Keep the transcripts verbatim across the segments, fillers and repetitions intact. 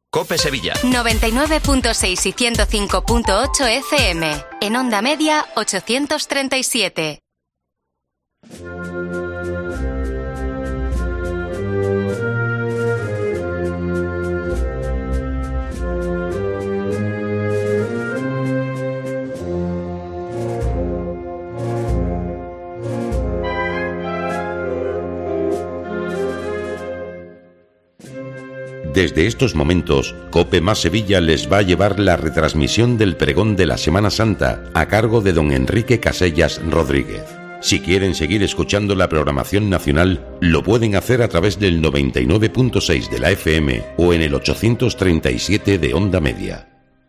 COPE Sevilla. noventa y nueve punto seis y ciento cinco punto ocho F M. En onda media ochocientos treinta y siete. Desde estos momentos, COPE Más Sevilla les va a llevar la retransmisión del pregón de la Semana Santa a cargo de don Enrique Casellas Rodríguez. Si quieren seguir escuchando la programación nacional, lo pueden hacer a través del noventa y nueve punto seis de la F M o en el ochocientos treinta y siete de Onda Media.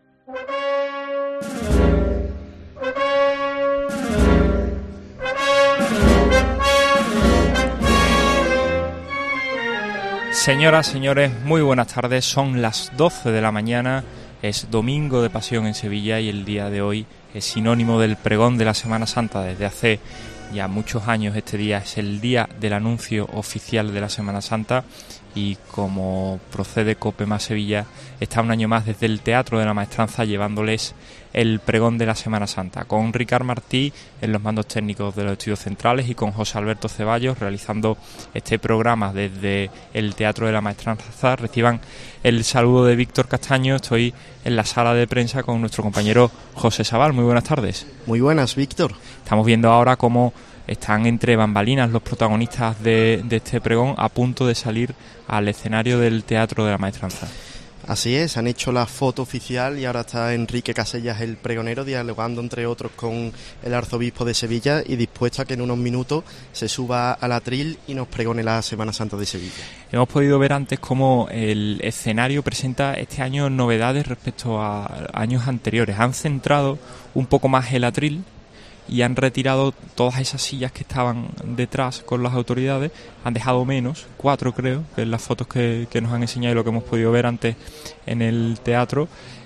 Señoras, señores, muy buenas tardes. Son las doce de la mañana, es Domingo de Pasión en Sevilla y el día de hoy es sinónimo del pregón de la Semana Santa. Desde hace ya muchos años este día es el día del anuncio oficial de la Semana Santa y como procede COPE Más Sevilla, está un año más desde el Teatro de la Maestranza llevándoles el pregón de la Semana Santa, con Ricard Martí en los mandos técnicos de los estudios centrales y con José Alberto Ceballos realizando este programa desde el Teatro de la Maestranza. Reciban el saludo de Víctor Castaño. Estoy en la sala de prensa con nuestro compañero José Sabal. Muy buenas tardes. Muy buenas, Víctor. Estamos viendo ahora cómo están entre bambalinas los protagonistas de, de este pregón a punto de salir al escenario del Teatro de la Maestranza. Así es, han hecho la foto oficial y ahora está Enrique Casellas, el pregonero, dialogando entre otros con el arzobispo de Sevilla y dispuesto a que en unos minutos se suba al atril y nos pregone la Semana Santa de Sevilla. Hemos podido ver antes cómo el escenario presenta este año novedades respecto a años anteriores. Han centrado un poco más el atril y han retirado todas esas sillas que estaban detrás con las autoridades, han dejado menos, cuatro creo, que en las fotos que, que nos han enseñado y lo que hemos podido ver antes en el teatro,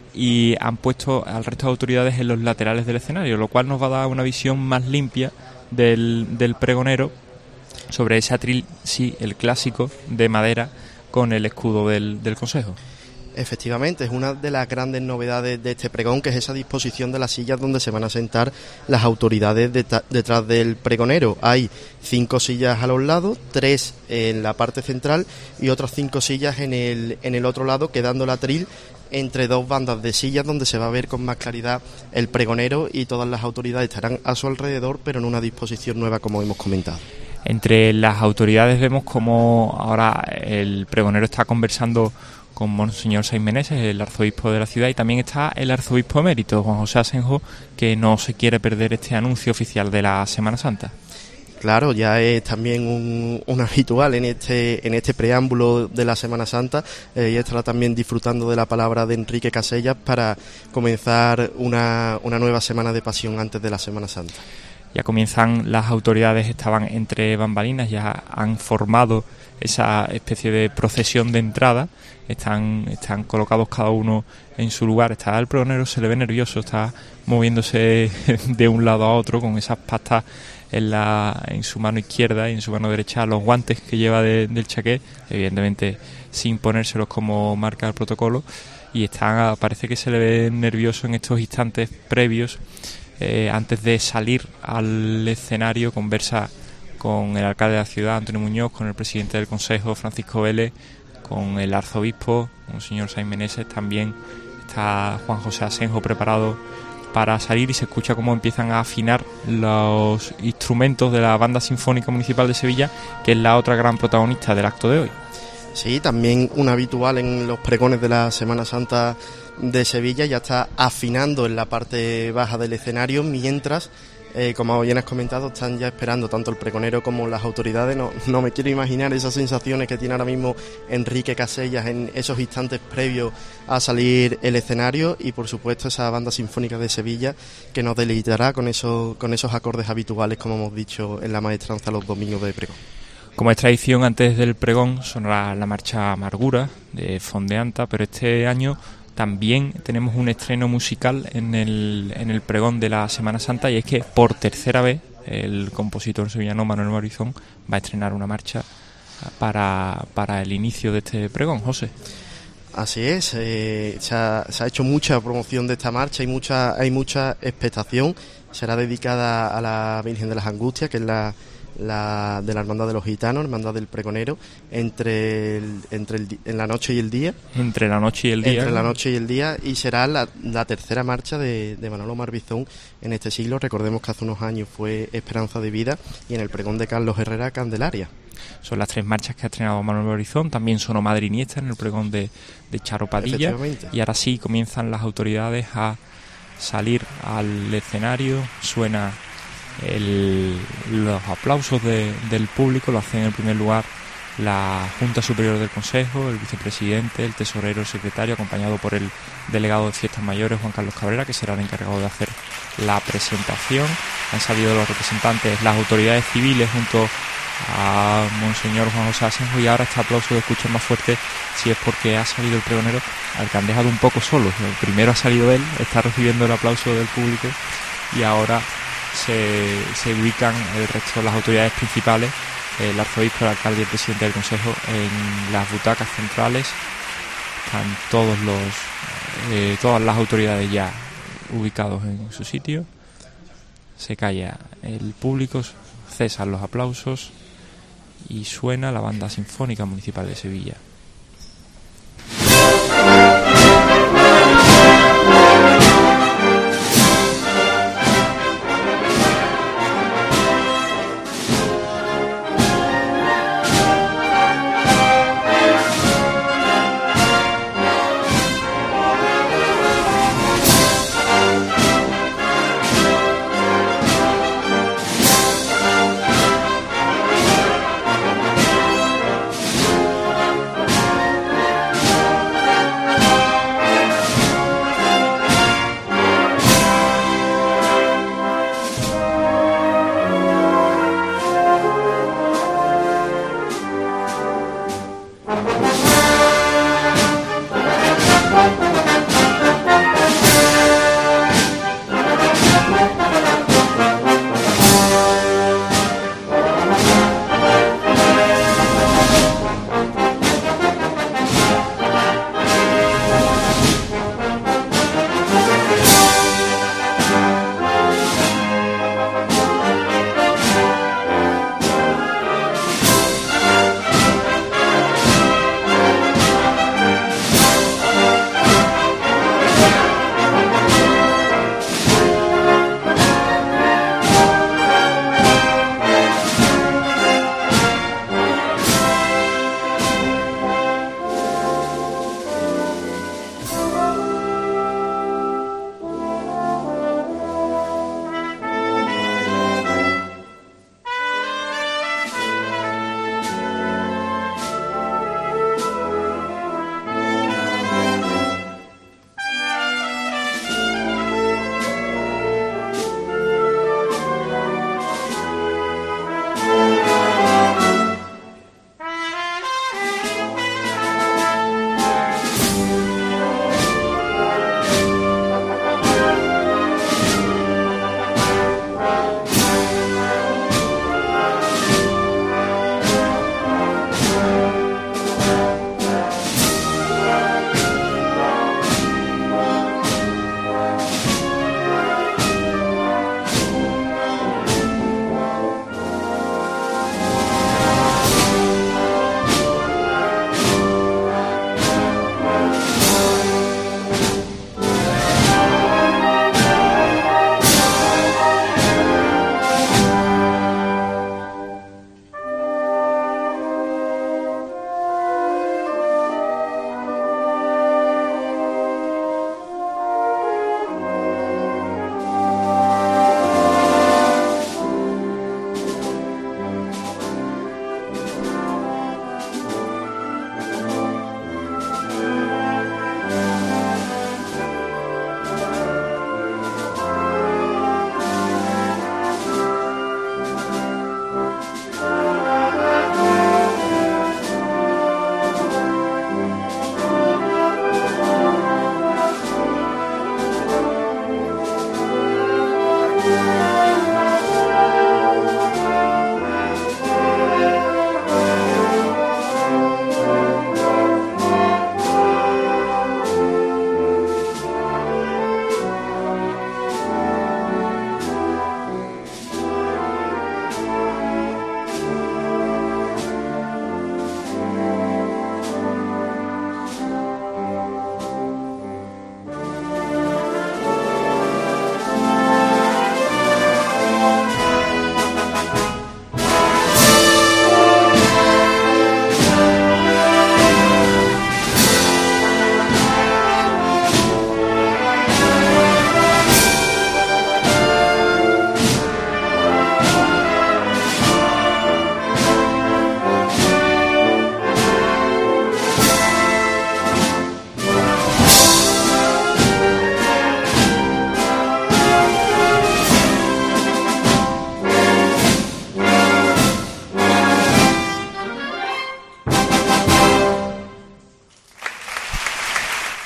y han puesto al resto de autoridades en los laterales del escenario, lo cual nos va a dar una visión más limpia del, del pregonero sobre ese atril, sí, el clásico de madera con el escudo del, del Consejo. Efectivamente, es una de las grandes novedades de este pregón, que es esa disposición de las sillas donde se van a sentar las autoridades de- detrás del pregonero. Hay cinco sillas a los lados, tres en la parte central y otras cinco sillas en el, en el otro lado, quedando el atril entre dos bandas de sillas donde se va a ver con más claridad el pregonero y todas las autoridades estarán a su alrededor, pero en una disposición nueva, como hemos comentado. Entre las autoridades vemos como ahora el pregonero está conversando con Monseñor Saiz Meneses, el arzobispo de la ciudad, y también está el arzobispo emérito, Juan José Asenjo, que no se quiere perder este anuncio oficial de la Semana Santa. Claro, ya es también un, un habitual en este en este preámbulo de la Semana Santa eh, y estará también disfrutando de la palabra de Enrique Casellas para comenzar una, una nueva semana de pasión antes de la Semana Santa. Ya comienzan las autoridades, estaban entre bambalinas, ya han formado esa especie de procesión de entrada, están, están colocados cada uno en su lugar. Está el pregonero, se le ve nervioso, está moviéndose de un lado a otro con esas pastas en, la, en su mano izquierda y en su mano derecha los guantes que lleva de, del chaqué, evidentemente sin ponérselos como marca el protocolo, y está, parece que se le ve nervioso en estos instantes previos. Eh, antes de salir al escenario conversa con el alcalde de la ciudad, Antonio Muñoz, con el presidente del Consejo, Francisco Vélez, con el arzobispo, con el señor Saiz Meneses. También está Juan José Asenjo preparado para salir y se escucha cómo empiezan a afinar los instrumentos de la Banda Sinfónica Municipal de Sevilla, que es la otra gran protagonista del acto de hoy. Sí, también un habitual en los pregones de la Semana Santa de Sevilla, ya está afinando en la parte baja del escenario, mientras, eh, como bien has comentado, están ya esperando tanto el pregonero como las autoridades. No, no me quiero imaginar esas sensaciones que tiene ahora mismo Enrique Casellas en esos instantes previos a salir el escenario, y por supuesto esa Banda Sinfónica de Sevilla que nos deleitará con esos, con esos acordes habituales, como hemos dicho en la maestranza los domingos de pregón. Como es tradición, antes del pregón sonará la marcha Amargura de Fondeanta, pero este año también tenemos un estreno musical en el, en el pregón de la Semana Santa, y es que por tercera vez el compositor sevillano Manuel Morizón va a estrenar una marcha para, para el inicio de este pregón. José. Así es, eh, se, ha, se ha hecho mucha promoción de esta marcha, hay mucha, hay mucha expectación. Será dedicada a la Virgen de las Angustias, que es la, la de la Hermandad de los Gitanos, Hermandad del Pregonero, entre, el, entre el, en la noche y el día. Entre la noche y el día. Entre la noche y el día, y será la, la tercera marcha de, de Manolo Marbizón en este siglo. Recordemos que hace unos años fue Esperanza de Vida y en el pregón de Carlos Herrera, Candelaria. Son las tres marchas que ha estrenado Manuel Horizón. También sonó Madre Iniesta en el pregón de, de Charo Padilla. Y ahora sí comienzan las autoridades a salir al escenario. Suena el, los aplausos de, del público. Lo hacen en primer lugar la Junta Superior del Consejo, el vicepresidente, el tesorero, el secretario, acompañado por el delegado de Fiestas Mayores, Juan Carlos Cabrera, que será el encargado de hacer la presentación. Han salido los representantes, las autoridades civiles junto a Monseñor Juan José Asenjo, y ahora este aplauso de escucha más fuerte si es porque ha salido el pregonero, al que han dejado un poco solo. El primero ha salido él, está recibiendo el aplauso del público, y ahora se, se ubican el resto de las autoridades principales, el arzobispo, el alcalde y el presidente del consejo, en las butacas centrales. Están todos los eh, todas las autoridades ya ubicados en su sitio. Se calla el público, cesan los aplausos y suena la Banda Sinfónica Municipal de Sevilla.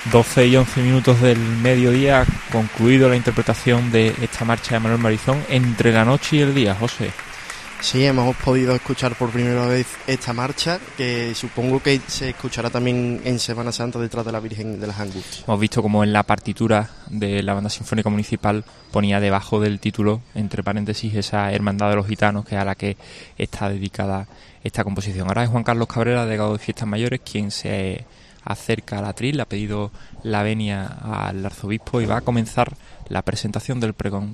doce y once minutos del mediodía, concluido la interpretación de esta marcha de Manuel Marizón, Entre la noche y el día. José. Sí, hemos podido escuchar por primera vez esta marcha, que supongo que se escuchará también en Semana Santa detrás de la Virgen de las Angustias. Hemos visto como en la partitura de la Banda Sinfónica Municipal ponía debajo del título, entre paréntesis, esa Hermandad de los Gitanos, que es a la que está dedicada esta composición. Ahora es Juan Carlos Cabrera, delegado de Fiestas Mayores, quien se acerca al atril, le ha pedido la venia al arzobispo y va a comenzar la presentación del pregón.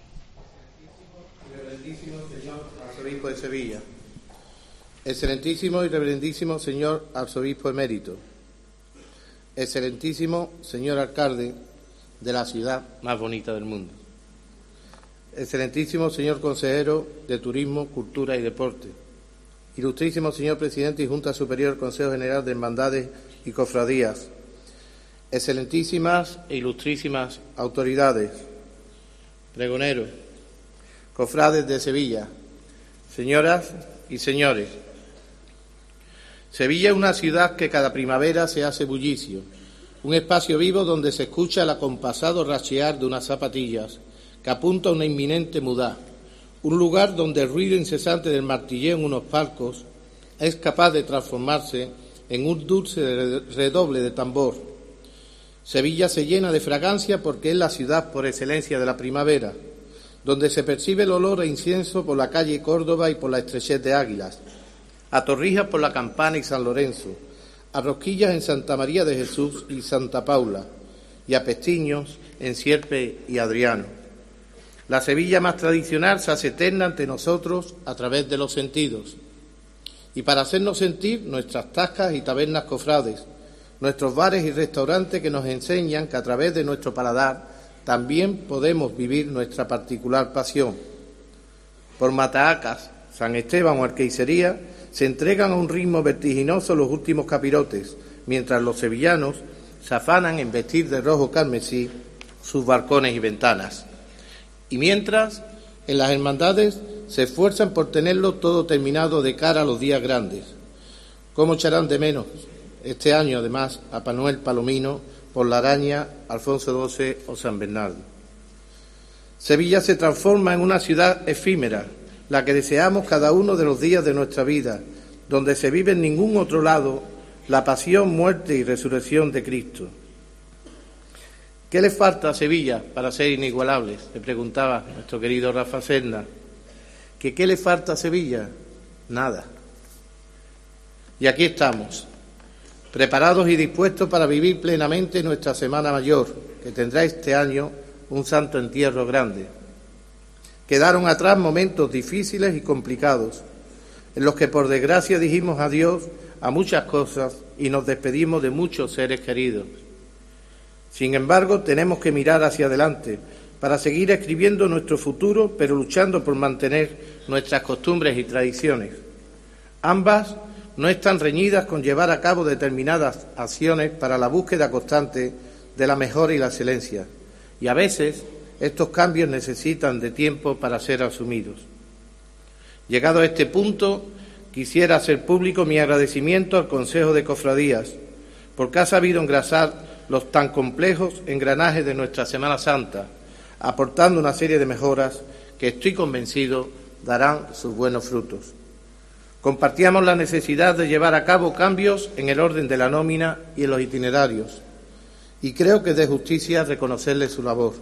Arzobispo de Sevilla, excelentísimo y reverendísimo señor arzobispo emérito, excelentísimo señor alcalde de la ciudad más bonita del mundo, excelentísimo señor consejero de Turismo, Cultura y Deporte, ilustrísimo señor presidente y Junta Superior del Consejo General de Hermandades y Cofradías, excelentísimas e ilustrísimas autoridades, pregoneros, cofrades de Sevilla, señoras y señores. Sevilla es una ciudad que cada primavera se hace bullicio, un espacio vivo donde se escucha el acompasado rachear de unas zapatillas que apunta a una inminente mudá, un lugar donde el ruido incesante del martilleo en unos palcos es capaz de transformarse en un dulce redoble de tambor. Sevilla se llena de fragancia porque es la ciudad por excelencia de la primavera, donde se percibe el olor a incienso por la calle Córdoba y por la estrechez de Águilas, a Torrijas por la Campana y San Lorenzo, a Rosquillas en Santa María de Jesús y Santa Paula, y a Pestiños en Sierpe y Adriano. La Sevilla más tradicional se hace eterna ante nosotros a través de los sentidos, y para hacernos sentir nuestras tascas y tabernas cofrades, nuestros bares y restaurantes que nos enseñan que a través de nuestro paladar también podemos vivir nuestra particular pasión. Por Matahacas, San Esteban o Arqueicería se entregan a un ritmo vertiginoso los últimos capirotes, mientras los sevillanos se afanan en vestir de rojo carmesí sus balcones y ventanas. Y mientras, en las hermandades se esfuerzan por tenerlo todo terminado de cara a los días grandes. ¿Cómo echarán de menos este año, además, a Manuel Palomino por la Araña, Alfonso doce o San Bernardo? Sevilla se transforma en una ciudad efímera, la que deseamos cada uno de los días de nuestra vida, donde se vive en ningún otro lado la pasión, muerte y resurrección de Cristo. ¿Qué le falta a Sevilla para ser inigualables?, le preguntaba nuestro querido Rafa Serna. ¿Que qué le falta a Sevilla? Nada. Y aquí estamos, preparados y dispuestos para vivir plenamente nuestra Semana Mayor, que tendrá este año un santo entierro grande. Quedaron atrás momentos difíciles y complicados, en los que por desgracia dijimos adiós a muchas cosas y nos despedimos de muchos seres queridos. Sin embargo, tenemos que mirar hacia adelante para seguir escribiendo nuestro futuro, pero luchando por mantener nuestras costumbres y tradiciones. Ambas no están reñidas con llevar a cabo determinadas acciones para la búsqueda constante de la mejora y la excelencia, y a veces estos cambios necesitan de tiempo para ser asumidos. Llegado a este punto, quisiera hacer público mi agradecimiento al Consejo de Cofradías, porque ha sabido engrasar los tan complejos engranajes de nuestra Semana Santa, aportando una serie de mejoras que estoy convencido darán sus buenos frutos. Compartíamos la necesidad de llevar a cabo cambios en el orden de la nómina y en los itinerarios, y creo que es de justicia reconocerles su labor.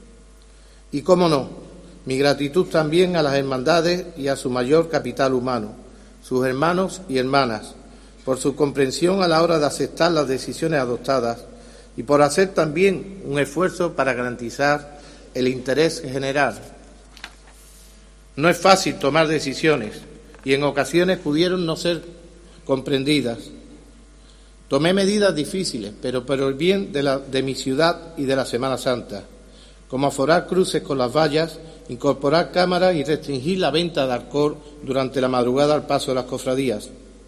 Y cómo no, mi gratitud también a las hermandades y a su mayor capital humano, sus hermanos y hermanas, por su comprensión a la hora de aceptar las decisiones adoptadas y por hacer también un esfuerzo para garantizar el interés general. No es fácil tomar decisiones y en ocasiones pudieron no ser comprendidas. Tomé medidas difíciles, pero por el bien de, la, de mi ciudad y de la Semana Santa, como aforar cruces con las vallas, incorporar cámaras y restringir la venta de alcohol durante la madrugada al paso de las cofradías.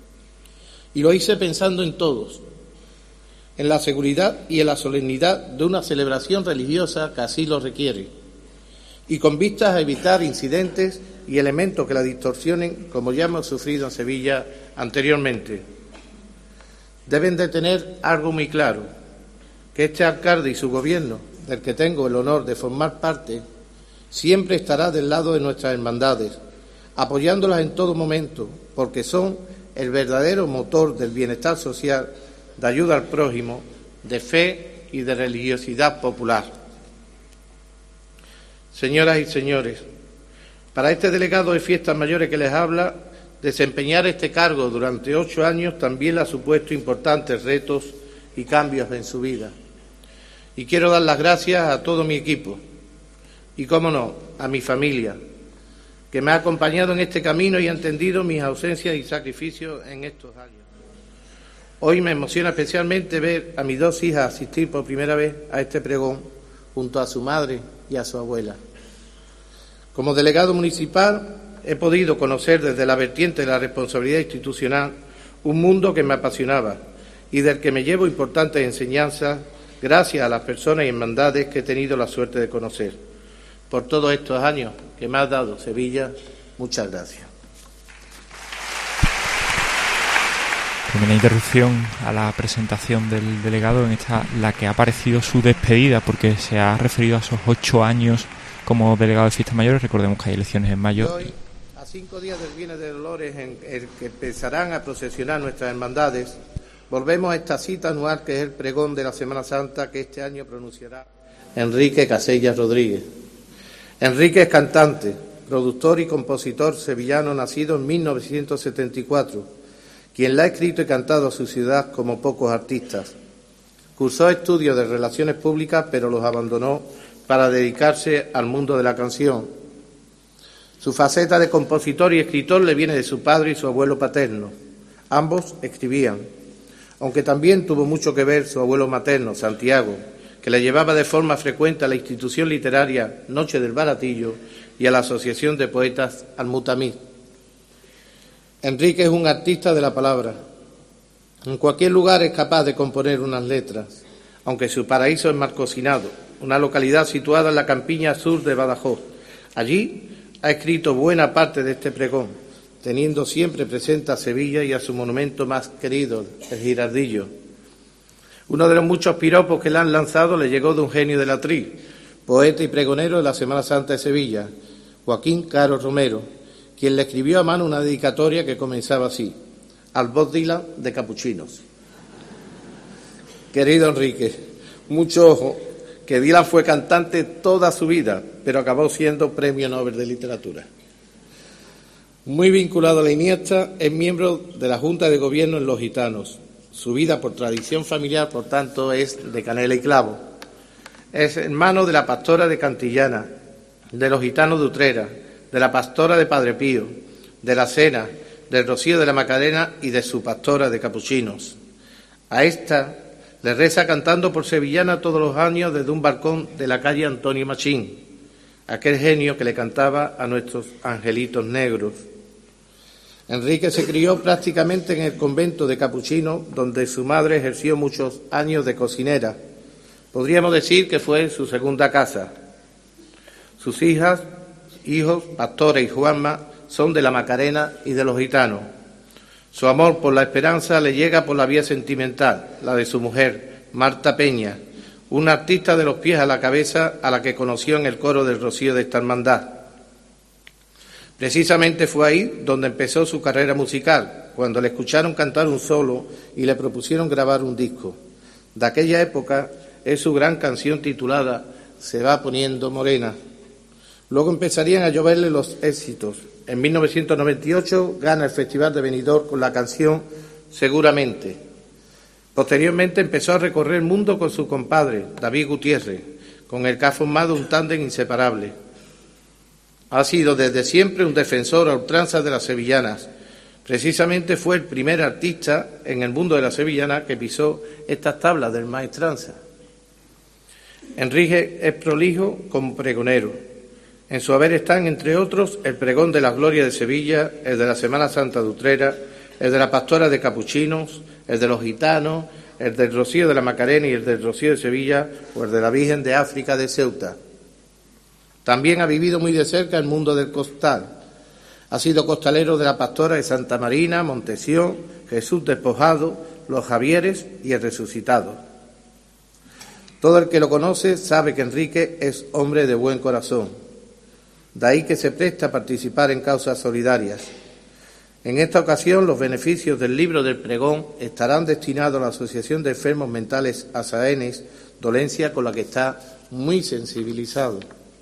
Y lo hice pensando en todos, en la seguridad y en la solemnidad de una celebración religiosa que así lo requiere, y con vistas a evitar incidentes y elementos que la distorsionen, como ya hemos sufrido en Sevilla anteriormente. Deben de tener algo muy claro: que este alcalde y su gobierno, del que tengo el honor de formar parte, siempre estará del lado de nuestras hermandades, apoyándolas en todo momento, porque son el verdadero motor del bienestar social, de ayuda al prójimo, de fe y de religiosidad popular. Señoras y señores, para este delegado de Fiestas Mayores que les habla, desempeñar este cargo durante ocho años también le ha supuesto importantes retos y cambios en su vida. Y quiero dar las gracias a todo mi equipo y, cómo no, a mi familia, que me ha acompañado en este camino y ha entendido mis ausencias y sacrificios en estos años. Hoy me emociona especialmente ver a mis dos hijas asistir por primera vez a este pregón junto a su madre y a su abuela. Como delegado municipal he podido conocer desde la vertiente de la responsabilidad institucional un mundo que me apasionaba y del que me llevo importantes enseñanzas gracias a las personas y hermandades que he tenido la suerte de conocer. Por todos estos años que me ha dado Sevilla, muchas gracias. Primera interrupción a la presentación del delegado, en esta la que ha parecido su despedida, porque se ha referido a esos ocho años como delegado de Fiestas Mayores. Recordemos que hay elecciones en mayo. Hoy, a cinco días del Viernes de Dolores, en el que empezarán a procesionar nuestras hermandades, volvemos a esta cita anual que es el pregón de la Semana Santa que este año pronunciará Enrique Casellas Rodríguez. Enrique es cantante, productor y compositor sevillano nacido en mil novecientos setenta y cuatro, quien la ha escrito y cantado a su ciudad como pocos artistas. Cursó estudios de Relaciones Públicas, pero los abandonó para dedicarse al mundo de la canción. Su faceta de compositor y escritor le viene de su padre y su abuelo paterno. Ambos escribían, aunque también tuvo mucho que ver su abuelo materno, Santiago, que le llevaba de forma frecuente a la institución literaria Noche del Baratillo y a la Asociación de Poetas Almutamí. Enrique es un artista de la palabra. En cualquier lugar es capaz de componer unas letras, aunque su paraíso es Marcosinado, una localidad situada en la campiña sur de Badajoz. Allí ha escrito buena parte de este pregón, teniendo siempre presente a Sevilla y a su monumento más querido, el Girardillo. Uno de los muchos piropos que le han lanzado le llegó de un genio del atril, poeta y pregonero de la Semana Santa de Sevilla, Joaquín Caro Romero, quien le escribió a mano una dedicatoria que comenzaba así: al Bob Dylan de Capuchinos. Querido Enrique, mucho ojo, que Dylan fue cantante toda su vida, pero acabó siendo Premio Nobel de Literatura. Muy vinculado a la Iniesta, es miembro de la Junta de Gobierno en Los Gitanos. Su vida, por tradición familiar, por tanto, es de canela y clavo. Es hermano de la pastora de Cantillana, de los Gitanos de Utrera, de la pastora de Padre Pío, de la Cena, del Rocío de la Macarena y de su pastora de Capuchinos. A esta le reza cantando por sevillana todos los años desde un balcón de la calle Antonio Machín, aquel genio que le cantaba a nuestros angelitos negros. Enrique se crió prácticamente en el convento de Capuchinos, donde su madre ejerció muchos años de cocinera. Podríamos decir que fue su segunda casa. Sus hijas, hijos, Pastora y Juanma, son de la Macarena y de los Gitanos. Su amor por la esperanza le llega por la vía sentimental, la de su mujer, Marta Peña, una artista de los pies a la cabeza a la que conoció en el coro del Rocío de esta hermandad. Precisamente fue ahí donde empezó su carrera musical, cuando le escucharon cantar un solo y le propusieron grabar un disco. De aquella época es su gran canción titulada Se va poniendo morena. Luego empezarían a lloverle los éxitos. En mil novecientos noventa y ocho gana el Festival de Benidorm con la canción Seguramente. Posteriormente empezó a recorrer el mundo con su compadre, David Gutiérrez, con el que ha formado un tándem inseparable. Ha sido desde siempre un defensor a ultranza de las sevillanas. Precisamente fue el primer artista en el mundo de la sevillana que pisó estas tablas del maestranza. Enrique es prolijo como pregonero. En su haber están, entre otros, el pregón de la Gloria de Sevilla, el de la Semana Santa de Utrera, el de la Pastora de Capuchinos, el de los Gitanos, el del Rocío de la Macarena y el del Rocío de Sevilla, o el de la Virgen de África de Ceuta. También ha vivido muy de cerca el mundo del costal. Ha sido costalero de la Pastora de Santa Marina, Montesión, Jesús Despojado, los Javieres y el Resucitado. Todo el que lo conoce sabe que Enrique es hombre de buen corazón. De ahí que se presta a participar en causas solidarias. En esta ocasión, los beneficios del libro del pregón estarán destinados a la Asociación de Enfermos Mentales Asaenes, dolencia con la que está muy sensibilizado.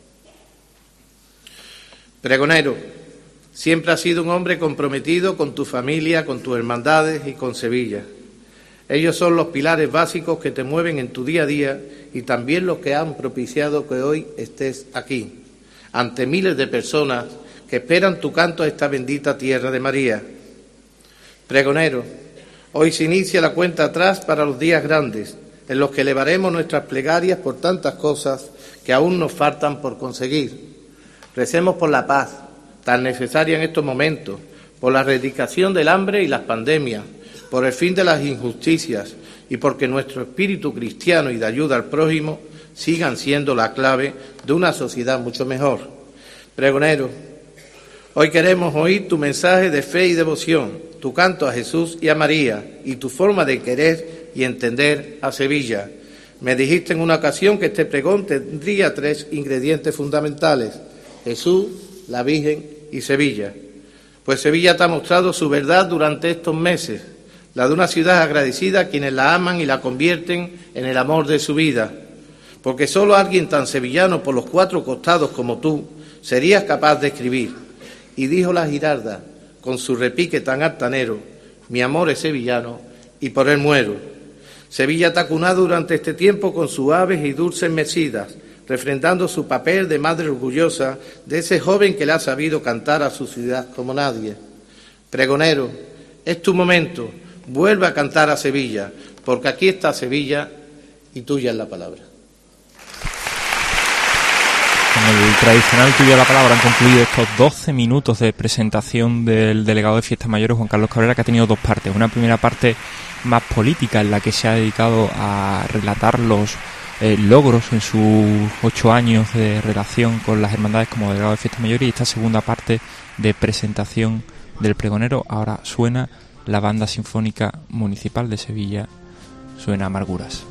Pregonero, siempre has sido un hombre comprometido con tu familia, con tus hermandades y con Sevilla. Ellos son los pilares básicos que te mueven en tu día a día y también los que han propiciado que hoy estés aquí, ante miles de personas que esperan tu canto a esta bendita tierra de María. Pregonero, hoy se inicia la cuenta atrás para los días grandes, en los que elevaremos nuestras plegarias por tantas cosas que aún nos faltan por conseguir. Recemos por la paz, tan necesaria en estos momentos, por la erradicación del hambre y las pandemias, por el fin de las injusticias y porque nuestro espíritu cristiano y de ayuda al prójimo sigan siendo la clave de una sociedad mucho mejor. Pregonero, hoy queremos oír tu mensaje de fe y devoción, tu canto a Jesús y a María y tu forma de querer y entender a Sevilla. Me dijiste en una ocasión que este pregón tendría tres ingredientes fundamentales: Jesús, la Virgen y Sevilla. Pues Sevilla te ha mostrado su verdad durante estos meses, la de una ciudad agradecida a quienes la aman y la convierten en el amor de su vida, porque solo alguien tan sevillano por los cuatro costados como tú serías capaz de escribir. Y dijo la Giralda, con su repique tan altanero: mi amor es sevillano y por él muero. Sevilla te ha cunado durante este tiempo con suaves y dulces mesidas, refrendando su papel de madre orgullosa de ese joven que le ha sabido cantar a su ciudad como nadie. Pregonero, es tu momento, vuelve a cantar a Sevilla, porque aquí está Sevilla y tuya es la palabra. Con el tradicional tuyo la palabra han concluido estos doce minutos de presentación del delegado de Fiestas Mayores, Juan Carlos Cabrera, que ha tenido dos partes. Una primera parte más política, en la que se ha dedicado a relatar los eh, logros en sus ocho años de relación con las hermandades como delegado de Fiestas Mayores, y esta segunda parte de presentación del pregonero. Ahora suena la Banda Sinfónica Municipal de Sevilla, suena Amarguras.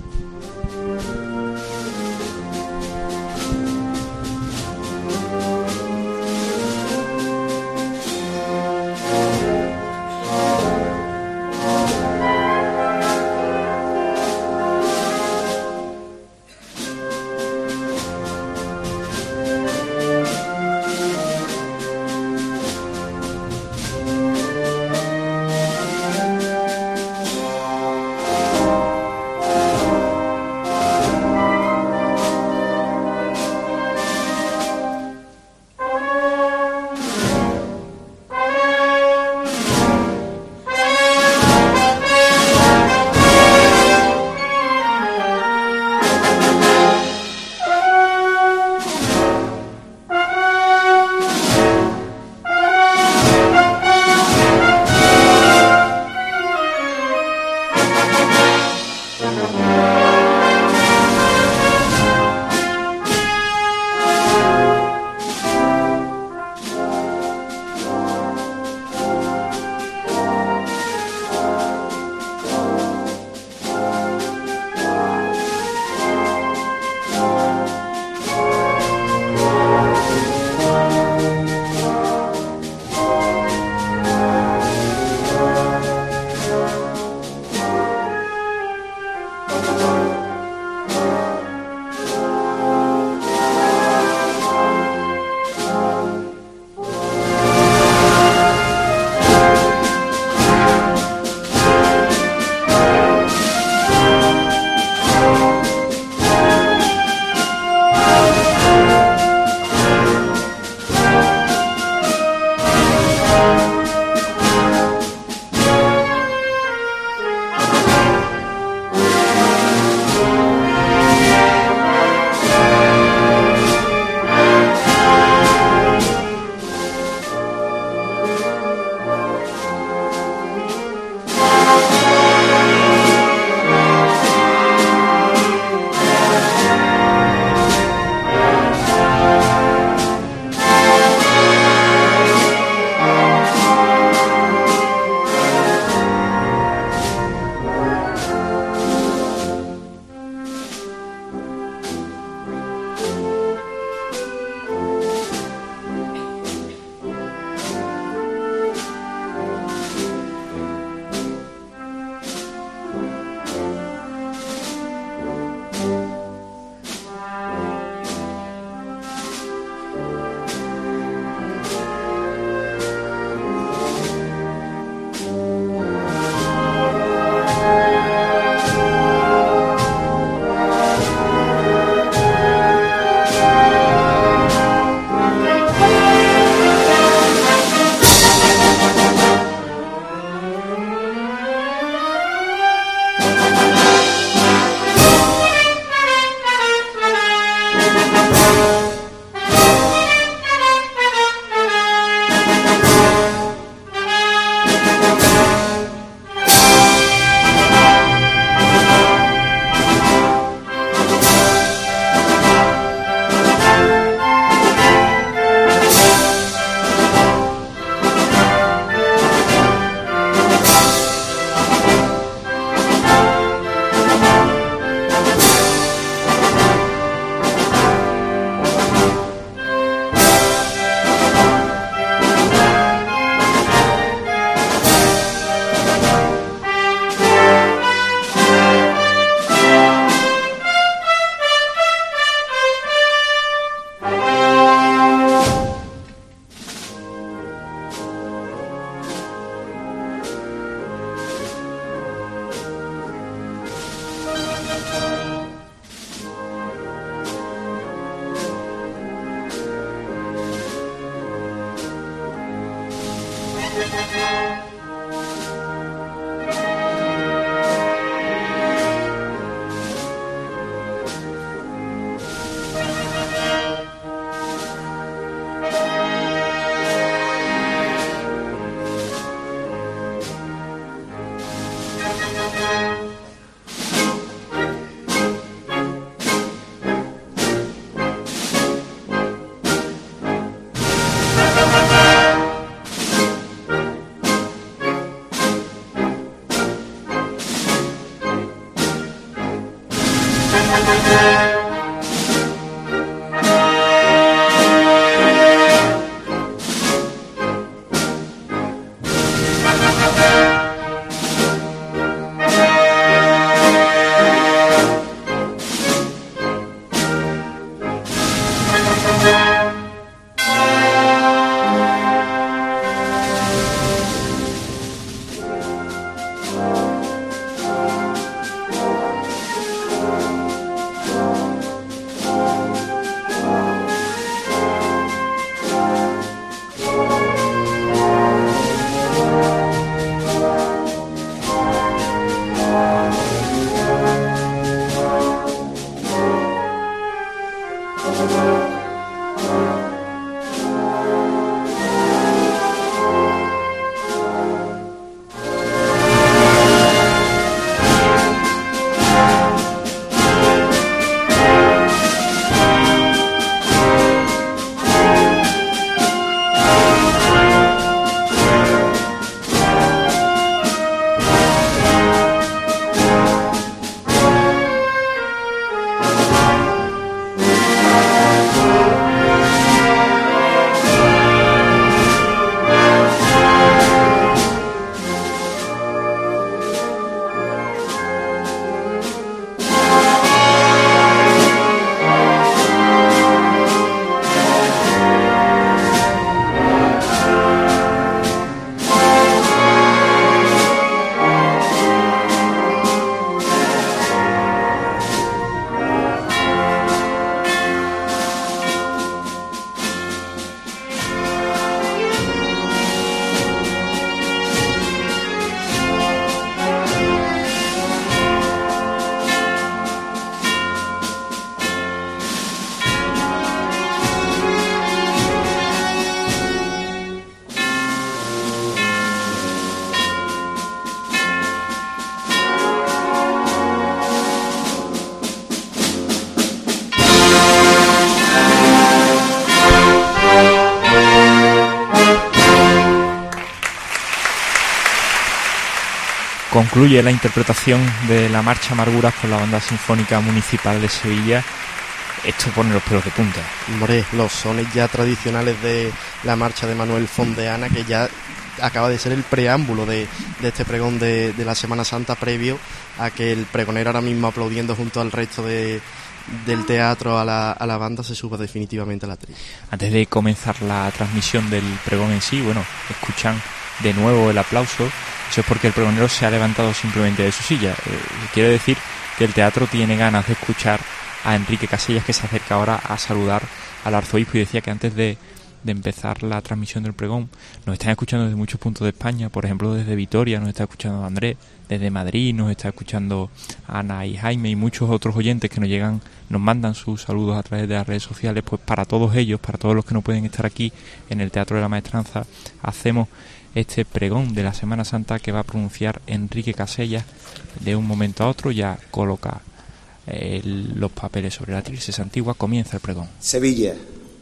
Concluye la interpretación de la Marcha Amarguras por la Banda Sinfónica Municipal de Sevilla. Esto pone los pelos de punta. Hombre, los sones ya tradicionales de la marcha de Manuel Fondeana, que ya acaba de ser el preámbulo de, de este pregón de, de la Semana Santa, previo a que el pregonero, ahora mismo aplaudiendo junto al resto de, del teatro a la, a la banda, se suba definitivamente a la trilla. Antes de comenzar la transmisión del pregón en sí, bueno, escuchan de nuevo el aplauso. Eso es porque el pregonero se ha levantado simplemente de su silla. Eh, quiere decir que el teatro tiene ganas de escuchar a Enrique Casellas, que se acerca ahora a saludar al arzobispo, y decía que antes de, de empezar la transmisión del pregón nos están escuchando desde muchos puntos de España. Por ejemplo, desde Vitoria nos está escuchando Andrés, desde Madrid nos está escuchando Ana y Jaime, y muchos otros oyentes que nos llegan, nos mandan sus saludos a través de las redes sociales. Pues para todos ellos, para todos los que no pueden estar aquí en el Teatro de la Maestranza, hacemos este pregón de la Semana Santa que va a pronunciar Enrique Casellas. De un momento a otro ya coloca eh, los papeles sobre la trilce antigua. Comienza el pregón. Sevilla,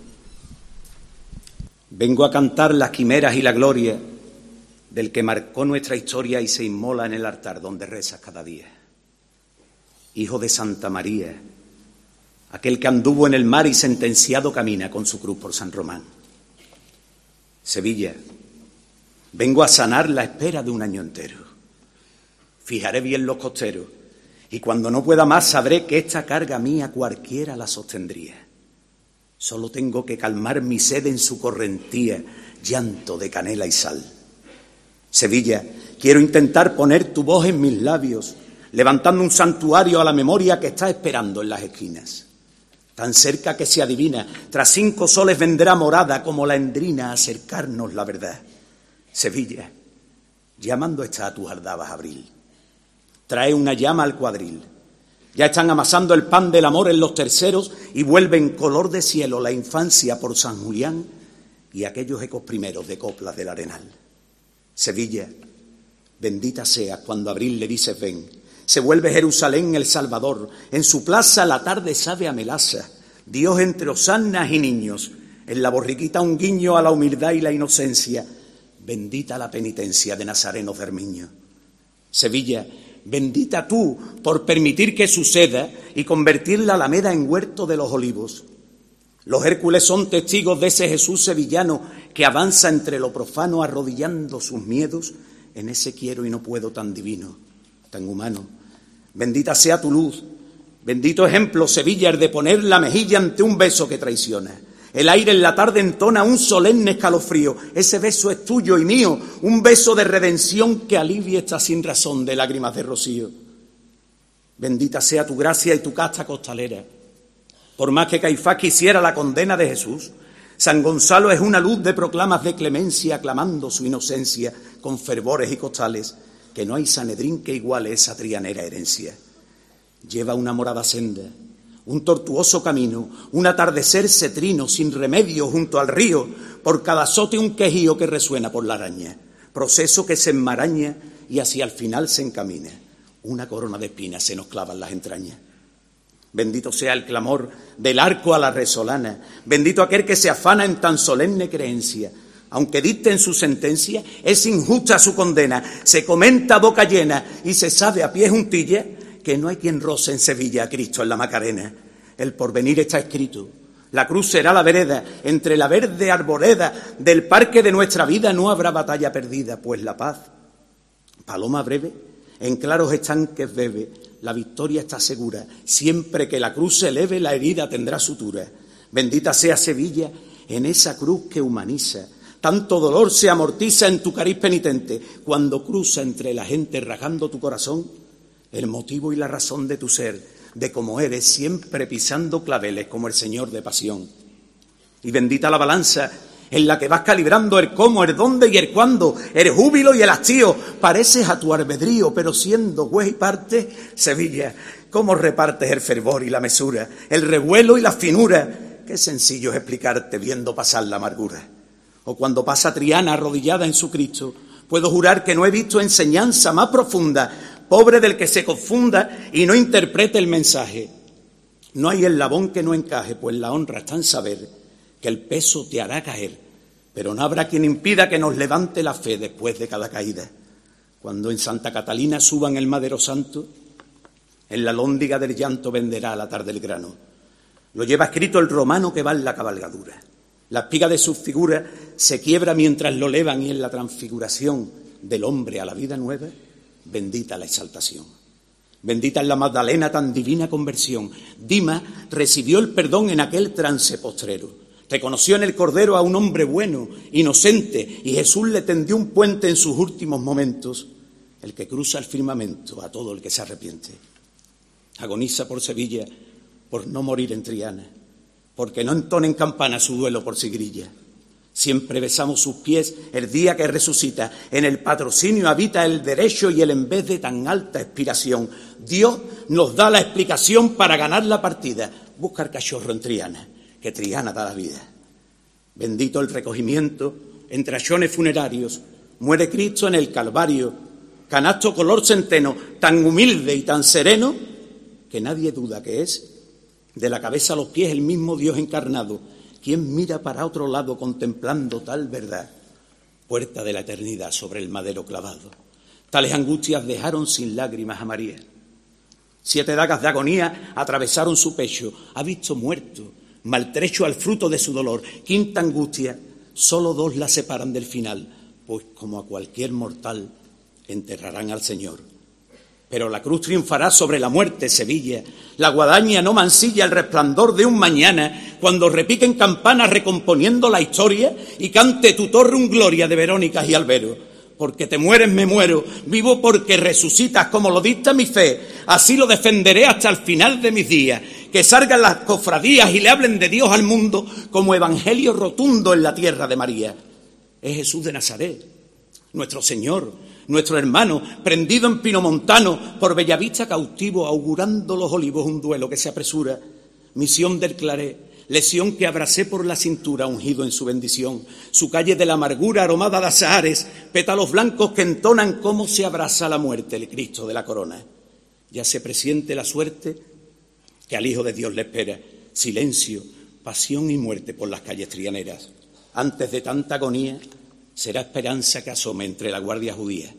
vengo a cantar las quimeras y la gloria del que marcó nuestra historia y se inmola en el altar donde rezas cada día. Hijo de Santa María, aquel que anduvo en el mar y sentenciado camina con su cruz por San Román. Sevilla, vengo a sanar la espera de un año entero. Fijaré bien los costeros, y cuando no pueda más sabré que esta carga mía cualquiera la sostendría. Solo tengo que calmar mi sed en su correntía, llanto de canela y sal. Sevilla, quiero intentar poner tu voz en mis labios, levantando un santuario a la memoria que está esperando en las esquinas. Tan cerca que se adivina, tras cinco soles vendrá morada como la endrina a acercarnos la verdad. Sevilla, llamando está a tus aldabas abril. Trae una llama al cuadril. Ya están amasando el pan del amor en los terceros y vuelven color de cielo la infancia por San Julián y aquellos ecos primeros de coplas del Arenal. Sevilla, bendita seas cuando abril le dices ven. Se vuelve Jerusalén el Salvador. En su plaza la tarde sabe a melaza. Dios entre hosanas y niños. En la borriquita un guiño a la humildad y la inocencia. Bendita la penitencia de Nazareno Fermiño. Sevilla, Bendita tú por permitir que suceda y convertir la Alameda en huerto de los olivos. Los Hércules son testigos de ese Jesús sevillano que avanza entre lo profano arrodillando sus miedos en ese quiero y no puedo tan divino, tan humano. Bendita sea tu luz, bendito ejemplo, Sevilla, el de poner la mejilla ante un beso que traiciona. El aire en la tarde entona un solemne escalofrío. Ese beso es tuyo y mío, un beso de redención que alivie esta sin razón de lágrimas de rocío. Bendita sea tu gracia y tu casta costalera. Por más que Caifás quisiera la condena de Jesús, San Gonzalo es una luz de proclamas de clemencia, aclamando su inocencia con fervores y costales, que no hay Sanedrín que iguale esa trianera herencia. Lleva una morada senda, un tortuoso camino, un atardecer cetrino sin remedio junto al río, por cada azote un quejío que resuena por la araña, proceso que se enmaraña y hacia el final se encamina. Una corona de espinas se nos clava en las entrañas. Bendito sea el clamor del arco a la resolana, bendito aquel que se afana en tan solemne creencia. Aunque dicte en su sentencia, es injusta su condena, se comenta a boca llena y se sabe a pie juntilla que no hay quien roce en Sevilla a Cristo en la Macarena. El porvenir está escrito, la cruz será la vereda, entre la verde arboleda del parque de nuestra vida no habrá batalla perdida, pues la paz, paloma breve, en claros estanques bebe, la victoria está segura, siempre que la cruz se eleve la herida tendrá sutura. Bendita sea Sevilla en esa cruz que humaniza, tanto dolor se amortiza en tu cariz penitente, cuando cruza entre la gente rasgando tu corazón, el motivo y la razón de tu ser, de cómo eres, siempre pisando claveles como el Señor de pasión. Y bendita la balanza en la que vas calibrando el cómo, el dónde y el cuándo, el júbilo y el hastío, pareces a tu albedrío, pero siendo juez y parte, Sevilla, cómo repartes el fervor y la mesura, el revuelo y la finura, qué sencillo es explicarte viendo pasar la amargura. O cuando pasa Triana arrodillada en su Cristo, puedo jurar que no he visto enseñanza más profunda, pobre del que se confunda y no interprete el mensaje. No hay eslabón que no encaje, pues la honra está en saber que el peso te hará caer, pero no habrá quien impida que nos levante la fe después de cada caída. Cuando en Santa Catalina suban el madero santo, en la lóndiga del llanto venderá a la tarde el grano. Lo lleva escrito el romano que va en la cabalgadura. La espiga de sus figuras se quiebra mientras lo elevan y en la transfiguración del hombre a la vida nueva, bendita la exaltación. Bendita es la Magdalena, tan divina conversión. Dima recibió el perdón en aquel trance postrero. Reconoció en el Cordero a un hombre bueno, inocente, y Jesús le tendió un puente en sus últimos momentos, el que cruza el firmamento a todo el que se arrepiente. Agoniza por Sevilla, por no morir en Triana, porque no entonen campana su duelo por Sigrilla. Siempre besamos sus pies el día que resucita. En el patrocinio habita el derecho y el en vez de tan alta expiración. Dios nos da la explicación para ganar la partida. Busca el cachorro en Triana, que Triana da la vida. Bendito el recogimiento entre achones funerarios. Muere Cristo en el Calvario, canasto color centeno, tan humilde y tan sereno, que nadie duda que es, de la cabeza a los pies, el mismo Dios encarnado. ¿Quién mira para otro lado contemplando tal verdad? Puerta de la eternidad sobre el madero clavado. Tales angustias dejaron sin lágrimas a María. Siete dagas de agonía atravesaron su pecho. Ha visto muerto, maltrecho al fruto de su dolor. Quinta angustia, solo dos la separan del final, pues como a cualquier mortal enterrarán al Señor. Pero la cruz triunfará sobre la muerte, Sevilla. La guadaña no mancilla el resplandor de un mañana, cuando repiquen campanas recomponiendo la historia y cante tu torre un gloria de Verónicas y Albero. Porque te mueres, me muero, vivo porque resucitas como lo dicta mi fe. Así lo defenderé hasta el final de mis días. Que salgan las cofradías y le hablen de Dios al mundo como evangelio rotundo en la tierra de María. Es Jesús de Nazaret, nuestro Señor, nuestro hermano, prendido en pino montano, por Bellavista cautivo, augurando los olivos un duelo que se apresura. Misión del Claré, lesión que abracé por la cintura, ungido en su bendición. Su calle de la amargura aromada de azahares, pétalos blancos que entonan cómo se abraza la muerte, el Cristo de la corona. Ya se presiente la suerte que al Hijo de Dios le espera. Silencio, pasión y muerte por las calles trianeras. Antes de tanta agonía, será esperanza que asome entre la guardia judía.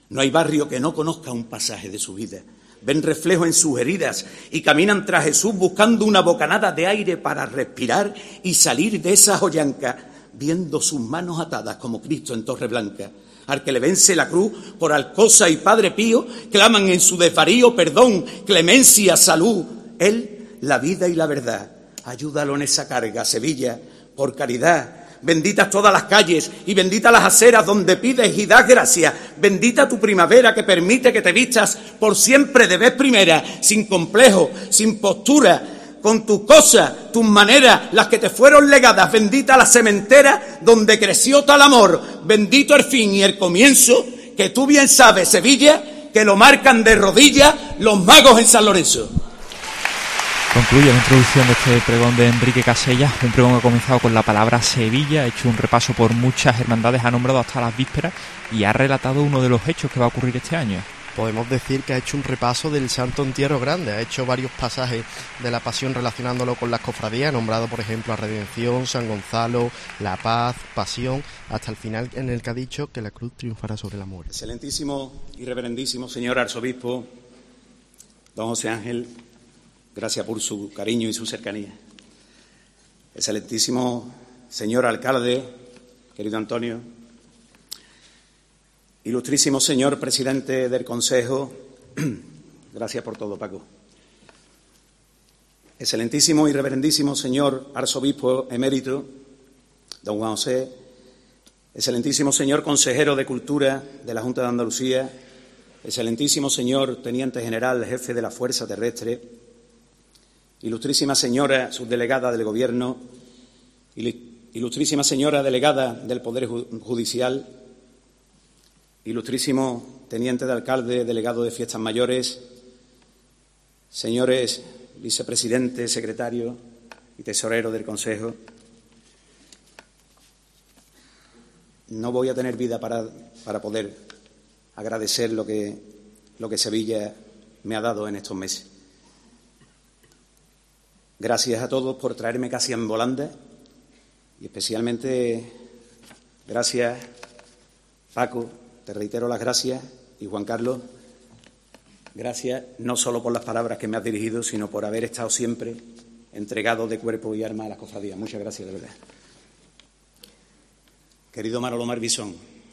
No hay barrio que no conozca un pasaje de su vida. Ven reflejo en sus heridas y caminan tras Jesús buscando una bocanada de aire para respirar y salir de esa joyanca, viendo sus manos atadas como Cristo en Torre Blanca. Al que le vence la cruz por Alcosa y Padre Pío, claman en su desvarío perdón, clemencia, salud. Él, la vida y la verdad. Ayúdalo en esa carga, Sevilla, por caridad. Benditas todas las calles y benditas las aceras donde pides y das gracias. Bendita tu primavera que permite que te vistas por siempre de vez primera, sin complejo, sin postura, con tus cosas, tus maneras, las que te fueron legadas. Bendita la cementera donde creció tal amor. Bendito el fin y el comienzo, que tú bien sabes, Sevilla, que lo marcan de rodillas los magos en San Lorenzo. Concluye la introducción de este pregón de Enrique Casellas, un pregón que ha comenzado con la palabra Sevilla, ha hecho un repaso por muchas hermandades, ha nombrado hasta las vísperas y ha relatado uno de los hechos que va a ocurrir este año. Podemos decir que ha hecho un repaso del Santo Entierro Grande, ha hecho varios pasajes de la Pasión relacionándolo con las cofradías, ha nombrado por ejemplo a Redención, San Gonzalo, La Paz, Pasión, hasta el final en el que ha dicho que la cruz triunfará sobre la muerte. Excelentísimo y reverendísimo señor arzobispo don José Ángel, gracias por su cariño y su cercanía. Excelentísimo señor alcalde, querido Antonio, ilustrísimo señor presidente del Consejo, gracias por todo, Paco. Excelentísimo y reverendísimo señor arzobispo emérito, don Juan José, excelentísimo señor consejero de Cultura de la Junta de Andalucía, excelentísimo señor teniente general, jefe de la Fuerza Terrestre, ilustrísima señora subdelegada del Gobierno, ilustrísima señora delegada del Poder Judicial, ilustrísimo teniente de alcalde, delegado de Fiestas Mayores, señores vicepresidentes, secretarios y tesoreros del Consejo. No voy a tener vida para, para poder agradecer lo que, lo que Sevilla me ha dado en estos meses. Gracias a todos por traerme casi en volanda y especialmente gracias, Paco, te reitero las gracias, y Juan Carlos, gracias no solo por las palabras que me has dirigido, sino por haber estado siempre entregado de cuerpo y alma a las cofradías. Muchas gracias, de verdad. Querido Manolo Marbisón,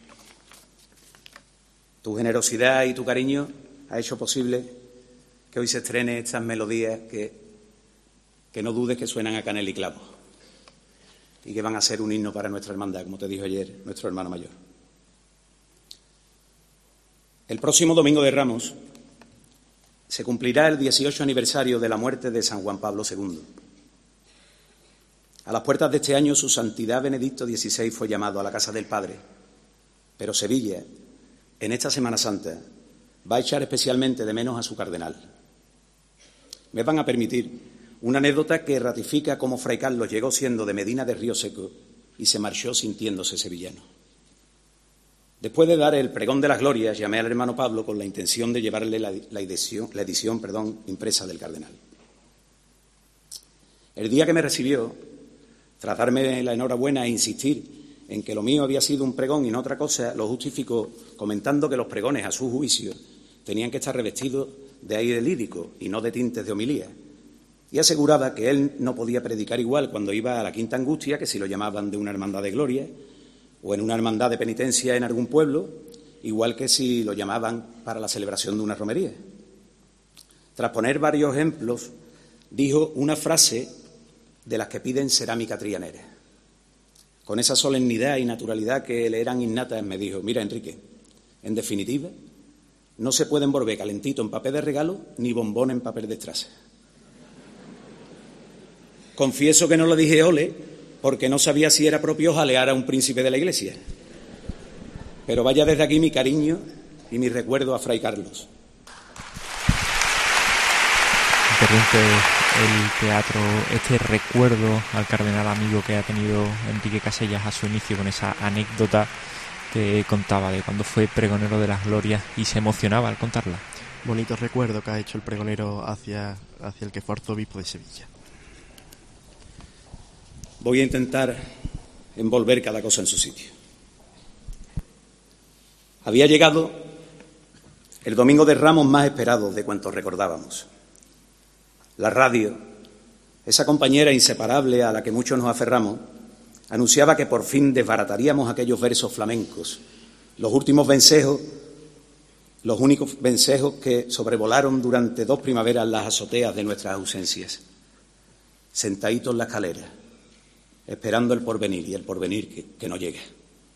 tu generosidad y tu cariño ha hecho posible que hoy se estrene estas melodías que, que no dudes que suenan a canela y clavo y que van a ser un himno para nuestra hermandad, como te dijo ayer nuestro hermano mayor. El próximo Domingo de Ramos se cumplirá el dieciocho aniversario de la muerte de San Juan Pablo segundo. A las puertas de este año, su santidad Benedicto dieciséis fue llamado a la casa del Padre, pero Sevilla, en esta Semana Santa, va a echar especialmente de menos a su cardenal. Me van a permitir una anécdota que ratifica cómo Fray Carlos llegó siendo de Medina de Río Seco y se marchó sintiéndose sevillano. Después de dar el pregón de las glorias, llamé al hermano Pablo con la intención de llevarle la, la edición, la edición perdón, impresa del cardenal. El día que me recibió, tras darme la enhorabuena e insistir en que lo mío había sido un pregón y no otra cosa, lo justificó comentando que los pregones, a su juicio, tenían que estar revestidos de aire lírico y no de tintes de homilía. Y aseguraba que él no podía predicar igual cuando iba a la Quinta Angustia que si lo llamaban de una hermandad de gloria, o en una hermandad de penitencia en algún pueblo, igual que si lo llamaban para la celebración de una romería. Tras poner varios ejemplos, dijo una frase de las que piden cerámica trianera. Con esa solemnidad y naturalidad que le eran innatas, me dijo: mira, Enrique, en definitiva, no se puede envolver calentito en papel de regalo ni bombón en papel de estraza. Confieso que no lo dije ole, porque no sabía si era propio jalear a un príncipe de la Iglesia. Pero vaya desde aquí mi cariño y mi recuerdo a Fray Carlos. Interrumpe el teatro este recuerdo al cardenal amigo que ha tenido Enrique Casellas a su inicio, con esa anécdota que contaba de cuando fue pregonero de las glorias y se emocionaba al contarla. Bonito recuerdo que ha hecho el pregonero hacia, hacia el que fue arzobispo de Sevilla. Voy a intentar envolver cada cosa en su sitio. Había llegado el Domingo de Ramos más esperado de cuantos recordábamos. La radio, esa compañera inseparable a la que muchos nos aferramos, anunciaba que por fin desbarataríamos aquellos versos flamencos, los últimos vencejos, los únicos vencejos que sobrevolaron durante dos primaveras las azoteas de nuestras ausencias. Sentaditos en la escalera, esperando el porvenir y el porvenir que, que no llega.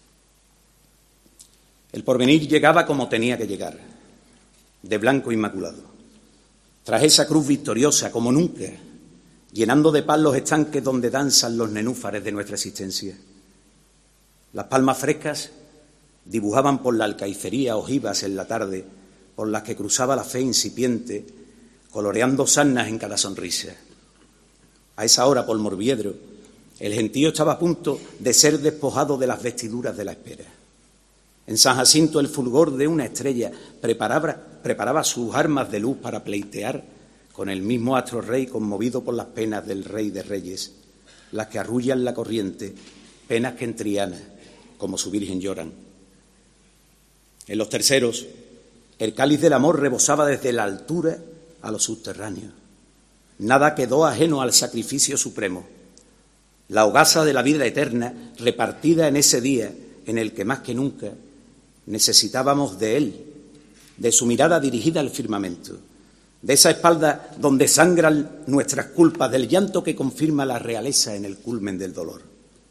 El porvenir llegaba como tenía que llegar, de blanco inmaculado, tras esa cruz victoriosa como nunca, llenando de paz los estanques donde danzan los nenúfares de nuestra existencia. Las palmas frescas dibujaban por la alcaicería ojivas en la tarde, por las que cruzaba la fe incipiente, coloreando sarnas en cada sonrisa. A esa hora, por Morviedro, el gentío estaba a punto de ser despojado de las vestiduras de la espera. En San Jacinto el fulgor de una estrella preparaba, preparaba sus armas de luz para pleitear con el mismo astro rey conmovido por las penas del rey de reyes, las que arrullan la corriente, penas que en Triana, como su virgen, lloran. En los terceros, el cáliz del amor rebosaba desde la altura a lo subterráneo. Nada quedó ajeno al sacrificio supremo. La hogaza de la vida eterna repartida en ese día en el que más que nunca necesitábamos de él, de su mirada dirigida al firmamento, de esa espalda donde sangran nuestras culpas, del llanto que confirma la realeza en el culmen del dolor.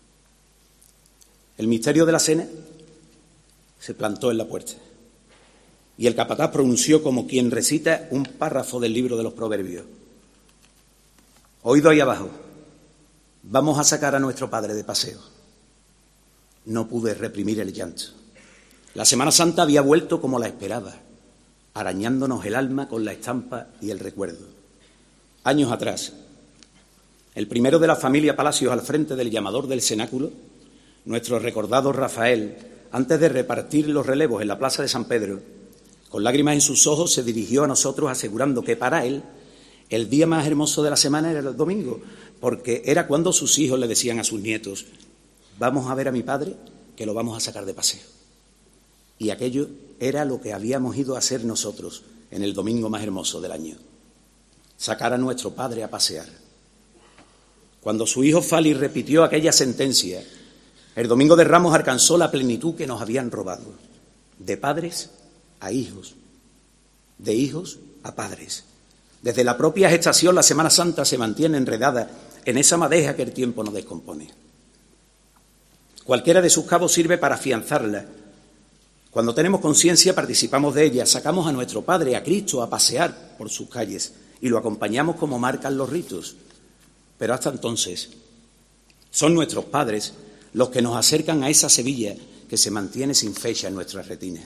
El misterio de la cena se plantó en la puerta y el capataz pronunció como quien recita un párrafo del libro de los Proverbios: oído ahí abajo, vamos a sacar a nuestro padre de paseo. No pude reprimir el llanto. La Semana Santa había vuelto como la esperaba, arañándonos el alma con la estampa y el recuerdo. Años atrás, el primero de la familia Palacios al frente del llamador del cenáculo, nuestro recordado Rafael, antes de repartir los relevos en la plaza de San Pedro, con lágrimas en sus ojos se dirigió a nosotros asegurando que para él el día más hermoso de la semana era el domingo, porque era cuando sus hijos le decían a sus nietos: vamos a ver a mi padre, que lo vamos a sacar de paseo. Y aquello era lo que habíamos ido a hacer nosotros en el domingo más hermoso del año: sacar a nuestro padre a pasear. Cuando su hijo Fali repitió aquella sentencia, el Domingo de Ramos alcanzó la plenitud que nos habían robado, de padres a hijos, de hijos a padres. Desde la propia gestación la Semana Santa se mantiene enredada en esa madeja que el tiempo no descompone. Cualquiera de sus cabos sirve para afianzarla. Cuando tenemos conciencia participamos de ella, sacamos a nuestro Padre, a Cristo, a pasear por sus calles y lo acompañamos como marcan los ritos. Pero hasta entonces son nuestros padres los que nos acercan a esa Sevilla que se mantiene sin fecha en nuestra retina.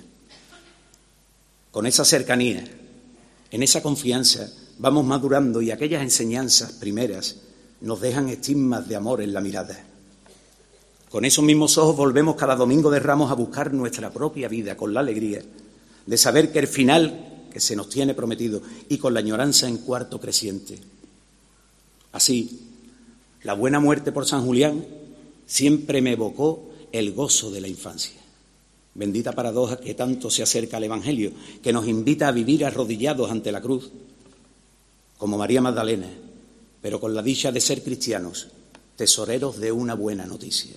Con esa cercanía, en esa confianza, vamos madurando y aquellas enseñanzas primeras nos dejan estigmas de amor en la mirada. Con esos mismos ojos volvemos cada Domingo de Ramos a buscar nuestra propia vida con la alegría de saber que el final que se nos tiene prometido y con la añoranza en cuarto creciente. Así, la buena muerte por San Julián siempre me evocó el gozo de la infancia. Bendita paradoja que tanto se acerca al Evangelio, que nos invita a vivir arrodillados ante la cruz, como María Magdalena, pero con la dicha de ser cristianos, tesoreros de una buena noticia.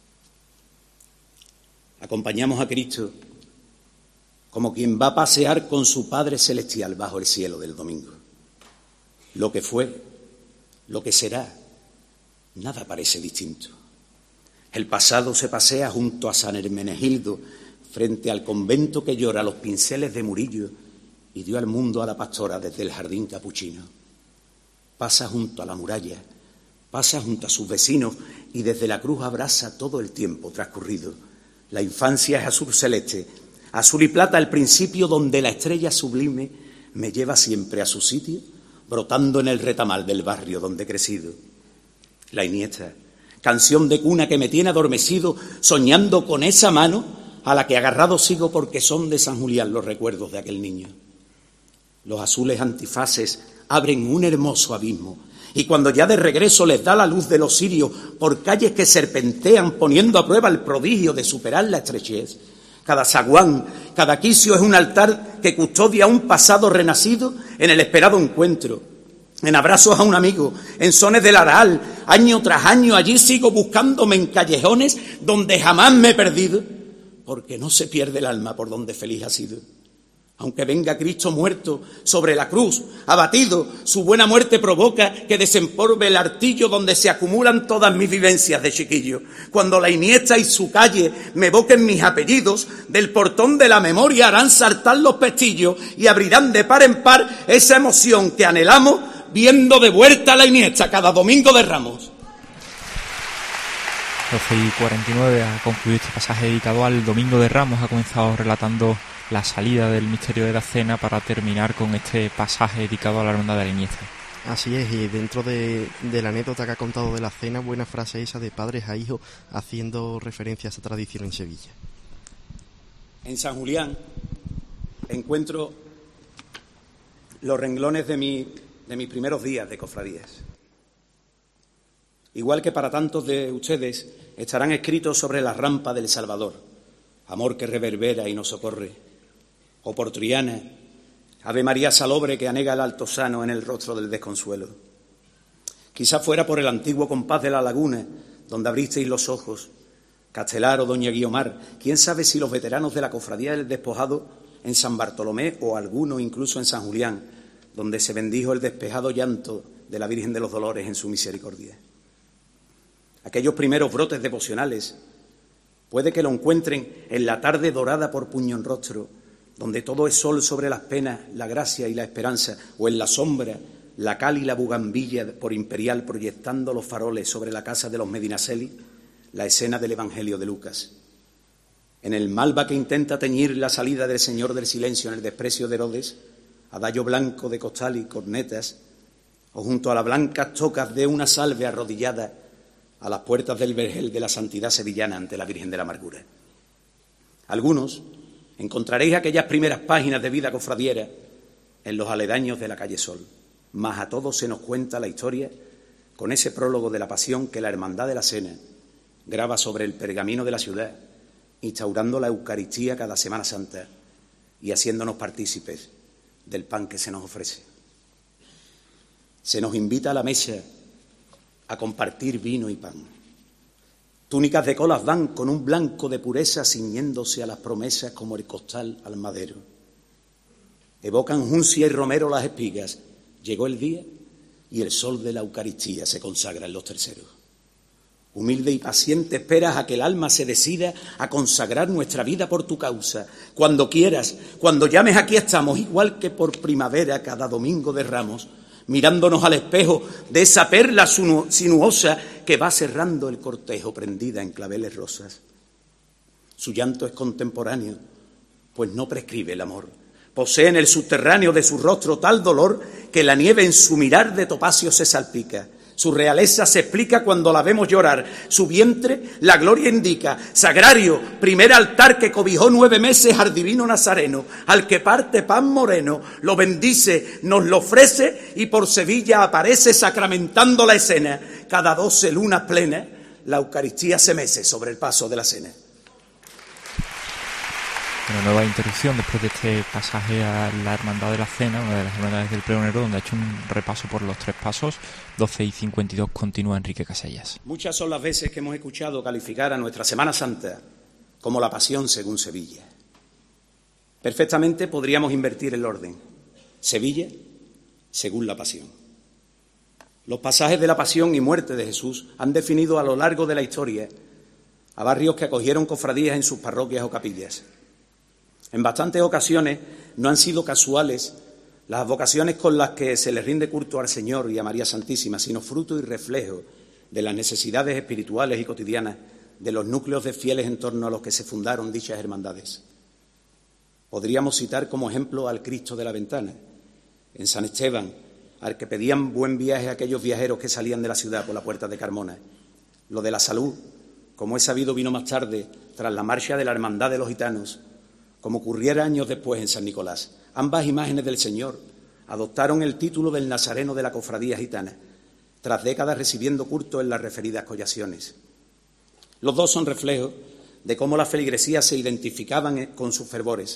Acompañamos a Cristo como quien va a pasear con su Padre Celestial bajo el cielo del domingo. Lo que fue, lo que será, nada parece distinto. El pasado se pasea junto a San Hermenegildo, frente al convento que llora los pinceles de Murillo y dio al mundo a la pastora desde el jardín capuchino. Pasa junto a la muralla, pasa junto a sus vecinos y desde la cruz abraza todo el tiempo transcurrido. La infancia es azul celeste, azul y plata, el principio donde la estrella sublime me lleva siempre a su sitio, brotando en el retamal del barrio donde he crecido. La Iniesta, canción de cuna que me tiene adormecido, soñando con esa mano a la que agarrado sigo porque son de San Julián los recuerdos de aquel niño. Los azules antifaces abren un hermoso abismo y cuando ya de regreso les da la luz de los cirios por calles que serpentean poniendo a prueba el prodigio de superar la estrechez, cada zaguán, cada quicio es un altar que custodia un pasado renacido en el esperado encuentro, en abrazos a un amigo, en sones del aral, año tras año allí sigo buscándome en callejones donde jamás me he perdido, porque no se pierde el alma por donde feliz ha sido. Aunque venga Cristo muerto sobre la cruz, abatido, su buena muerte provoca que desempolve el artillo donde se acumulan todas mis vivencias de chiquillo. Cuando la Iniesta y su calle me evoquen mis apellidos, del portón de la memoria harán saltar los pestillos y abrirán de par en par esa emoción que anhelamos viendo de vuelta a la Iniesta cada domingo de Ramos. doce y cuarenta y nueve ha concluido este pasaje dedicado al Domingo de Ramos. Ha comenzado relatando la salida del misterio de la cena para terminar con este pasaje dedicado a la hermandad de la Iniesta. Así es, y dentro de, de la anécdota que ha contado de la cena, buena frase esa de padres a hijos, haciendo referencia a esa tradición en Sevilla. En San Julián encuentro los renglones de, mi, de mis primeros días de cofradías. Igual que para tantos de ustedes, estarán escritos sobre la rampa del Salvador, amor que reverbera y nos socorre. O por Triana, Ave María salobre que anega el altozano en el rostro del desconsuelo. Quizá fuera por el antiguo compás de la laguna, donde abristeis los ojos, Castelar o Doña Guiomar, quién sabe si los veteranos de la Cofradía del Despojado en San Bartolomé o alguno incluso en San Julián, donde se bendijo el despejado llanto de la Virgen de los Dolores en su misericordia. Aquellos primeros brotes devocionales puede que lo encuentren en la tarde dorada por puño en rostro, donde todo es sol sobre las penas, la gracia y la esperanza, o en la sombra, la cal y la bugambilla por imperial proyectando los faroles sobre la casa de los Medinaceli, la escena del Evangelio de Lucas. En el malva que intenta teñir la salida del Señor del Silencio en el desprecio de Herodes, adagio blanco de costal y cornetas, o junto a las blancas tocas de una salve arrodillada a las puertas del vergel de la santidad sevillana ante la Virgen de la Amargura. Algunos encontraréis aquellas primeras páginas de vida cofradiera en los aledaños de la calle Sol, mas a todos se nos cuenta la historia con ese prólogo de la pasión que la Hermandad de la Cena graba sobre el pergamino de la ciudad, instaurando la Eucaristía cada Semana Santa y haciéndonos partícipes del pan que se nos ofrece. Se nos invita a la mesa a compartir vino y pan. Túnicas de colas van con un blanco de pureza ciñéndose a las promesas como el costal al madero. Evocan juncia y romero las espigas. Llegó el día y el sol de la Eucaristía se consagra en los terceros. Humilde y paciente esperas a que el alma se decida a consagrar nuestra vida por tu causa. Cuando quieras, cuando llames, aquí estamos, igual que por primavera cada domingo de Ramos, mirándonos al espejo de esa perla sinuosa que va cerrando el cortejo prendida en claveles rosas. Su llanto es contemporáneo, pues no prescribe el amor. Posee en el subterráneo de su rostro tal dolor que la nieve en su mirar de topacio se salpica. Su realeza se explica cuando la vemos llorar. Su vientre la gloria indica. Sagrario, primer altar que cobijó nueve meses al divino Nazareno. Al que parte pan moreno, lo bendice, nos lo ofrece y por Sevilla aparece sacramentando la escena. Cada doce lunas plenas, la Eucaristía se mece sobre el paso de la cena. Una nueva interrupción después de este pasaje a la Hermandad de la Cena, una de las hermandades del Pregonero, donde ha hecho un repaso por los tres pasos. Doce y cincuenta y dos continúa Enrique Casellas. Muchas son las veces que hemos escuchado calificar a nuestra Semana Santa como la Pasión según Sevilla. Perfectamente podríamos invertir el orden. Sevilla según la Pasión. Los pasajes de la Pasión y muerte de Jesús han definido a lo largo de la historia a barrios que acogieron cofradías en sus parroquias o capillas. En bastantes ocasiones no han sido casuales las vocaciones con las que se les rinde culto al Señor y a María Santísima, sino fruto y reflejo de las necesidades espirituales y cotidianas de los núcleos de fieles en torno a los que se fundaron dichas hermandades. Podríamos citar como ejemplo al Cristo de la Ventana, en San Esteban, al que pedían buen viaje a aquellos viajeros que salían de la ciudad por la puerta de Carmona. Lo de la Salud, como es sabido, vino más tarde, tras la marcha de la Hermandad de los Gitanos, como ocurriera años después en San Nicolás. Ambas imágenes del Señor adoptaron el título del Nazareno de la Cofradía Gitana, tras décadas recibiendo culto en las referidas collaciones. Los dos son reflejos de cómo las feligresías se identificaban con sus fervores.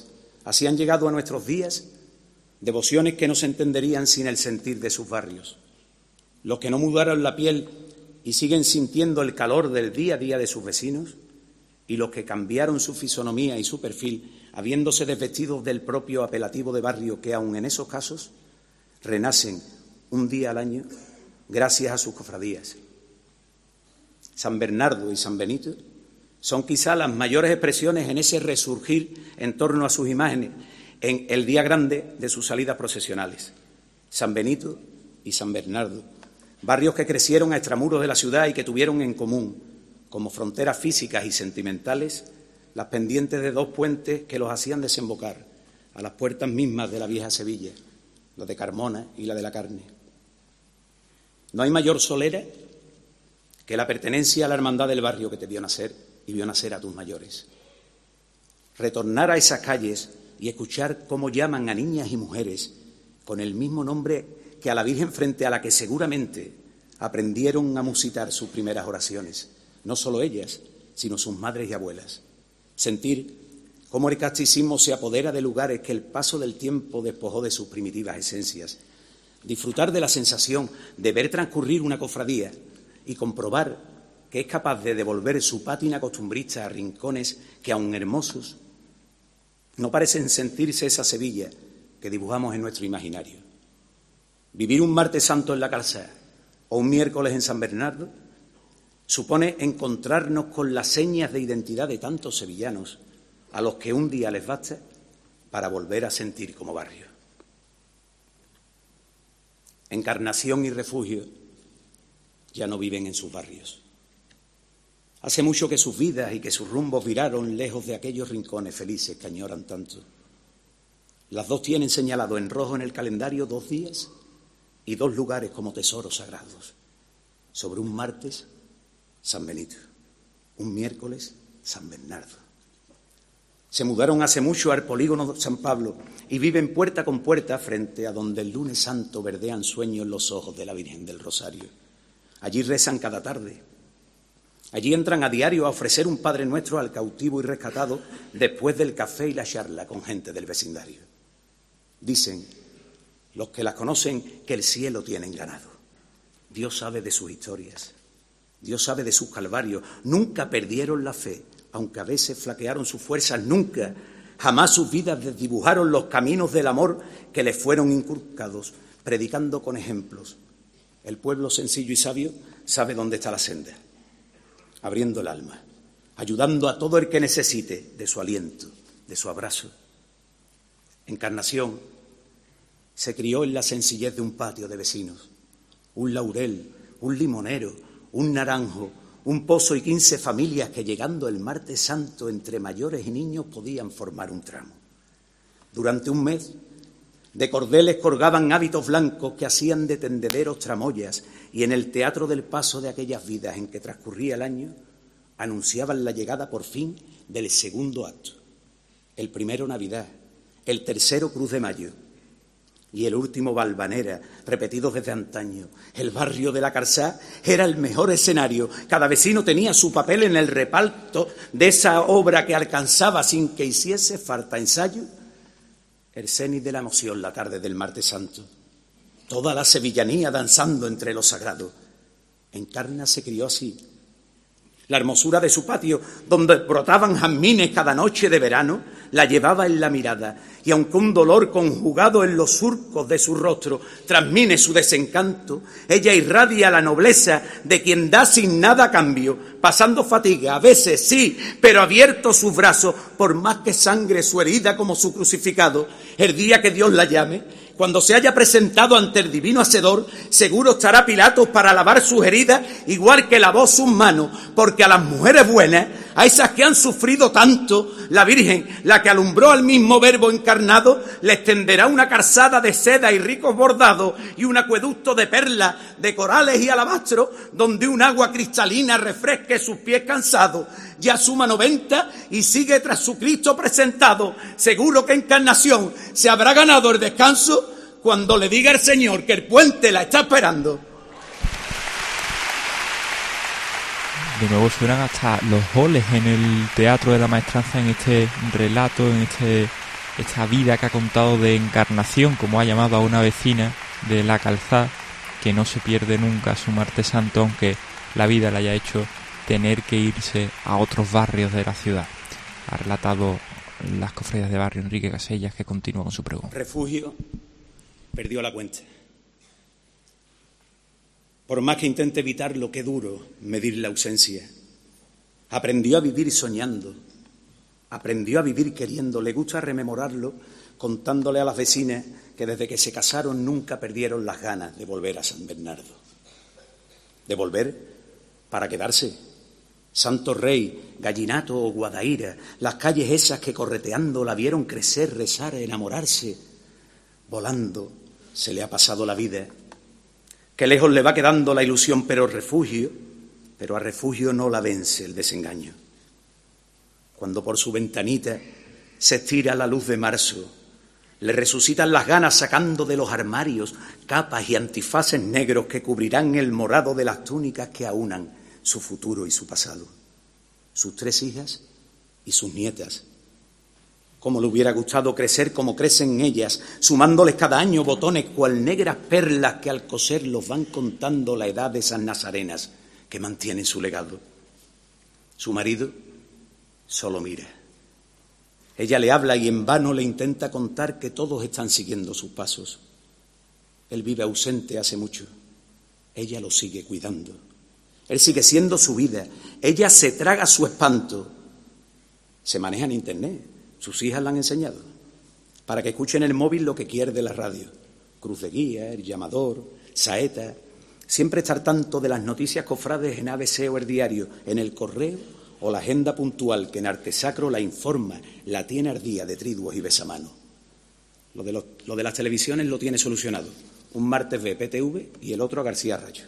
Así han llegado a nuestros días devociones que no se entenderían sin el sentir de sus barrios. Los que no mudaron la piel y siguen sintiendo el calor del día a día de sus vecinos, y los que cambiaron su fisonomía y su perfil, habiéndose desvestido del propio apelativo de barrio que, aun en esos casos, renacen un día al año gracias a sus cofradías. San Bernardo y San Benito son quizá las mayores expresiones en ese resurgir en torno a sus imágenes en el día grande de sus salidas procesionales. San Benito y San Bernardo, barrios que crecieron a extramuros de la ciudad y que tuvieron en común, como fronteras físicas y sentimentales, las pendientes de dos puentes que los hacían desembocar a las puertas mismas de la vieja Sevilla, la de Carmona y la de la Carne. No hay mayor solera que la pertenencia a la hermandad del barrio que te vio nacer y vio nacer a tus mayores. Retornar a esas calles y escuchar cómo llaman a niñas y mujeres con el mismo nombre que a la Virgen frente a la que seguramente aprendieron a musitar sus primeras oraciones, no solo ellas, sino sus madres y abuelas. Sentir cómo el catecismo se apodera de lugares que el paso del tiempo despojó de sus primitivas esencias. Disfrutar de la sensación de ver transcurrir una cofradía y comprobar que es capaz de devolver su pátina costumbrista a rincones que, aun hermosos, no parecen sentirse esa Sevilla que dibujamos en nuestro imaginario. Vivir un martes santo en la Calzada o un miércoles en San Bernardo supone encontrarnos con las señas de identidad de tantos sevillanos a los que un día les basta para volver a sentir como barrio. Encarnación y Refugio ya no viven en sus barrios. Hace mucho que sus vidas y que sus rumbos viraron lejos de aquellos rincones felices que añoran tanto. Las dos tienen señalado en rojo en el calendario dos días y dos lugares como tesoros sagrados. Sobre un martes, San Benito. Un miércoles, San Bernardo. Se mudaron hace mucho al polígono San Pablo y viven puerta con puerta frente a donde el lunes santo verdean sueños los ojos de la Virgen del Rosario. Allí rezan cada tarde. Allí entran a diario a ofrecer un Padre Nuestro al cautivo y rescatado después del café y la charla con gente del vecindario. Dicen los que las conocen que el cielo tienen ganado. Dios sabe de sus historias. Dios sabe de sus calvarios. Nunca perdieron la fe, aunque a veces flaquearon sus fuerzas. Nunca, jamás sus vidas desdibujaron los caminos del amor que les fueron inculcados, predicando con ejemplos. El pueblo sencillo y sabio sabe dónde está la senda, abriendo el alma, ayudando a todo el que necesite de su aliento, de su abrazo. Encarnación se crió en la sencillez de un patio de vecinos. Un laurel, un limonero, un naranjo, un pozo y quince familias que, llegando el martes santo, entre mayores y niños podían formar un tramo. Durante un mes, de cordeles colgaban hábitos blancos que hacían de tendederos tramoyas, y en el teatro del paso de aquellas vidas en que transcurría el año, anunciaban la llegada por fin del segundo acto. El primero Navidad, el tercero Cruz de Mayo y el último Valvanera, repetidos desde antaño. El barrio de la Calzada era el mejor escenario. Cada vecino tenía su papel en el reparto de esa obra que alcanzaba, sin que hiciese falta ensayo, el cenit de la emoción la tarde del martes santo. Toda la sevillanía danzando entre lo sagrado. Encarna se crió así. La hermosura de su patio, donde brotaban jazmines cada noche de verano, la llevaba en la mirada, y aunque un dolor conjugado en los surcos de su rostro transmine su desencanto, ella irradia la nobleza de quien da sin nada a cambio, pasando fatiga, a veces sí, pero abiertos sus brazos, por más que sangre su herida como su crucificado. El día que Dios la llame, cuando se haya presentado ante el divino Hacedor, seguro estará Pilatos para lavar sus heridas, igual que lavó sus manos, porque a las mujeres buenas, a esas que han sufrido tanto, la Virgen, la que alumbró al mismo Verbo encarnado, les tenderá una calzada de seda y ricos bordados y un acueducto de perlas, de corales y alabastro, donde un agua cristalina refresque sus pies cansados. Ya suma noventa y sigue tras su Cristo presentado. Seguro que Encarnación se habrá ganado el descanso cuando le diga el Señor que el puente la está esperando. De nuevo suenan hasta los goles en el Teatro de la Maestranza, en este relato, en este esta vida que ha contado de encarnación, como ha llamado a una vecina de La Calzada, que no se pierde nunca su martes santo, aunque la vida le haya hecho tener que irse a otros barrios de la ciudad. Ha relatado las cofradías de barrio Enrique Casellas, que continúa con su pregón. Refugio perdió la cuenta. Por más que intente evitarlo, qué duro medir la ausencia. Aprendió a vivir soñando, aprendió a vivir queriendo. Le gusta rememorarlo contándole a las vecinas que desde que se casaron nunca perdieron las ganas de volver a San Bernardo. De volver para quedarse. Santo Rey, Gallinato o Guadaira, las calles esas que correteando la vieron crecer, rezar, enamorarse. Volando se le ha pasado la vida. Que lejos le va quedando la ilusión, pero refugio, pero a refugio no la vence el desengaño. Cuando por su ventanita se estira la luz de marzo, le resucitan las ganas sacando de los armarios capas y antifaces negros que cubrirán el morado de las túnicas que aunan su futuro y su pasado. Sus tres hijas y sus nietas. Cómo le hubiera gustado crecer como crecen ellas, sumándoles cada año botones cual negras perlas que al coserlos van contando la edad de esas nazarenas que mantienen su legado. Su marido solo mira. Ella le habla y en vano le intenta contar que todos están siguiendo sus pasos. Él vive ausente hace mucho. Ella lo sigue cuidando. Él sigue siendo su vida. Ella se traga su espanto. Se maneja en internet. Sus hijas la han enseñado. Para que escuchen en el móvil lo que quiere de la radio. Cruz de Guía, El Llamador, Saeta. Siempre estar tanto de las noticias cofrades en A B C o El Diario, en El Correo o la agenda puntual que en Arte Sacro la informa, la tiene al día de triduos y besamanos. Lo de, los, lo de las televisiones lo tiene solucionado. Un martes ve P T V y el otro a García Rayo.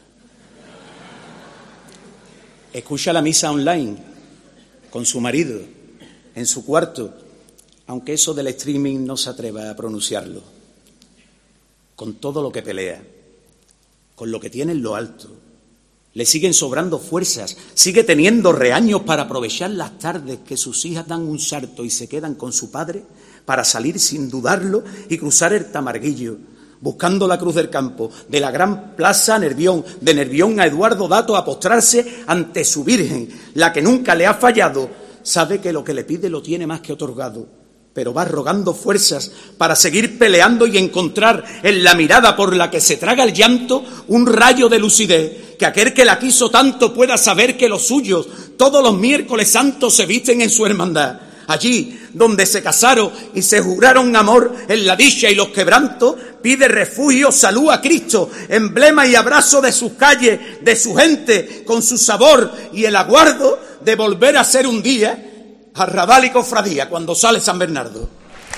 Escucha la misa online con su marido en su cuarto, aunque eso del streaming no se atreva a pronunciarlo. Con todo lo que pelea, con lo que tiene en lo alto, le siguen sobrando fuerzas, sigue teniendo reaños para aprovechar las tardes que sus hijas dan un salto y se quedan con su padre para salir sin dudarlo y cruzar el Tamarguillo, buscando la Cruz del Campo, de la Gran Plaza a Nervión, de Nervión a Eduardo Dato a postrarse ante su Virgen, la que nunca le ha fallado. Sabe que lo que le pide lo tiene más que otorgado, pero va rogando fuerzas para seguir peleando y encontrar en la mirada por la que se traga el llanto un rayo de lucidez, que aquel que la quiso tanto pueda saber que los suyos todos los miércoles santos se visten en su hermandad. Allí donde se casaron y se juraron amor en la dicha y los quebrantos, pide refugio, salud a Cristo, emblema y abrazo de sus calles, de su gente, con su sabor y el aguardo de volver a ser un día arrabal y cofradía cuando sale San Bernardo.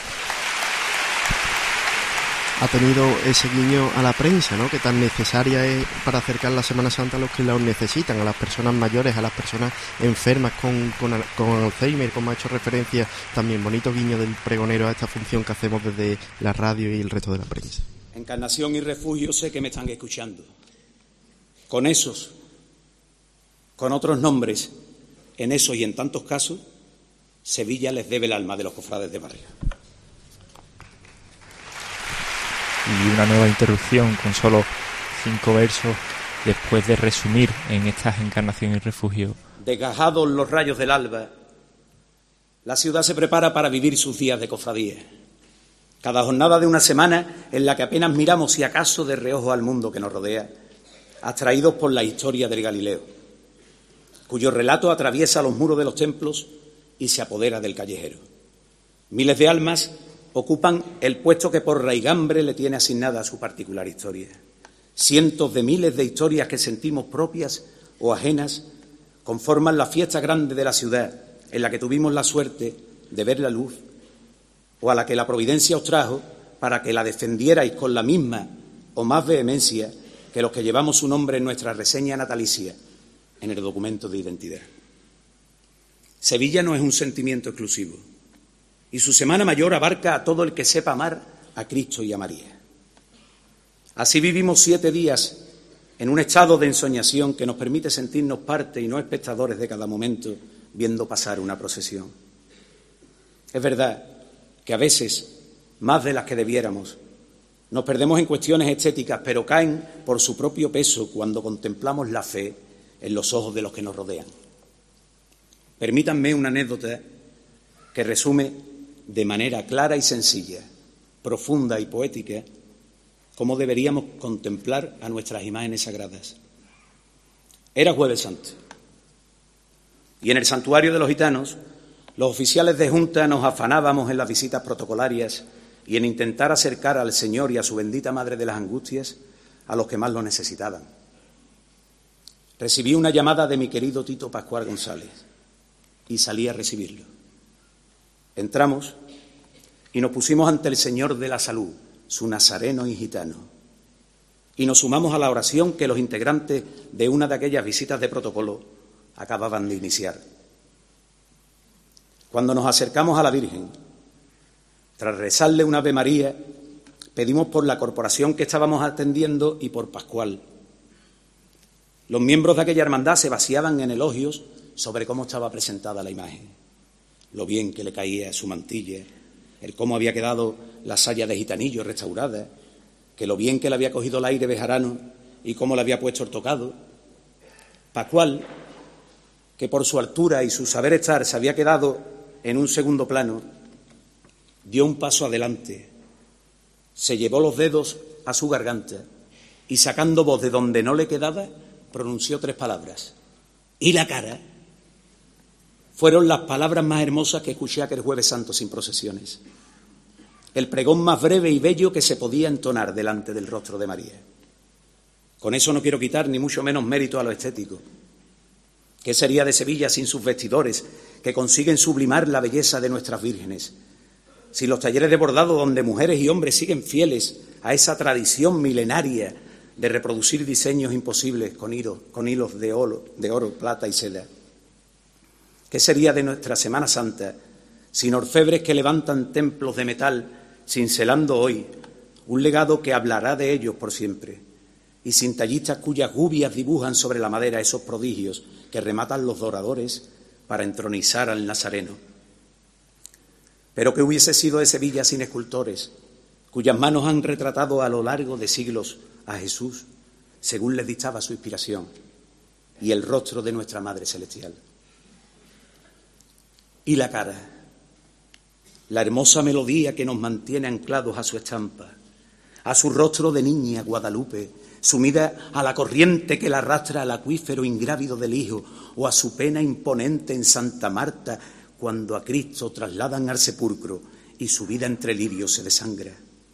Ha tenido ese guiño a la prensa, ¿no?, que tan necesaria es para acercar la Semana Santa a los que la necesitan, a las personas mayores, a las personas enfermas con, con, con Alzheimer, como ha hecho referencia también. Bonito guiño del pregonero a esta función que hacemos desde la radio y el resto de la prensa. Encarnación y Refugio sé que me están escuchando. Con esos, con otros nombres, en esos y en tantos casos, Sevilla les debe el alma de los cofrades de barrio. Y una nueva interrupción con solo cinco versos después de resumir en estas Encarnación y Refugio. Desgajados los rayos del alba, la ciudad se prepara para vivir sus días de cofradía. Cada jornada de una semana en la que apenas miramos si acaso de reojo al mundo que nos rodea, atraídos por la historia del Galileo, cuyo relato atraviesa los muros de los templos y se apodera del callejero. Miles de almas ocupan el puesto que por raigambre le tiene asignada a su particular historia. Cientos de miles de historias que sentimos propias o ajenas conforman la fiesta grande de la ciudad, en la que tuvimos la suerte de ver la luz, o a la que la providencia os trajo para que la defendierais con la misma o más vehemencia que los que llevamos su nombre en nuestra reseña natalicia en el documento de identidad. Sevilla no es un sentimiento exclusivo, y su Semana Mayor abarca a todo el que sepa amar a Cristo y a María. Así vivimos siete días en un estado de ensoñación que nos permite sentirnos parte y no espectadores de cada momento viendo pasar una procesión. Es verdad que a veces, más de las que debiéramos, nos perdemos en cuestiones estéticas, pero caen por su propio peso cuando contemplamos la fe en los ojos de los que nos rodean. Permítanme una anécdota que resume de manera clara y sencilla, profunda y poética, cómo deberíamos contemplar a nuestras imágenes sagradas. Era Jueves Santo, y en el santuario de los gitanos, los oficiales de Junta nos afanábamos en las visitas protocolarias y en intentar acercar al Señor y a su bendita Madre de las Angustias a los que más lo necesitaban. Recibí una llamada de mi querido Tito Pascual González y salí a recibirlo. Entramos y nos pusimos ante el Señor de la Salud, su nazareno y gitano, y nos sumamos a la oración que los integrantes de una de aquellas visitas de protocolo acababan de iniciar. Cuando nos acercamos a la Virgen, tras rezarle una Ave María, pedimos por la corporación que estábamos atendiendo y por Pascual. Los miembros de aquella hermandad se vaciaban en elogios sobre cómo estaba presentada la imagen, lo bien que le caía su mantilla, el cómo había quedado la saya de gitanillo restaurada, que lo bien que le había cogido el aire bejarano y cómo le había puesto el tocado. Pascual, que por su altura y su saber estar se había quedado en un segundo plano, dio un paso adelante, se llevó los dedos a su garganta y, sacando voz de donde no le quedaba, pronunció tres palabras. Y la cara. Fueron las palabras más hermosas que escuché aquel Jueves Santo sin procesiones. El pregón más breve y bello que se podía entonar delante del rostro de María. Con eso no quiero quitar ni mucho menos mérito a lo estético. ¿Qué sería de Sevilla sin sus vestidores que consiguen sublimar la belleza de nuestras vírgenes? Sin los talleres de bordado donde mujeres y hombres siguen fieles a esa tradición milenaria de reproducir diseños imposibles con hilos, con hilos de oro, de oro, plata y seda. ¿Qué sería de nuestra Semana Santa sin orfebres que levantan templos de metal, cincelando hoy un legado que hablará de ellos por siempre, y sin tallistas cuyas gubias dibujan sobre la madera esos prodigios que rematan los doradores para entronizar al Nazareno? Pero ¿qué hubiese sido de Sevilla sin escultores, cuyas manos han retratado a lo largo de siglos a Jesús, según les dictaba su inspiración, y el rostro de nuestra Madre Celestial? Y la cara, la hermosa melodía que nos mantiene anclados a su estampa, a su rostro de niña Guadalupe, sumida a la corriente que la arrastra al acuífero ingrávido del Hijo, o a su pena imponente en Santa Marta, cuando a Cristo trasladan al sepulcro y su vida entre lirios se desangra.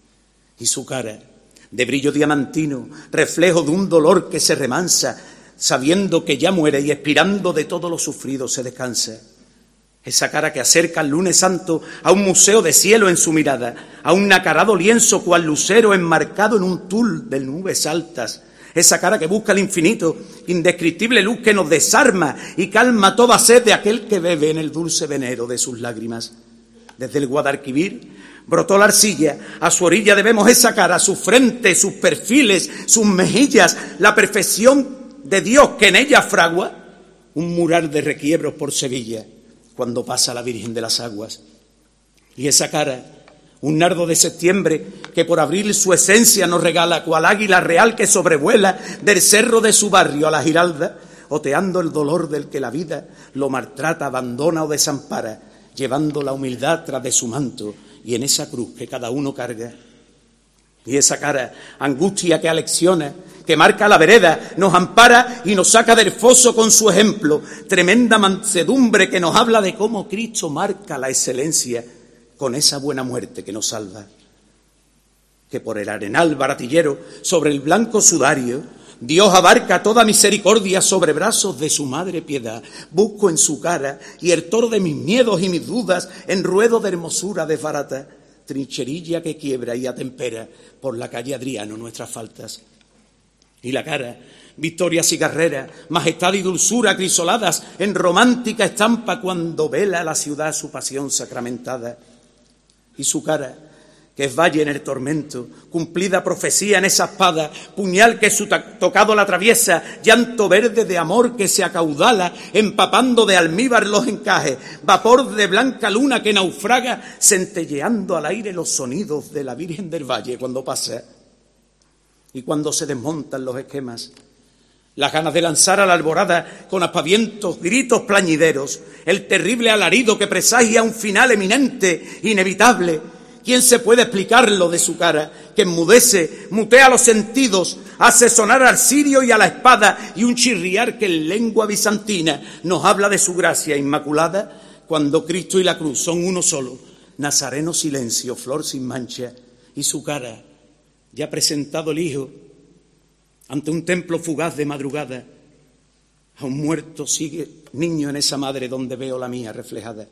Y su cara, de brillo diamantino, reflejo de un dolor que se remansa, sabiendo que ya muere y expirando de todo lo sufrido se descansa. Esa cara que acerca al lunes santo a un museo de cielo en su mirada, a un nacarado lienzo cual lucero enmarcado en un tul de nubes altas. Esa cara que busca el infinito, indescriptible luz que nos desarma y calma toda sed de aquel que bebe en el dulce venero de sus lágrimas. Desde el Guadalquivir brotó la arcilla, a su orilla debemos esa cara, su frente, sus perfiles, sus mejillas, la perfección de Dios que en ella fragua un mural de requiebros por Sevilla, cuando pasa la Virgen de las Aguas. Y esa cara, un nardo de septiembre que por abril su esencia nos regala, cual águila real que sobrevuela del cerro de su barrio a la Giralda, oteando el dolor del que la vida lo maltrata, abandona o desampara, llevando la humildad tras de su manto y en esa cruz que cada uno carga. Y esa cara, angustia que alecciona, que marca la vereda, nos ampara y nos saca del foso con su ejemplo, tremenda mansedumbre que nos habla de cómo Cristo marca la excelencia con esa buena muerte que nos salva. Que por el arenal baratillero, sobre el blanco sudario, Dios abarca toda misericordia sobre brazos de su madre piedad. Busco en su cara y el toro de mis miedos y mis dudas en ruedo de hermosura desbarata, trincherilla que quiebra y atempera por la calle Adriano nuestras faltas. Y la cara, victorias y carreras, majestad y dulzura crisoladas en romántica estampa cuando vela la ciudad su pasión sacramentada. Y su cara, que es valle en el tormento, cumplida profecía en esa espada, puñal que su tocado la atraviesa, llanto verde de amor que se acaudala, empapando de almíbar los encajes, vapor de blanca luna que naufraga, centelleando al aire los sonidos de la Virgen del Valle cuando pasa. Y cuando se desmontan los esquemas, las ganas de lanzar a la alborada con aspavientos, gritos plañideros, el terrible alarido que presagia un final eminente, inevitable. ¿Quién se puede explicarlo de su cara, que enmudece, mutea los sentidos, hace sonar al cirio y a la espada y un chirriar que en lengua bizantina nos habla de su gracia inmaculada, cuando Cristo y la cruz son uno solo, nazareno silencio, flor sin mancha, y su cara, ya presentado el Hijo, ante un templo fugaz de madrugada, a un muerto sigue niño en esa madre donde veo la mía reflejada.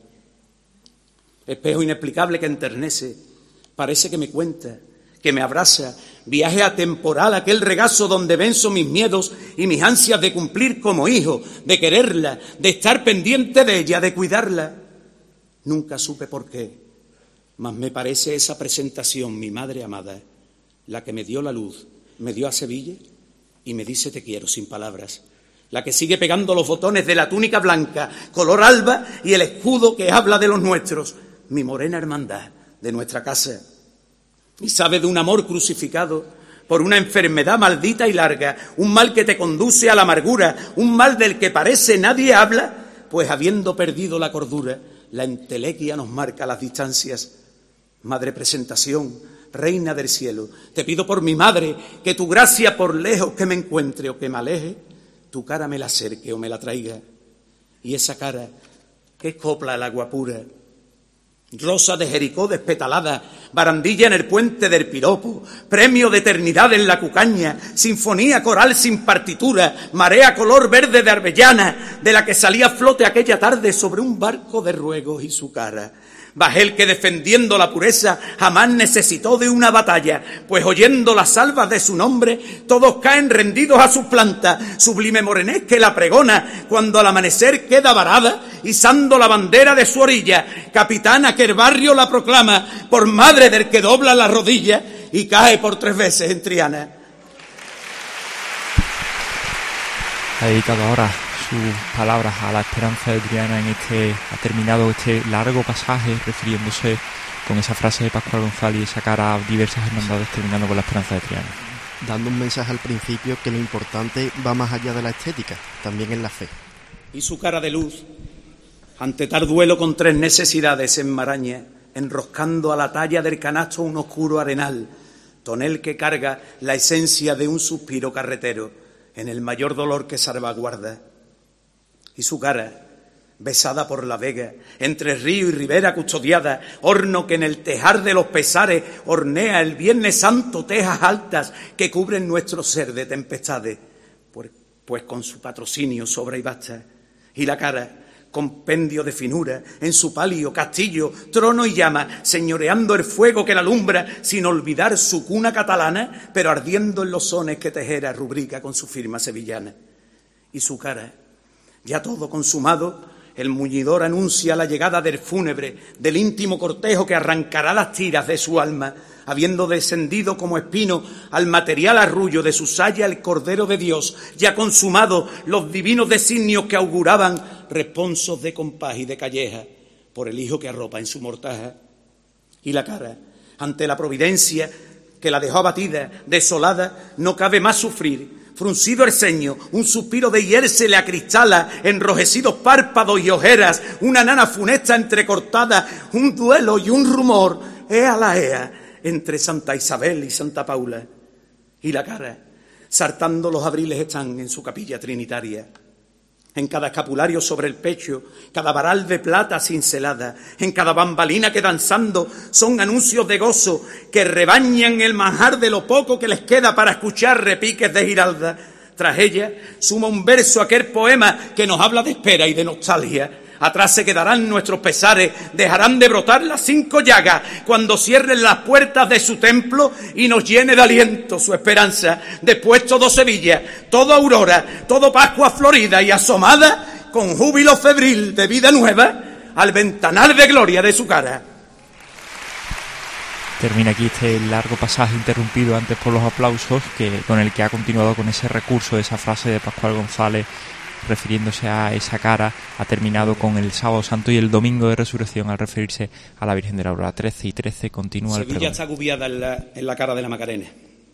Espejo inexplicable que enternece, parece que me cuenta, que me abraza, viaje atemporal, aquel regazo donde venzo mis miedos y mis ansias de cumplir como hijo, de quererla, de estar pendiente de ella, de cuidarla. Nunca supe por qué, mas me parece esa presentación, mi madre amada, la que me dio la luz, me dio a Sevilla y me dice te quiero sin palabras. La que sigue pegando los botones de la túnica blanca, color alba, y el escudo que habla de los nuestros, mi morena hermandad de nuestra casa. Y sabe de un amor crucificado por una enfermedad maldita y larga, un mal que te conduce a la amargura, un mal del que parece nadie habla, pues habiendo perdido la cordura, la entelequia nos marca las distancias. Madre presentación, reina del cielo, te pido por mi madre, que tu gracia por lejos que me encuentre o que me aleje, tu cara me la acerque o me la traiga. Y esa cara, que es copla el agua pura, rosa de Jericó despetalada, barandilla en el puente del piropo, premio de eternidad en la cucaña, sinfonía coral sin partitura, marea color verde de Arbellana, de la que salía a flote aquella tarde sobre un barco de ruegos y su cara. Bajel que defendiendo la pureza jamás necesitó de una batalla, pues oyendo las salvas de su nombre, todos caen rendidos a sus plantas. Sublime morenés que la pregona cuando al amanecer queda varada, izando la bandera de su orilla, capitana que el barrio la proclama, por madre del que dobla la rodilla y cae por tres veces en Triana. Ha dedicado ahora sus palabras a la esperanza de Triana en este, ha terminado este largo pasaje refiriéndose con esa frase de Pascual González y esa cara a diversas hermandades, terminando con la esperanza de Triana. Dando un mensaje al principio que lo importante va más allá de la estética, también en la fe. Y su cara de luz, ante tal duelo con tres necesidades, enmaraña, enroscando a la talla del canasto un oscuro arenal, tonel que carga la esencia de un suspiro carretero, en el mayor dolor que salvaguarda. Y su cara, besada por la vega, entre río y ribera custodiada, horno que en el tejar de los pesares hornea el Viernes Santo tejas altas que cubren nuestro ser de tempestades, pues, pues con su patrocinio sobra y basta. Y la cara, compendio de finura, en su palio, castillo, trono y llama, señoreando el fuego que la alumbra, sin olvidar su cuna catalana, pero ardiendo en los sones que Tejera rubrica con su firma sevillana. Y su cara, ya todo consumado, el muñidor anuncia la llegada del fúnebre, del íntimo cortejo que arrancará las tiras de su alma, habiendo descendido como espino al material arrullo de su saya el Cordero de Dios, ya consumado los divinos designios que auguraban responsos de compás y de calleja por el Hijo que arropa en su mortaja. Y la cara, ante la providencia que la dejó abatida, desolada, no cabe más sufrir. Fruncido el ceño, un suspiro de hiel se le acristala, enrojecidos párpados y ojeras, una nana funesta entrecortada, un duelo y un rumor, ea la ea, entre Santa Isabel y Santa Paula. Y la cara, saltando los abriles están en su capilla trinitaria. En cada escapulario sobre el pecho, cada varal de plata cincelada, en cada bambalina que danzando son anuncios de gozo que rebañan el manjar de lo poco que les queda para escuchar repiques de Giralda. Tras ella suma un verso aquel poema que nos habla de espera y de nostalgia. Atrás se quedarán nuestros pesares, dejarán de brotar las cinco llagas cuando cierren las puertas de su templo y nos llene de aliento su esperanza. Después todo Sevilla, todo Aurora, todo Pascua florida y asomada con júbilo febril de vida nueva al ventanal de gloria de su cara. Termina aquí este largo pasaje interrumpido antes por los aplausos, que con el que ha continuado con ese recurso, esa frase de Pascual González refiriéndose a esa cara. Ha terminado con el Sábado Santo y el Domingo de Resurrección al referirse a la Virgen de la Aurora. trece y trece continúa el pregón. Sevilla está agobiada en la, en la cara de la Macarena.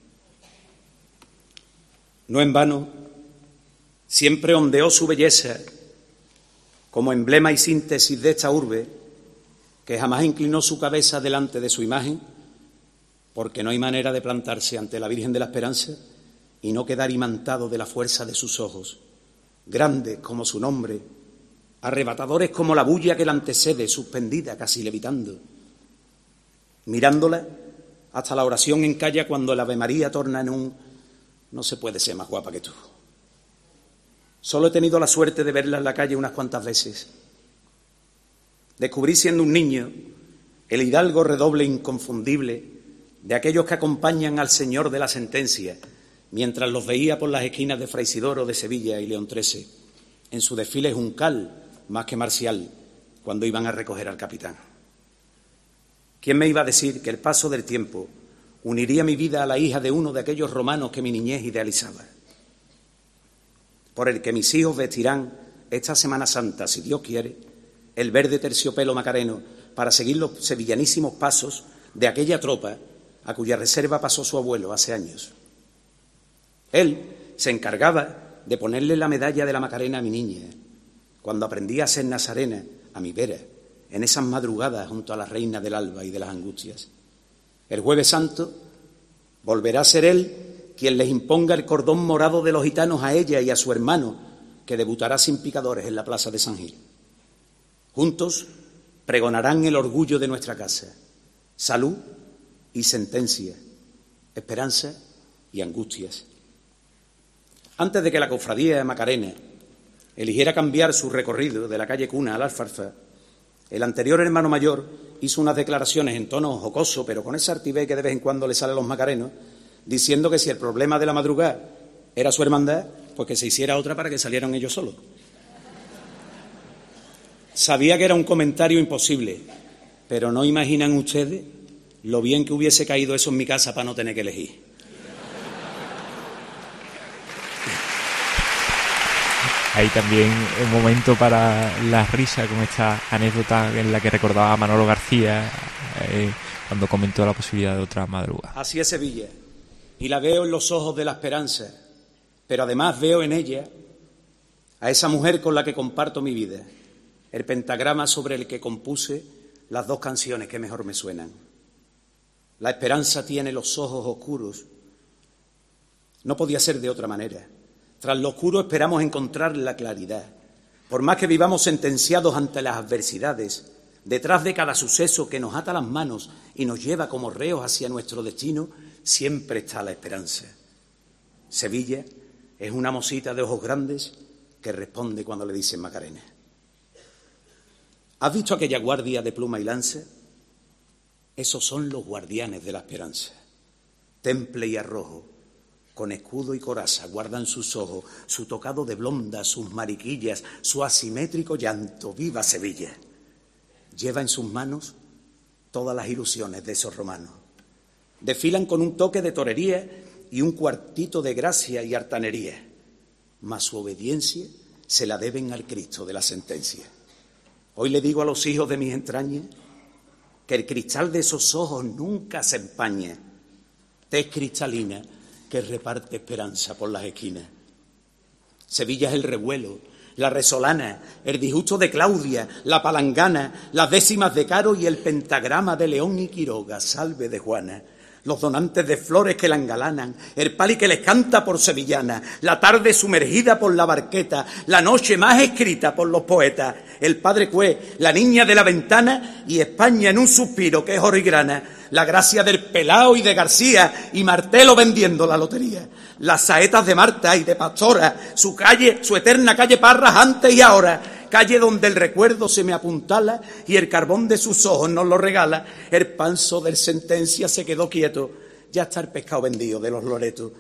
No en vano, siempre ondeó su belleza como emblema y síntesis de esta urbe, que jamás inclinó su cabeza delante de su imagen, porque no hay manera de plantarse ante la Virgen de la Esperanza y no quedar imantado de la fuerza de sus ojos, grandes como su nombre, arrebatadores como la bulla que la antecede, suspendida, casi levitando. Mirándola, hasta la oración encalla cuando el Ave María torna en un «no se puede ser más guapa que tú». Solo he tenido la suerte de verla en la calle unas cuantas veces. Descubrí siendo un niño el hidalgo redoble inconfundible de aquellos que acompañan al Señor de la Sentencia, mientras los veía por las esquinas de Fray Isidoro de Sevilla y León trece, en su desfile juncal más que marcial, cuando iban a recoger al capitán. ¿Quién me iba a decir que el paso del tiempo uniría mi vida a la hija de uno de aquellos romanos que mi niñez idealizaba? Por el que mis hijos vestirán esta Semana Santa, si Dios quiere, el verde terciopelo macareno, para seguir los sevillanísimos pasos de aquella tropa a cuya reserva pasó su abuelo hace años. Él se encargaba de ponerle la medalla de la Macarena a mi niña, cuando aprendí a ser nazarena a mi vera, en esas madrugadas junto a la Reina del Alba y de las Angustias. El Jueves Santo volverá a ser él quien les imponga el cordón morado de los gitanos a ella y a su hermano, que debutará sin picadores en la plaza de San Gil. Juntos pregonarán el orgullo de nuestra casa, salud y sentencia, esperanza y angustias. Antes de que la cofradía de Macarena eligiera cambiar su recorrido de la calle Cuna al Alfalfa, el anterior hermano mayor hizo unas declaraciones en tono jocoso, pero con esa altivez que de vez en cuando le sale a los macarenos, diciendo que si el problema de la madrugada era su hermandad, pues que se hiciera otra para que salieran ellos solos. Sabía que era un comentario imposible, pero no imaginan ustedes lo bien que hubiese caído eso en mi casa para no tener que elegir. Hay también un momento para la risa con esta anécdota en la que recordaba a Manolo García eh, cuando comentó la posibilidad de otra madrugada. Así es Sevilla, y la veo en los ojos de la esperanza, pero además veo en ella a esa mujer con la que comparto mi vida, el pentagrama sobre el que compuse las dos canciones que mejor me suenan. La esperanza tiene los ojos oscuros. No podía ser de otra manera. Tras lo oscuro esperamos encontrar la claridad. Por más que vivamos sentenciados ante las adversidades, detrás de cada suceso que nos ata las manos y nos lleva como reos hacia nuestro destino, siempre está la esperanza. Sevilla es una mosita de ojos grandes que responde cuando le dicen Macarena. ¿Has visto aquella guardia de pluma y lanza? Esos son los guardianes de la esperanza. Temple y arrojo, con escudo y coraza, guardan sus ojos, su tocado de blonda, sus mariquillas, su asimétrico llanto. ¡Viva Sevilla! Lleva en sus manos todas las ilusiones de esos romanos. Desfilan con un toque de torería y un cuartito de gracia y hartanería, mas su obediencia se la deben al Cristo de la sentencia. Hoy le digo a los hijos de mis entrañas que el cristal de esos ojos nunca se empaña, tez cristalina que reparte esperanza por las esquinas. Sevilla es el revuelo, la resolana, el disgusto de Claudia, la palangana, las décimas de Caro y el pentagrama de León y Quiroga, salve de Juana. Los donantes de flores que la engalanan, el pali que les canta por sevillana, la tarde sumergida por la barqueta, la noche más escrita por los poetas, el padre Cue, la niña de la ventana y España en un suspiro que es oro y grana, la gracia del Pelao y de García y Martelo vendiendo la lotería, las saetas de Marta y de Pastora, su calle, su eterna calle Parras antes y ahora, calle donde el recuerdo se me apuntala y el carbón de sus ojos nos lo regala. El panzo del sentencia se quedó quieto, ya está el pescado vendido de los loretos.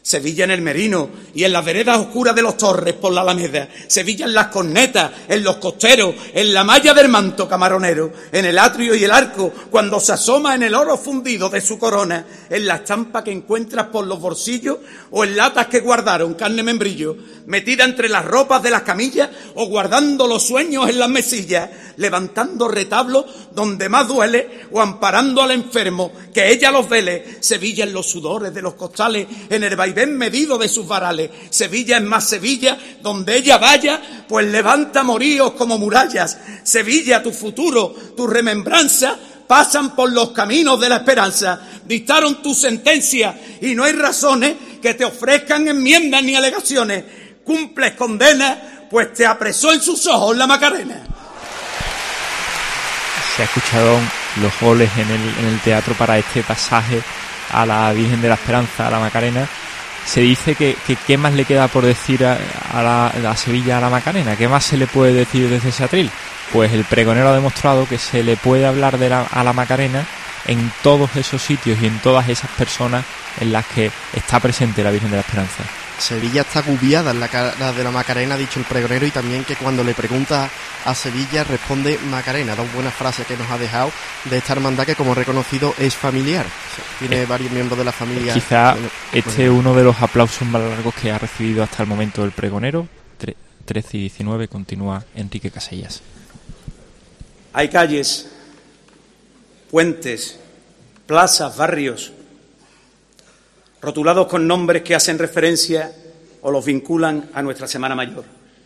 Sevilla en el Merino y en las veredas oscuras de los Torres por la Alameda, Sevilla en las cornetas, en los costeros, en la malla del manto camaronero, en el atrio y el arco, cuando se asoma en el oro fundido de su corona, en la estampa que encuentras por los bolsillos o en latas que guardaron carne membrillo, metida entre las ropas de las camillas o guardando los sueños en las mesillas, levantando retablos donde más duele o amparando al enfermo que ella los vele. Sevilla en los sudores de los costales, en el vaivén medido de sus varales. Sevilla es más Sevilla, donde ella vaya, pues levanta moríos como murallas. Sevilla, tu futuro, tu remembranza, pasan por los caminos de la esperanza. Dictaron tu sentencia y no hay razones que te ofrezcan enmiendas ni alegaciones. Cumples condena, pues te apresó en sus ojos la Macarena. Se ha escuchado los goles en el, en el teatro para este pasaje a la Virgen de la Esperanza, a la Macarena. Se dice que, que qué más le queda por decir a, a, la, a la Sevilla, a la Macarena, qué más se le puede decir desde ese atril. Pues el pregonero ha demostrado que se le puede hablar de la, a la Macarena en todos esos sitios y en todas esas personas en las que está presente la Virgen de la Esperanza. Sevilla está agobiada en la cara de la Macarena, ha dicho el pregonero, y también que cuando le pregunta a Sevilla responde Macarena. Dos buenas frases que nos ha dejado de esta hermandad que, como reconocido, es familiar. Tiene eh, varios miembros de la familia. Quizá este es uno de los aplausos más largos que ha recibido hasta el momento el pregonero. trece y diecinueve, continúa Enrique Casellas. Hay calles, puentes, plazas, barrios, rotulados con nombres que hacen referencia o los vinculan a nuestra Semana Mayor.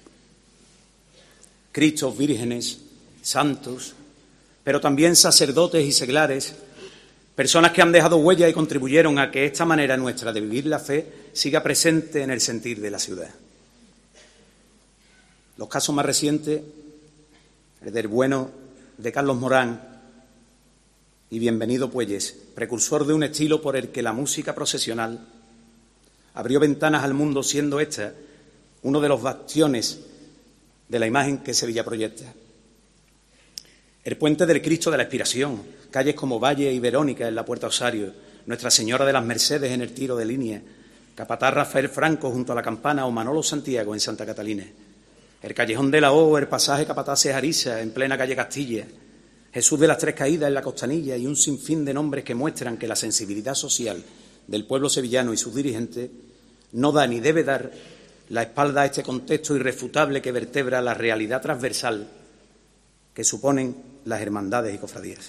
Cristos, vírgenes, santos, pero también sacerdotes y seglares, personas que han dejado huella y contribuyeron a que esta manera nuestra de vivir la fe siga presente en el sentir de la ciudad. Los casos más recientes, el del bueno de Carlos Morán y Bienvenido Puelles, precursor de un estilo por el que la música procesional abrió ventanas al mundo, siendo esta uno de los bastiones de la imagen que Sevilla proyecta. El puente del Cristo de la Expiración, calles como Valle y Verónica en la Puerta Osario, Nuestra Señora de las Mercedes en el Tiro de Línea, Capataz Rafael Franco junto a la Campana o Manolo Santiago en Santa Catalina, el Callejón de la O, el pasaje Capataz Arisa en plena calle Castilla, Jesús de las Tres Caídas en la Costanilla y un sinfín de nombres que muestran que la sensibilidad social del pueblo sevillano y sus dirigentes no da ni debe dar la espalda a este contexto irrefutable que vertebra la realidad transversal que suponen las hermandades y cofradías.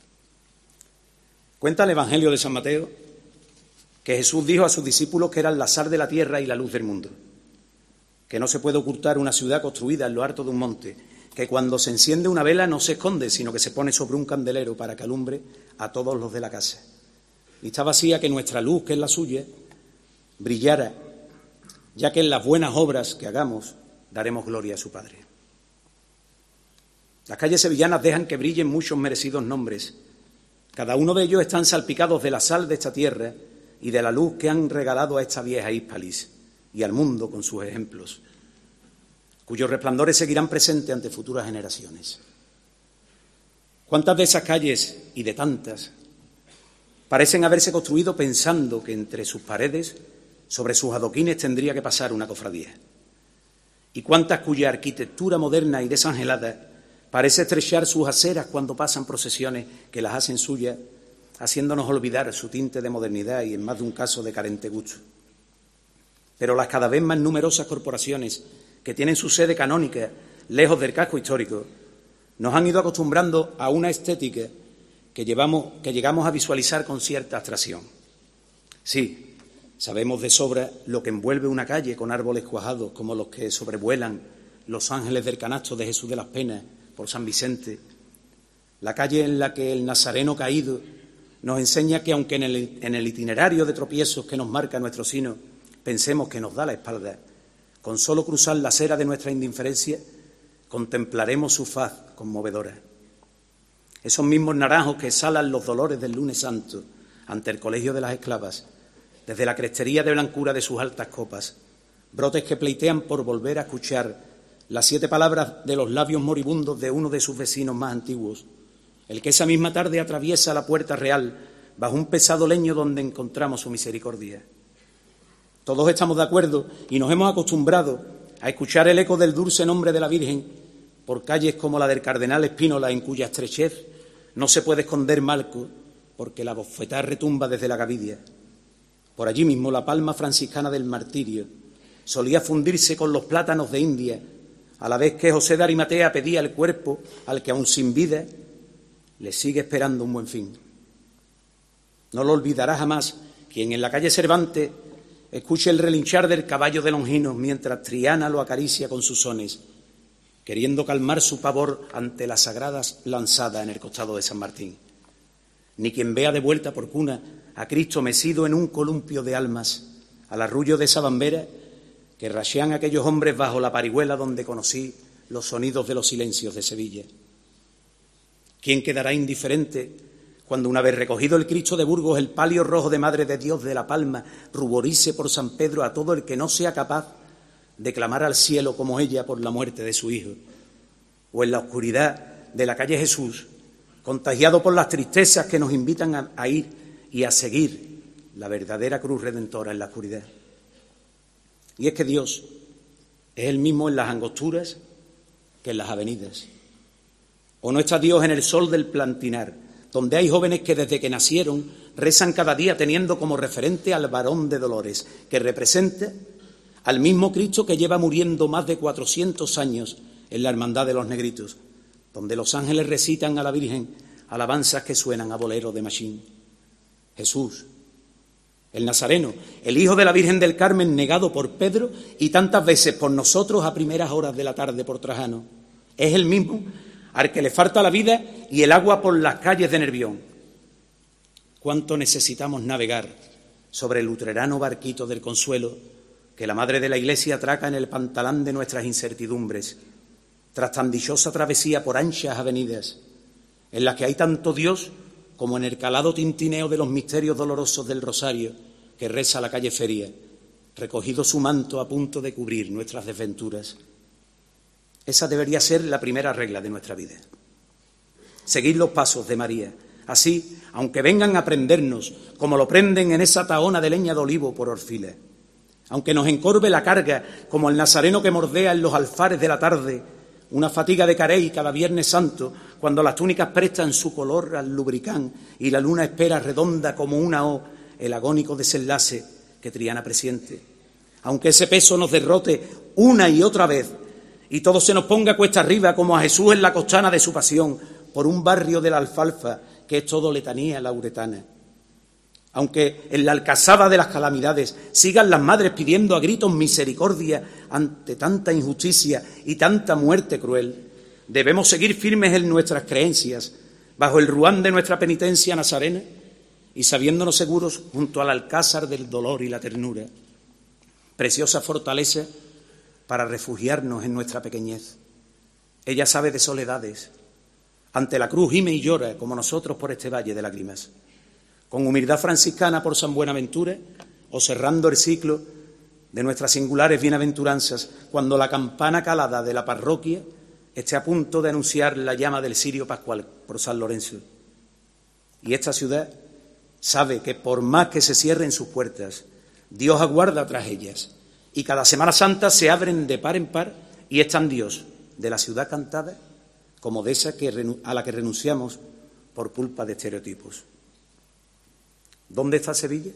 Cuenta el Evangelio de San Mateo que Jesús dijo a sus discípulos que eran la sal de la tierra y la luz del mundo, que no se puede ocultar una ciudad construida en lo alto de un monte, que cuando se enciende una vela no se esconde, sino que se pone sobre un candelero para que alumbre a todos los de la casa. Y está vacía que nuestra luz, que es la suya, brillara, ya que en las buenas obras que hagamos daremos gloria a su Padre. Las calles sevillanas dejan que brillen muchos merecidos nombres. Cada uno de ellos están salpicados de la sal de esta tierra y de la luz que han regalado a esta vieja Hispalis y al mundo con sus ejemplos, cuyos resplandores seguirán presentes ante futuras generaciones. ¿Cuántas de esas calles, y de tantas, parecen haberse construido pensando que entre sus paredes, sobre sus adoquines, tendría que pasar una cofradía? ¿Y cuántas cuya arquitectura moderna y desangelada parece estrechar sus aceras cuando pasan procesiones que las hacen suyas, haciéndonos olvidar su tinte de modernidad y, en más de un caso, de carente gusto? Pero las cada vez más numerosas corporaciones que tienen su sede canónica lejos del casco histórico, nos han ido acostumbrando a una estética que, llevamos, que llegamos a visualizar con cierta abstracción. Sí, sabemos de sobra lo que envuelve una calle con árboles cuajados como los que sobrevuelan los ángeles del canasto de Jesús de las Penas por San Vicente, la calle en la que el nazareno caído nos enseña que, aunque en el, en el itinerario de tropiezos que nos marca nuestro sino pensemos que nos da la espalda, con solo cruzar la acera de nuestra indiferencia, contemplaremos su faz conmovedora. Esos mismos naranjos que exhalan los dolores del lunes santo ante el colegio de las esclavas, desde la crestería de blancura de sus altas copas, brotes que pleitean por volver a escuchar las siete palabras de los labios moribundos de uno de sus vecinos más antiguos, el que esa misma tarde atraviesa la puerta real bajo un pesado leño donde encontramos su misericordia. Todos estamos de acuerdo y nos hemos acostumbrado a escuchar el eco del dulce nombre de la Virgen por calles como la del Cardenal Espínola, en cuya estrechez no se puede esconder Malco, porque la bofetada retumba desde la Gavidia. Por allí mismo la palma franciscana del Martirio solía fundirse con los plátanos de India, a la vez que José de Arimatea pedía el cuerpo al que aún sin vida le sigue esperando un buen fin. No lo olvidará jamás quien en la calle Cervantes escuche el relinchar del caballo de Longinos mientras Triana lo acaricia con sus sones, queriendo calmar su pavor ante las sagradas lanzadas en el costado de San Martín. Ni quien vea de vuelta por cuna a Cristo mecido en un columpio de almas, al arrullo de esa bambera que rashean aquellos hombres bajo la parihuela donde conocí los sonidos de los silencios de Sevilla. ¿Quién quedará indiferente cuando, una vez recogido el Cristo de Burgos, el palio rojo de Madre de Dios de La Palma ruborice por San Pedro a todo el que no sea capaz de clamar al cielo como ella por la muerte de su hijo? O en la oscuridad de la calle Jesús, contagiado por las tristezas que nos invitan a, a ir y a seguir la verdadera cruz redentora en la oscuridad. Y es que Dios es el mismo en las angosturas que en las avenidas. ¿O no está Dios en el sol del Plantinar, donde hay jóvenes que desde que nacieron rezan cada día teniendo como referente al varón de Dolores, que representa al mismo Cristo que lleva muriendo más de cuatrocientos años en la Hermandad de los Negritos, donde los ángeles recitan a la Virgen alabanzas que suenan a bolero de Machín? Jesús, el Nazareno, el hijo de la Virgen del Carmen, negado por Pedro y tantas veces por nosotros a primeras horas de la tarde por Trajano, es el mismo al que le falta la vida y el agua por las calles de Nervión. ¿Cuánto necesitamos navegar sobre el luterano barquito del consuelo que la Madre de la Iglesia atraca en el pantalán de nuestras incertidumbres, tras tan dichosa travesía por anchas avenidas, en las que hay tanto Dios como en el calado tintineo de los misterios dolorosos del rosario que reza la calle Feria, recogido su manto a punto de cubrir nuestras desventuras? Esa debería ser la primera regla de nuestra vida. Seguir los pasos de María. Así, aunque vengan a prendernos, como lo prenden en esa tahona de leña de olivo por Orfila, aunque nos encorve la carga, como el nazareno que mordea en los alfares de la tarde, una fatiga de carey cada Viernes Santo, cuando las túnicas prestan su color al lubricán y la luna espera redonda como una O el agónico desenlace que Triana presiente. Aunque ese peso nos derrote una y otra vez y todo se nos ponga cuesta arriba como a Jesús en la costana de su pasión por un barrio de la Alfalfa que es todo letanía lauretana. Aunque en la alcazaba de las calamidades sigan las madres pidiendo a gritos misericordia ante tanta injusticia y tanta muerte cruel, debemos seguir firmes en nuestras creencias, bajo el ruán de nuestra penitencia nazarena y sabiéndonos seguros junto al alcázar del dolor y la ternura, preciosa fortaleza para refugiarnos en nuestra pequeñez. Ella sabe de soledades, ante la cruz gime y llora como nosotros por este valle de lágrimas. Con humildad franciscana por San Buenaventura, o cerrando el ciclo de nuestras singulares bienaventuranzas, cuando la campana calada de la parroquia esté a punto de anunciar la llama del cirio pascual por San Lorenzo. Y esta ciudad sabe que por más que se cierren sus puertas, Dios aguarda tras ellas, y cada Semana Santa se abren de par en par y es tan Dios de la ciudad cantada como de esa que, a la que renunciamos por culpa de estereotipos. ¿Dónde está Sevilla?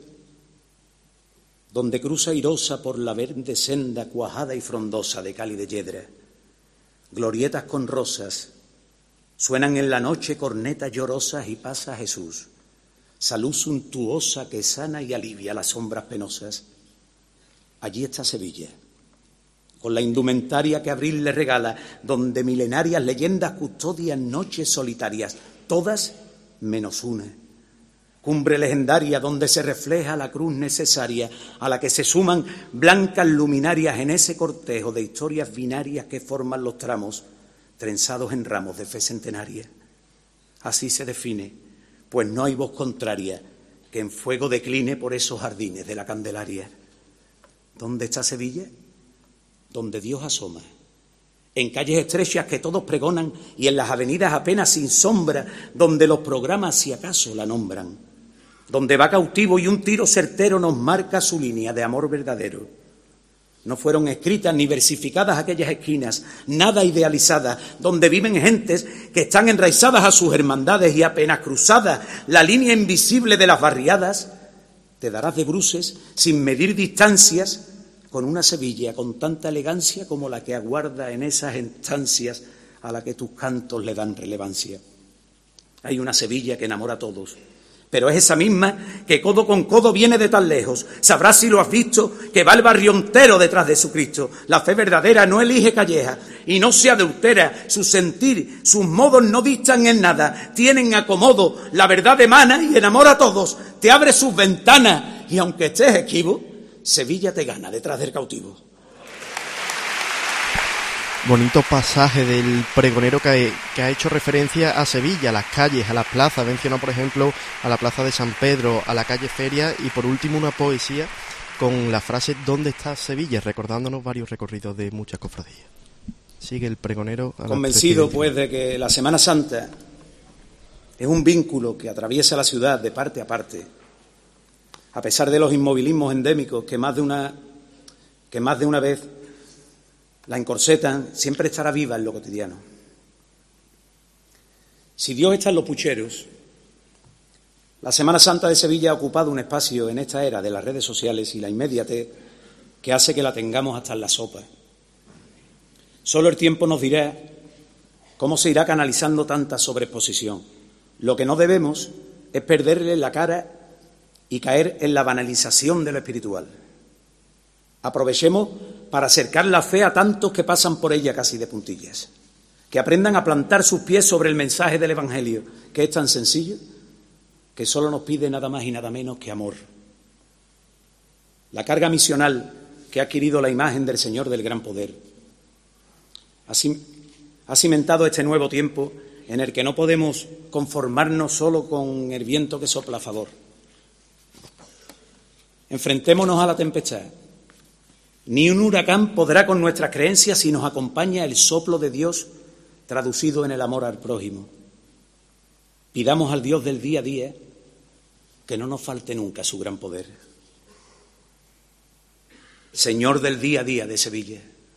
Donde cruza airosa por la verde senda cuajada y frondosa de cal y de yedra. Glorietas con rosas, suenan en la noche cornetas llorosas y pasa Jesús. Salud suntuosa que sana y alivia las sombras penosas. Allí está Sevilla, con la indumentaria que abril le regala, donde milenarias leyendas custodian noches solitarias, todas menos una. Cumbre legendaria donde se refleja la cruz necesaria, a la que se suman blancas luminarias en ese cortejo de historias binarias que forman los tramos, trenzados en ramos de fe centenaria. Así se define, pues no hay voz contraria que en fuego decline por esos jardines de la Candelaria. ¿Dónde está Sevilla? Donde Dios asoma, en calles estrechas que todos pregonan y en las avenidas apenas sin sombra, donde los programas si acaso la nombran. donde va cautivo y un tiro certero nos marca su línea de amor verdadero. No fueron escritas ni versificadas aquellas esquinas, nada idealizadas, donde viven gentes que están enraizadas a sus hermandades y apenas cruzada la línea invisible de las barriadas, te darás de bruces sin medir distancias con una Sevilla con tanta elegancia como la que aguarda en esas estancias a la que tus cantos le dan relevancia. Hay una Sevilla que enamora a todos, pero es esa misma que codo con codo viene de tan lejos. Sabrás si lo has visto, que va el barrio entero detrás de su Cristo. La fe verdadera no elige calleja y no se adultera. Su sentir, sus modos no distan en nada. Tienen acomodo, la verdad emana y enamora a todos. Te abre sus ventanas y aunque estés esquivo, Sevilla te gana detrás del cautivo. Bonito pasaje del pregonero que, que ha hecho referencia a Sevilla, a las calles, a las plazas. Mencionó, por ejemplo, a la plaza de San Pedro, a la calle Feria y, por último, una poesía con la frase ¿dónde está Sevilla?, recordándonos varios recorridos de muchas cofradías. Sigue el pregonero. A Convencido, pues, de que la Semana Santa es un vínculo que atraviesa la ciudad de parte a parte, a pesar de los inmovilismos endémicos que más de una, que más de una vez la encorsetan, siempre estará viva en lo cotidiano. Si Dios está en los pucheros, la Semana Santa de Sevilla ha ocupado un espacio en esta era de las redes sociales y la inmediatez que hace que la tengamos hasta en la sopa. Solo el tiempo nos dirá cómo se irá canalizando tanta sobreexposición. Lo que no debemos es perderle la cara y caer en la banalización de lo espiritual. Aprovechemos para acercar la fe a tantos que pasan por ella casi de puntillas, que aprendan a plantar sus pies sobre el mensaje del Evangelio, que es tan sencillo que solo nos pide nada más y nada menos que amor. La carga misional que ha adquirido la imagen del Señor del Gran Poder ha cimentado este nuevo tiempo en el que no podemos conformarnos solo con el viento que sopla a favor. Enfrentémonos a la tempestad. Ni un huracán podrá con nuestras creencias si nos acompaña el soplo de Dios traducido en el amor al prójimo. Pidamos al Dios del día a día que no nos falte nunca su gran poder. Señor del día a día de Sevilla,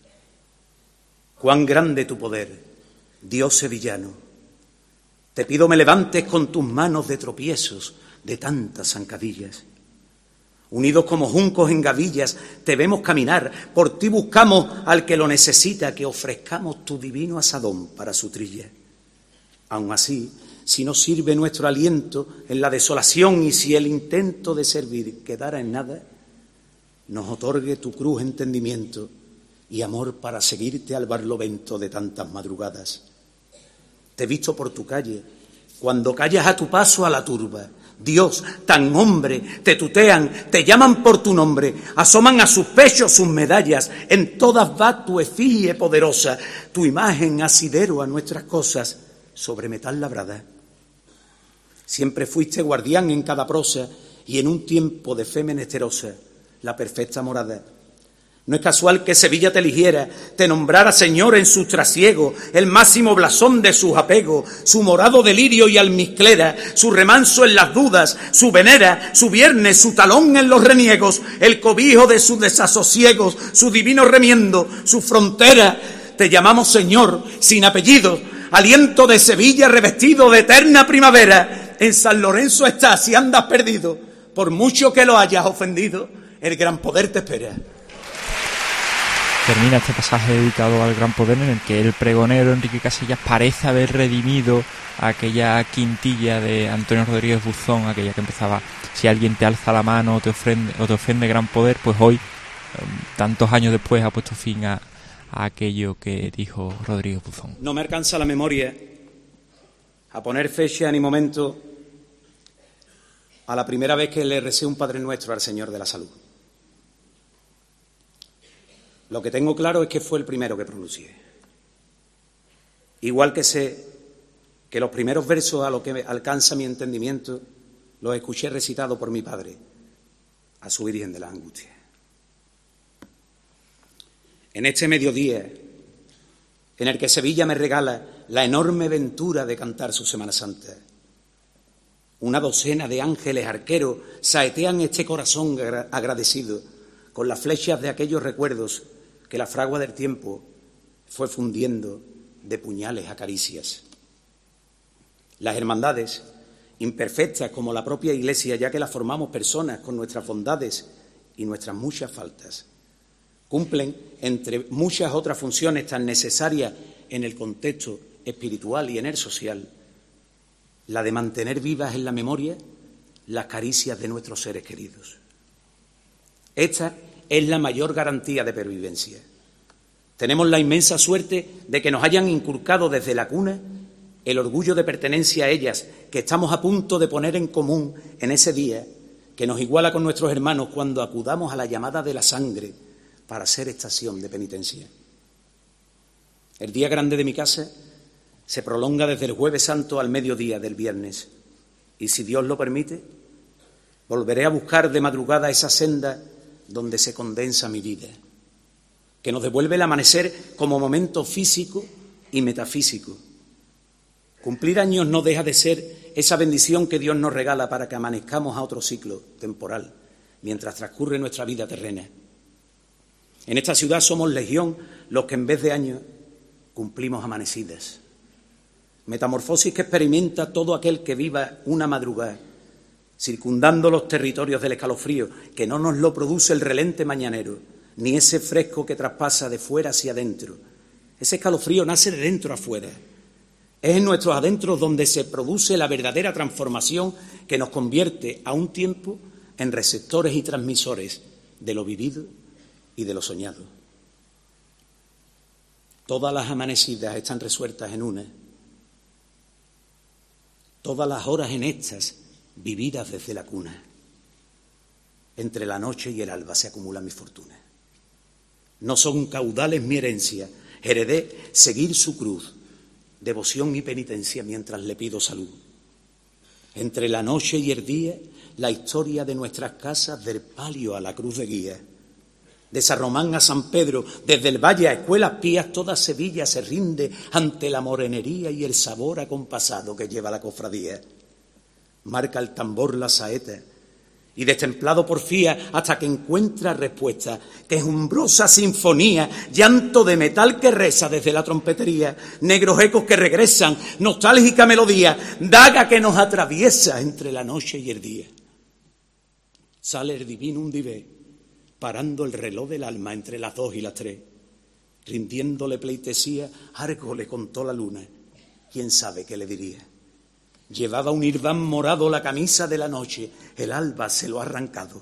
cuán grande tu poder, Dios sevillano. Te pido me levantes con tus manos de tropiezos de tantas zancadillas. Unidos como juncos en gavillas, te vemos caminar, por ti buscamos al que lo necesita, que ofrezcamos tu divino asadón para su trilla. Aun así, si no sirve nuestro aliento en la desolación y si el intento de servir quedara en nada, nos otorgue tu cruz entendimiento y amor para seguirte al barlovento de tantas madrugadas. Te he visto por tu calle, cuando callas a tu paso a la turba. Dios, tan hombre, te tutean, te llaman por tu nombre, asoman a sus pechos sus medallas, en todas va tu efigie poderosa, tu imagen asidero a nuestras cosas, sobre metal labrada. Siempre fuiste guardián en cada prosa y en un tiempo de fe menesterosa, la perfecta morada. No es casual que Sevilla te eligiera, te nombrara Señor en sus trasiegos, el máximo blasón de sus apegos, su morado delirio y almizclera, su remanso en las dudas, su venera, su viernes, su talón en los reniegos, el cobijo de sus desasosiegos, su divino remiendo, su frontera. Te llamamos Señor, sin apellido, aliento de Sevilla revestido de eterna primavera. En San Lorenzo estás si andas perdido, por mucho que lo hayas ofendido, el gran poder te espera. Termina este pasaje dedicado al gran poder en el que el pregonero Enrique Casellas parece haber redimido a aquella quintilla de Antonio Rodríguez Buzón, aquella que empezaba: si alguien te alza la mano o te ofende, o te ofende gran poder, pues hoy, tantos años después, ha puesto fin a, a aquello que dijo Rodríguez Buzón. No me alcanza la memoria a poner fecha ni momento a la primera vez que le recé un Padre Nuestro al Señor de la Salud. Lo que tengo claro es que fue el primero que pronuncié. Igual que sé que los primeros versos a los que alcanza mi entendimiento los escuché recitados por mi padre a su Virgen de la Angustia. En este mediodía, en el que Sevilla me regala la enorme ventura de cantar su Semana Santa, una docena de ángeles arqueros saetean este corazón agradecido con las flechas de aquellos recuerdos que la fragua del tiempo fue fundiendo de puñales a caricias. Las hermandades, imperfectas como la propia Iglesia, ya que las formamos personas con nuestras bondades y nuestras muchas faltas, cumplen, entre muchas otras funciones tan necesarias en el contexto espiritual y en el social, la de mantener vivas en la memoria las caricias de nuestros seres queridos. Esta es la mayor garantía de pervivencia. Tenemos la inmensa suerte de que nos hayan inculcado desde la cuna el orgullo de pertenencia a ellas, que estamos a punto de poner en común en ese día que nos iguala con nuestros hermanos cuando acudamos a la llamada de la sangre para ser estación de penitencia. El día grande de mi casa se prolonga desde el Jueves Santo al mediodía del viernes, y si Dios lo permite, volveré a buscar de madrugada esa senda donde se condensa mi vida, que nos devuelve el amanecer como momento físico y metafísico. Cumplir años no deja de ser esa bendición que Dios nos regala para que amanezcamos a otro ciclo temporal, mientras transcurre nuestra vida terrena. En esta ciudad somos legión los que en vez de años cumplimos amanecidas. Metamorfosis que experimenta todo aquel que viva una madrugada, circundando los territorios del escalofrío, que no nos lo produce el relente mañanero, ni ese fresco que traspasa de fuera hacia adentro. Ese escalofrío nace de dentro a fuera. Es en nuestros adentros donde se produce la verdadera transformación que nos convierte a un tiempo en receptores y transmisores de lo vivido y de lo soñado. Todas las amanecidas están resueltas en una. Todas las horas en estas, vividas desde la cuna. Entre la noche y el alba se acumula mi fortuna. No son caudales mi herencia, heredé seguir su cruz, devoción y penitencia mientras le pido salud. Entre la noche y el día, la historia de nuestras casas del palio a la cruz de guía. De San Román a San Pedro, desde el valle a escuelas pías, toda Sevilla se rinde ante la morenería y el sabor acompasado que lleva la cofradía. Marca el tambor la saeta y destemplado porfía hasta que encuentra respuesta. Quejumbrosa sinfonía, llanto de metal que reza desde la trompetería, negros ecos que regresan, nostálgica melodía, daga que nos atraviesa entre la noche y el día. Sale el divino un divé, parando el reloj del alma entre las dos y las tres, rindiéndole pleitesía, algo le contó la luna, quién sabe qué le diría. Llevaba un irbán morado la camisa de la noche, el alba se lo ha arrancado.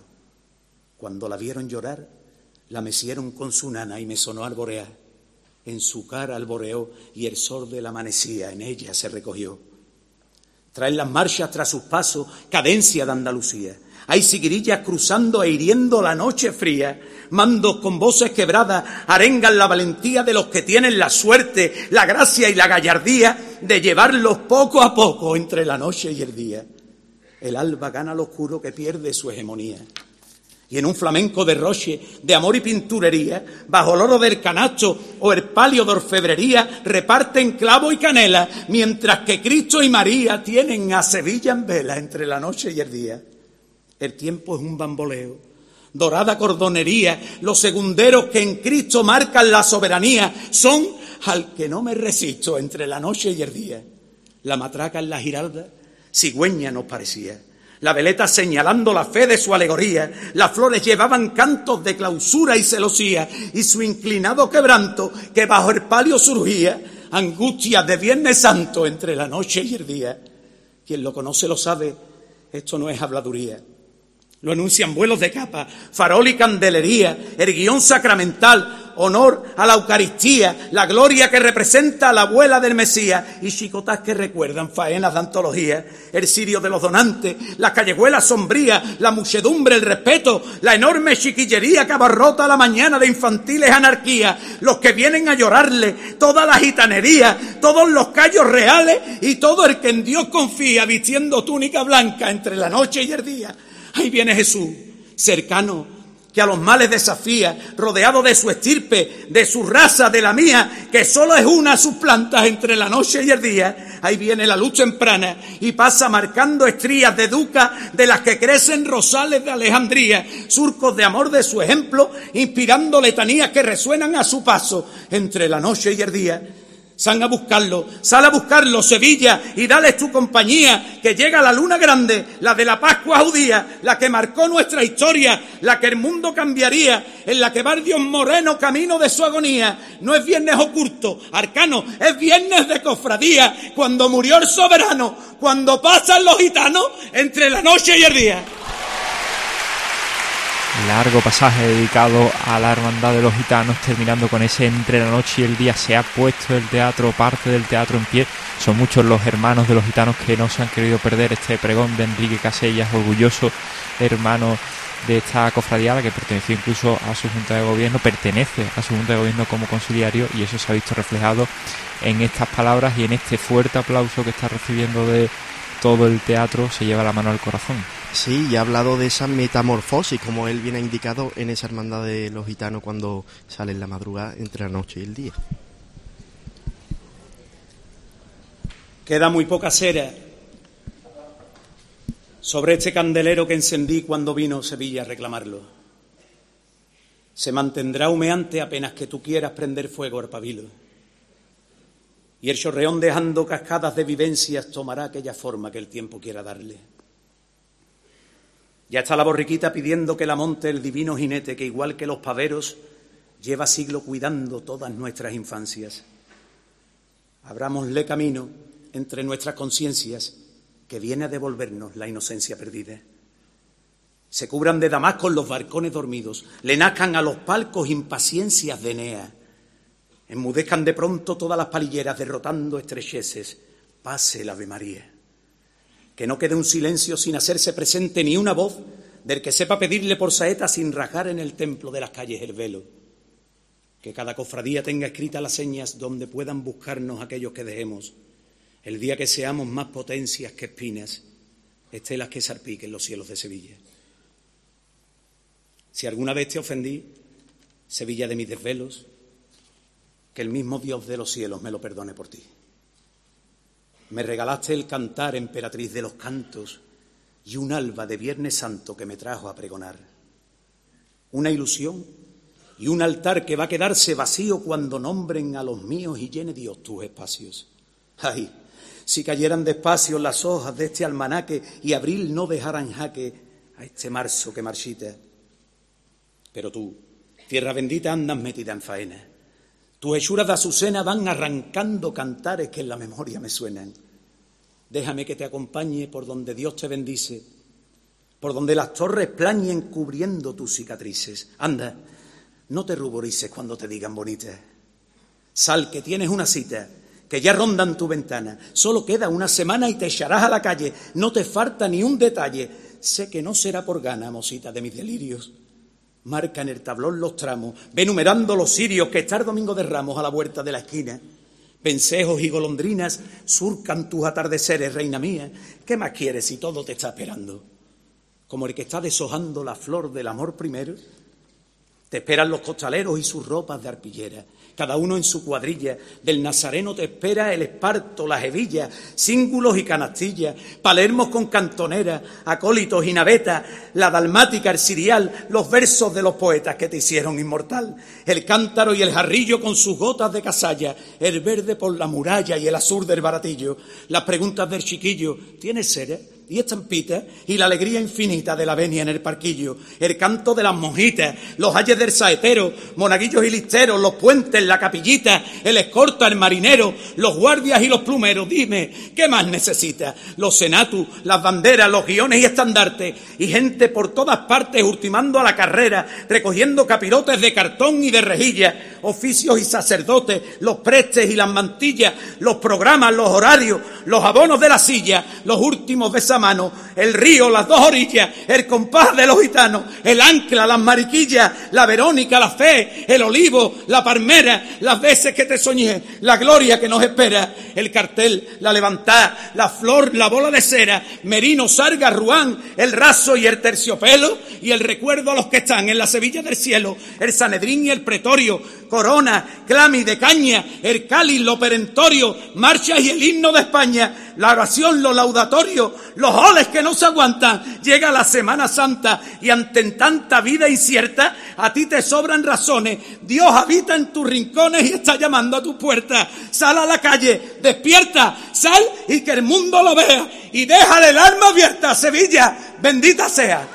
Cuando la vieron llorar, la mecieron con su nana y me sonó alborear. En su cara alboreó y el sol de la amanecía en ella se recogió. Traen las marchas tras sus pasos, cadencia de Andalucía. Hay siguirillas cruzando e hiriendo la noche fría. Mandos con voces quebradas arengan la valentía de los que tienen la suerte, la gracia y la gallardía de llevarlos poco a poco entre la noche y el día. El alba gana al oscuro que pierde su hegemonía. Y en un flamenco de roche, de amor y pinturería, bajo el oro del canasto o el palio de orfebrería, reparten clavo y canela, mientras que Cristo y María tienen a Sevilla en vela entre la noche y el día. El tiempo es un bamboleo, dorada cordonería, los segunderos que en Cristo marcan la soberanía son al que no me resisto entre la noche y el día. La matraca en la giralda, cigüeña nos parecía, la veleta señalando la fe de su alegoría, las flores llevaban cantos de clausura y celosía, y su inclinado quebranto que bajo el palio surgía, angustias de Viernes Santo entre la noche y el día. Quien lo conoce lo sabe, esto no es habladuría. Lo anuncian vuelos de capa, farol y candelería, el guión sacramental, honor a la Eucaristía, la gloria que representa a la abuela del Mesías y chicotas que recuerdan faenas de antología, el cirio de los donantes, las callejuelas sombrías, la muchedumbre, el respeto, la enorme chiquillería que abarrota la mañana de infantiles anarquías, los que vienen a llorarle, toda la gitanería, todos los callos reales y todo el que en Dios confía vistiendo túnica blanca entre la noche y el día. Ahí viene Jesús, cercano, que a los males desafía, rodeado de su estirpe, de su raza, de la mía, que solo es una sus plantas entre la noche y el día. ahí viene la luz temprana y pasa marcando estrías de duca de las que crecen rosales de Alejandría, surcos de amor de su ejemplo, inspirando letanías que resuenan a su paso entre la noche y el día. Sal a buscarlo, sal a buscarlo, Sevilla, y dales tu compañía, que llega la luna grande, la de la Pascua judía, la que marcó nuestra historia, la que el mundo cambiaría, en la que va el Dios moreno camino de su agonía. No es viernes oculto, arcano, es viernes de cofradía, cuando murió el soberano, cuando pasan los gitanos entre la noche y el día. Largo pasaje dedicado a la hermandad de los gitanos, terminando con ese entre la noche y el día. Se ha puesto el teatro, parte del teatro en pie. Son muchos los hermanos de los gitanos que no se han querido perder este pregón de Enrique Casellas, orgulloso hermano de esta cofradía, que perteneció incluso a su junta de gobierno, pertenece a su junta de gobierno como conciliario, y eso se ha visto reflejado en estas palabras y en este fuerte aplauso que está recibiendo de todo el teatro. Se lleva la mano al corazón. Sí, y ha hablado de esa metamorfosis, como él bien ha indicado, en esa hermandad de los gitanos cuando sale en la madrugada entre la noche y el día. Queda muy poca cera sobre este candelero que encendí cuando vino Sevilla a reclamarlo. Se mantendrá humeante apenas que tú quieras prender fuego al pabilo. Y el chorreón, dejando cascadas de vivencias, tomará aquella forma que el tiempo quiera darle. Ya está la borriquita pidiendo que la monte el divino jinete que, igual que los paveros, lleva siglo cuidando todas nuestras infancias. Abrámosle camino entre nuestras conciencias, que viene a devolvernos la inocencia perdida. Se cubran de damasco los barcones dormidos, le nazcan a los palcos impaciencias de Enea. Enmudezcan de pronto todas las palilleras, derrotando estrecheces. Pase el Ave María. Que no quede un silencio sin hacerse presente ni una voz del que sepa pedirle por saeta sin rasgar en el templo de las calles el velo. Que cada cofradía tenga escritas las señas donde puedan buscarnos aquellos que dejemos. El día que seamos más potencias que espinas, estelas que salpiquen los cielos de Sevilla. Si alguna vez te ofendí, Sevilla de mis desvelos, que el mismo Dios de los cielos me lo perdone por ti. Me regalaste el cantar, emperatriz de los cantos, y un alba de Viernes Santo que me trajo a pregonar. Una ilusión y un altar que va a quedarse vacío cuando nombren a los míos y llene Dios tus espacios. Ay, si cayeran despacio las hojas de este almanaque y abril no dejara en jaque a este marzo que marchita. Pero tú, tierra bendita, andas metida en faena. Tus hechuras de azucena van arrancando cantares que en la memoria me suenan. Déjame que te acompañe por donde Dios te bendice, por donde las torres plañen cubriendo tus cicatrices. Anda, no te ruborices cuando te digan bonita. Sal, que tienes una cita, que ya rondan tu ventana. Solo queda una semana y te echarás a la calle. No te falta ni un detalle. Sé que no será por gana, mosita de mis delirios. Marca en el tablón los tramos, ve numerando los cirios que está el domingo de Ramos a la vuelta de la esquina. Vencejos y golondrinas surcan tus atardeceres, reina mía. ¿Qué más quieres si todo te está esperando? Como el que está deshojando la flor del amor primero. Te esperan los costaleros y sus ropas de arpillera, cada uno en su cuadrilla. Del Nazareno te espera el esparto, las hebillas, cíngulos y canastillas, palermos con cantonera, acólitos y navetas, la dalmática, el sirial, los versos de los poetas que te hicieron inmortal, el cántaro y el jarrillo con sus gotas de casalla, el verde por la muralla y el azul del baratillo, las preguntas del chiquillo, ¿tienes cera y estampita? Y la alegría infinita de la venia en el parquillo, el canto de las monjitas, los ayes del saetero, monaguillos y listeros, los puentes, la capillita, el escorta, el marinero, los guardias y los plumeros. Dime, ¿qué más necesitas? Los senatus, las banderas, los guiones y estandartes, y gente por todas partes ultimando a la carrera, recogiendo capirotes de cartón y de rejilla, oficios y sacerdotes, los prestes y las mantillas, los programas, los horarios, los abonos de la silla, los últimos besos mano, el río, las dos orillas, el compás de los gitanos, el ancla, las mariquillas, la Verónica, la fe, el olivo, la palmera, las veces que te soñé, la gloria que nos espera, el cartel, la levantada, la flor, la bola de cera, Merino, Sarga, Ruán, el raso y el terciopelo, y el recuerdo a los que están en la Sevilla del cielo, el Sanedrín y el pretorio, corona, clami de caña, el cáliz, lo perentorio, marchas y el himno de España, la oración, lo laudatorio, los oles que no se aguantan. Llega la Semana Santa y ante tanta vida incierta, a ti te sobran razones. Dios habita en tus rincones y está llamando a tu puerta. Sal a la calle, despierta, sal y que el mundo lo vea. Y déjale el alma abierta, Sevilla, bendita sea.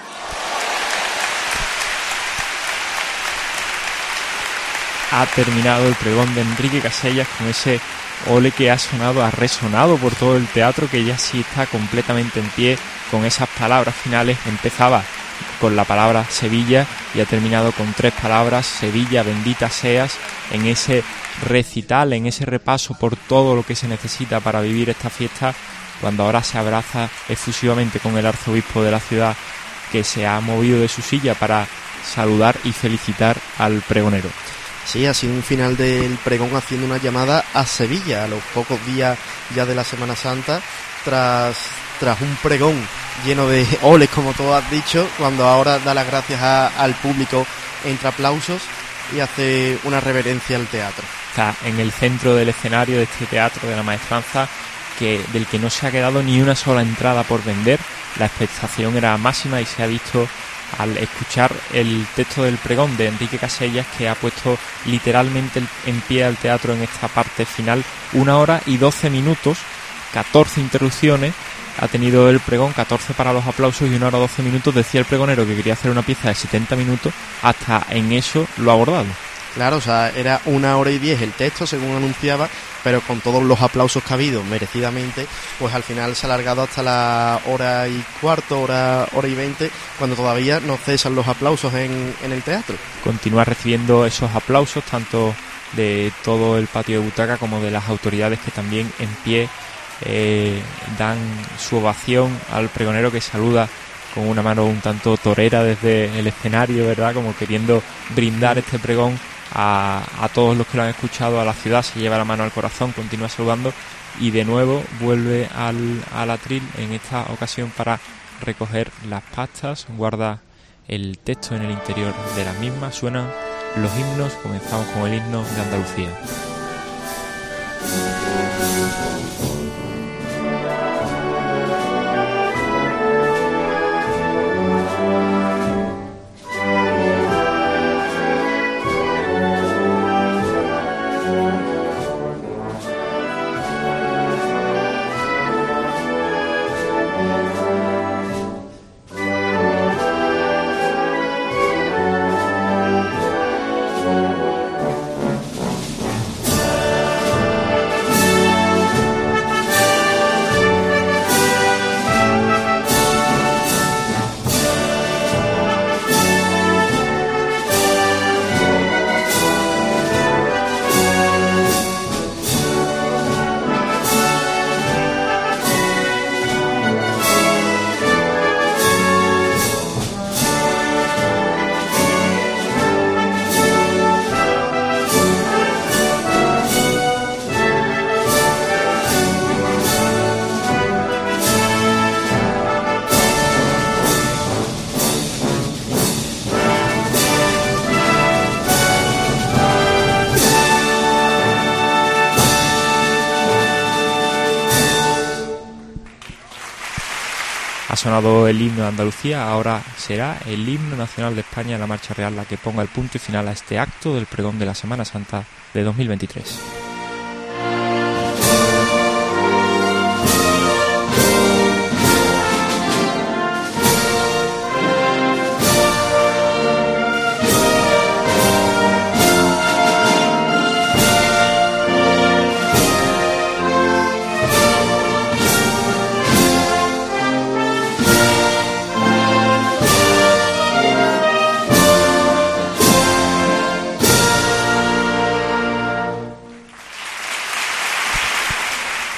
Ha terminado el pregón de Enrique Casellas con ese ole que ha sonado, ha resonado por todo el teatro, que ya sí está completamente en pie con esas palabras finales. Empezaba con la palabra Sevilla y ha terminado con tres palabras: Sevilla, bendita seas, en ese recital, en ese repaso por todo lo que se necesita para vivir esta fiesta, cuando ahora se abraza efusivamente con el arzobispo de la ciudad, que se ha movido de su silla para saludar y felicitar al pregonero. Sí, ha sido un final del pregón haciendo una llamada a Sevilla, a los pocos días ya de la Semana Santa, tras, tras un pregón lleno de oles, como tú has dicho, cuando ahora da las gracias a, al público entre aplausos y hace una reverencia al teatro. Está en el centro del escenario de este teatro de la Maestranza, que, del que no se ha quedado ni una sola entrada por vender. La expectación era máxima y se ha visto al escuchar el texto del pregón de Enrique Casellas, que ha puesto literalmente en pie al teatro en esta parte final. Una hora y doce minutos, catorce interrupciones ha tenido el pregón, catorce para los aplausos y una hora doce minutos. Decía el pregonero que quería hacer una pieza de setenta minutos, hasta en eso lo ha abordado. Claro, o sea, era una hora y diez el texto, según anunciaba, pero con todos los aplausos que ha habido, merecidamente, pues al final se ha alargado hasta la hora y cuarto, hora, hora y veinte, cuando todavía no cesan los aplausos en, en el teatro. Continúa recibiendo esos aplausos, tanto de todo el patio de butaca como de las autoridades, que también en pie eh, dan su ovación al pregonero, que saluda con una mano un tanto torera desde el escenario, ¿verdad? Como queriendo brindar este pregón a, a todos los que lo han escuchado, a la ciudad. Se lleva la mano al corazón, continúa saludando y de nuevo vuelve al, al atril, en esta ocasión para recoger las pastas, guarda el texto en el interior de las mismas. Suenan los himnos, comenzamos con el himno de Andalucía. Ha sonado el himno de Andalucía, ahora será el himno nacional de España, la Marcha Real, la que ponga el punto y final a este acto del pregón de la Semana Santa de dos mil veintitrés.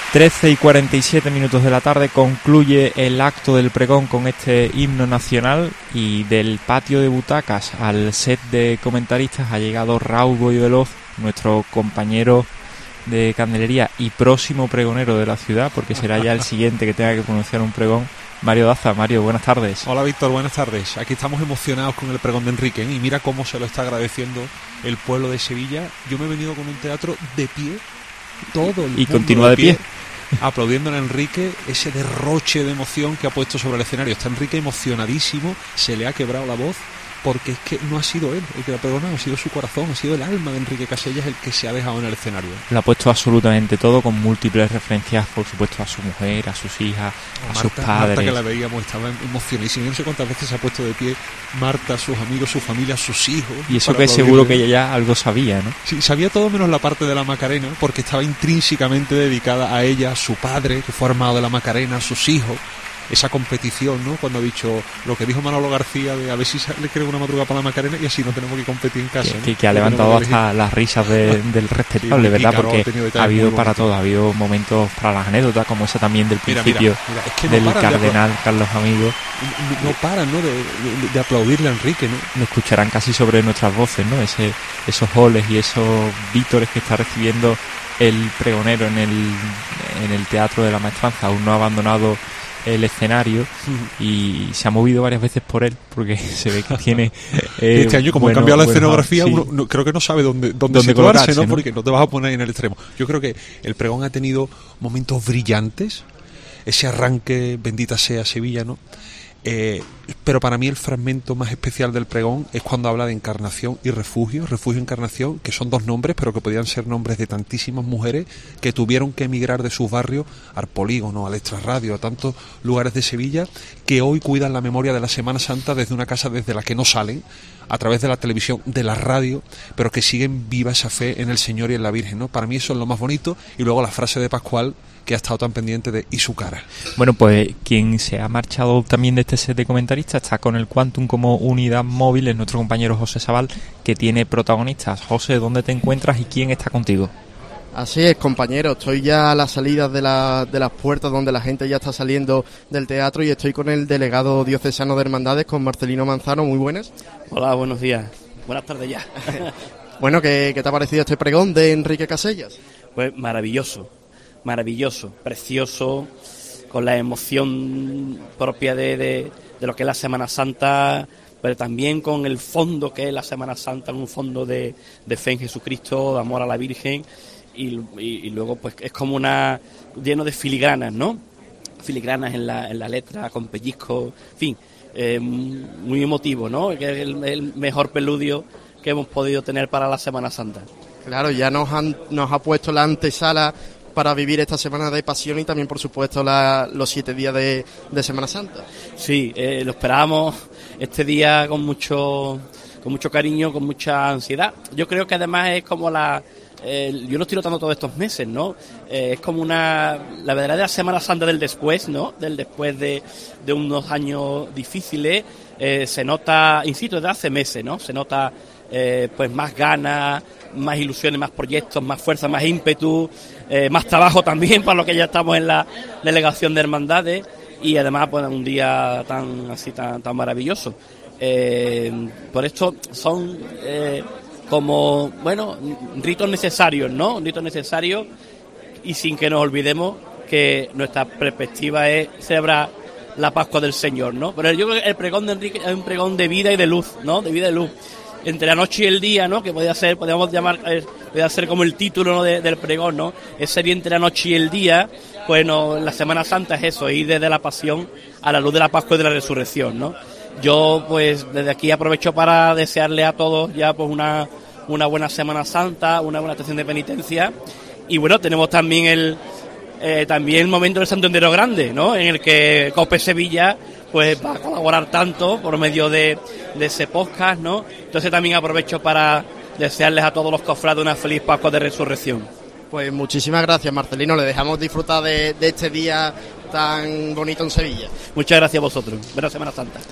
trece y cuarenta y siete minutos de la tarde concluye el acto del pregón con este himno nacional, y del patio de butacas al set de comentaristas ha llegado raudo y veloz nuestro compañero de Candelería y próximo pregonero de la ciudad, porque será ya el siguiente que tenga que pronunciar un pregón, Mario Daza. Mario, buenas tardes. Hola Víctor, buenas tardes. Aquí estamos emocionados con el pregón de Enrique, ¿eh? Y mira cómo se lo está agradeciendo el pueblo de Sevilla. Yo me he venido con un teatro de pie, todo el y mundo continúa de pie, pie. Aplaudiendo a Enrique ese derroche de emoción que ha puesto sobre el escenario. Está Enrique emocionadísimo, se le ha quebrado la voz, porque es que no ha sido él el que lo ha pregonado, ha sido su corazón, ha sido el alma de Enrique Casellas el que se ha dejado en el escenario. Lo ha puesto absolutamente todo, con múltiples referencias, por supuesto, a su mujer, a sus hijas, a Marta, sus padres. Marta, que la veíamos, estaba emocionadísima. Yo no sé cuántas veces se ha puesto de pie Marta, sus amigos, su familia, sus hijos. Y eso que seguro que ella ya algo sabía, ¿no? Sí, sabía todo menos la parte de la Macarena, porque estaba intrínsecamente dedicada a ella, a su padre, que fue armado de la Macarena, a sus hijos. Esa competición, ¿no? Cuando ha dicho lo que dijo Manolo García de a ver si le creo una madrugada para la Macarena y así no tenemos que competir en casa, ¿no? Que, que ha levantado hasta las risas de, del respetable, sí, ¿verdad? Porque ha habido para todo, ha habido momentos para las anécdotas, como esa también del principio, mira, mira, mira, es que no del cardenal de Carlos Amigo. No, no paran, ¿no? De, de, de aplaudirle a Enrique, ¿no? Lo escucharán casi sobre nuestras voces, ¿no? Ese, esos goles y esos vítores que está recibiendo el pregonero en el, en el Teatro de la Maestranza, aún no ha abandonado el escenario, y se ha movido varias veces por él, porque se ve que tiene eh, este año, como bueno, han cambiado la bueno, escenografía, sí. uno no, creo que no sabe dónde, dónde, ¿Dónde situarse, ¿no? ¿no? Porque no te vas a poner en el extremo. Yo creo que el pregón ha tenido momentos brillantes, ese arranque, bendita sea Sevilla, ¿no? Eh, pero para mí el fragmento más especial del pregón es cuando habla de encarnación y refugio, refugio y encarnación, que son dos nombres, pero que podían ser nombres de tantísimas mujeres que tuvieron que emigrar de sus barrios al Polígono, al Extrarradio, a tantos lugares de Sevilla, que hoy cuidan la memoria de la Semana Santa desde una casa desde la que no salen, a través de la televisión, de la radio, pero que siguen viva esa fe en el Señor y en la Virgen, ¿no? Para mí eso es lo más bonito. Y luego la frase de Pascual, que ha estado tan pendiente de "y su cara". Bueno, pues quien se ha marchado también de este set de comentaristas está con el Quantum como unidad móvil, es nuestro compañero José Sabal, que tiene protagonistas. José, ¿dónde te encuentras y quién está contigo? Así es, compañero, estoy ya a las salidas de, la, de las puertas donde la gente ya está saliendo del teatro, y estoy con el delegado diocesano de Hermandades, con Marcelino Manzano. Muy buenas. Hola, buenos días. Buenas tardes ya. Bueno, ¿qué, ¿qué te ha parecido este pregón de Enrique Casellas? Pues maravilloso, maravilloso, precioso, con la emoción propia de, de, de lo que es la Semana Santa, pero también con el fondo que es la Semana Santa, un fondo de, de fe en Jesucristo, de amor a la Virgen. Y, y, y luego pues es como una lleno de filigranas, ¿no? Filigranas en la, en la letra, con pellizco, en fin, eh, muy emotivo, ¿no? Que es el, el mejor preludio que hemos podido tener para la Semana Santa. Claro, ya nos han nos ha puesto la antesala para vivir esta semana de pasión y también, por supuesto, la, los siete días de, de Semana Santa. Sí, eh, lo esperábamos este día con mucho con mucho cariño, con mucha ansiedad. Yo creo que además es como la Eh, yo lo estoy notando todos estos meses, ¿no? Eh, es como una la verdadera Semana Santa del después, ¿no? Del después de, de unos años difíciles. Eh, se nota, insisto, desde hace meses, ¿no? Se nota eh, pues más ganas, más ilusiones, más proyectos, más fuerza, más ímpetu, eh, más trabajo también para lo que ya estamos en la delegación de hermandades, y además pues un día tan así tan tan maravilloso. Eh, por esto son eh, como, bueno, ritos necesarios, ¿no? Ritos necesarios, y sin que nos olvidemos que nuestra perspectiva es celebrar la Pascua del Señor, ¿no? Pero yo creo que el pregón de Enrique es un pregón de vida y de luz, ¿no? De vida y luz. Entre la noche y el día, ¿no? Que podría ser, podríamos llamar, eh, podría ser como el título, ¿no? de, del pregón, ¿no? Ese sería entre la noche y el día. Bueno, la Semana Santa es eso, ir desde la Pasión a la luz de la Pascua y de la Resurrección, ¿no? Yo, pues, desde aquí aprovecho para desearle a todos ya, pues, una, una buena Semana Santa, una buena estación de penitencia. Y bueno, tenemos también el eh, también el momento del Santo Entierro Grande, ¿no? En el que COPE Sevilla pues va a colaborar tanto por medio de, de ese podcast, ¿no? Entonces también aprovecho para desearles a todos los cofrades una feliz Pascua de Resurrección. Pues muchísimas gracias, Marcelino. Le dejamos disfrutar de, de este día tan bonito en Sevilla. Muchas gracias a vosotros. Buena Semana Santa.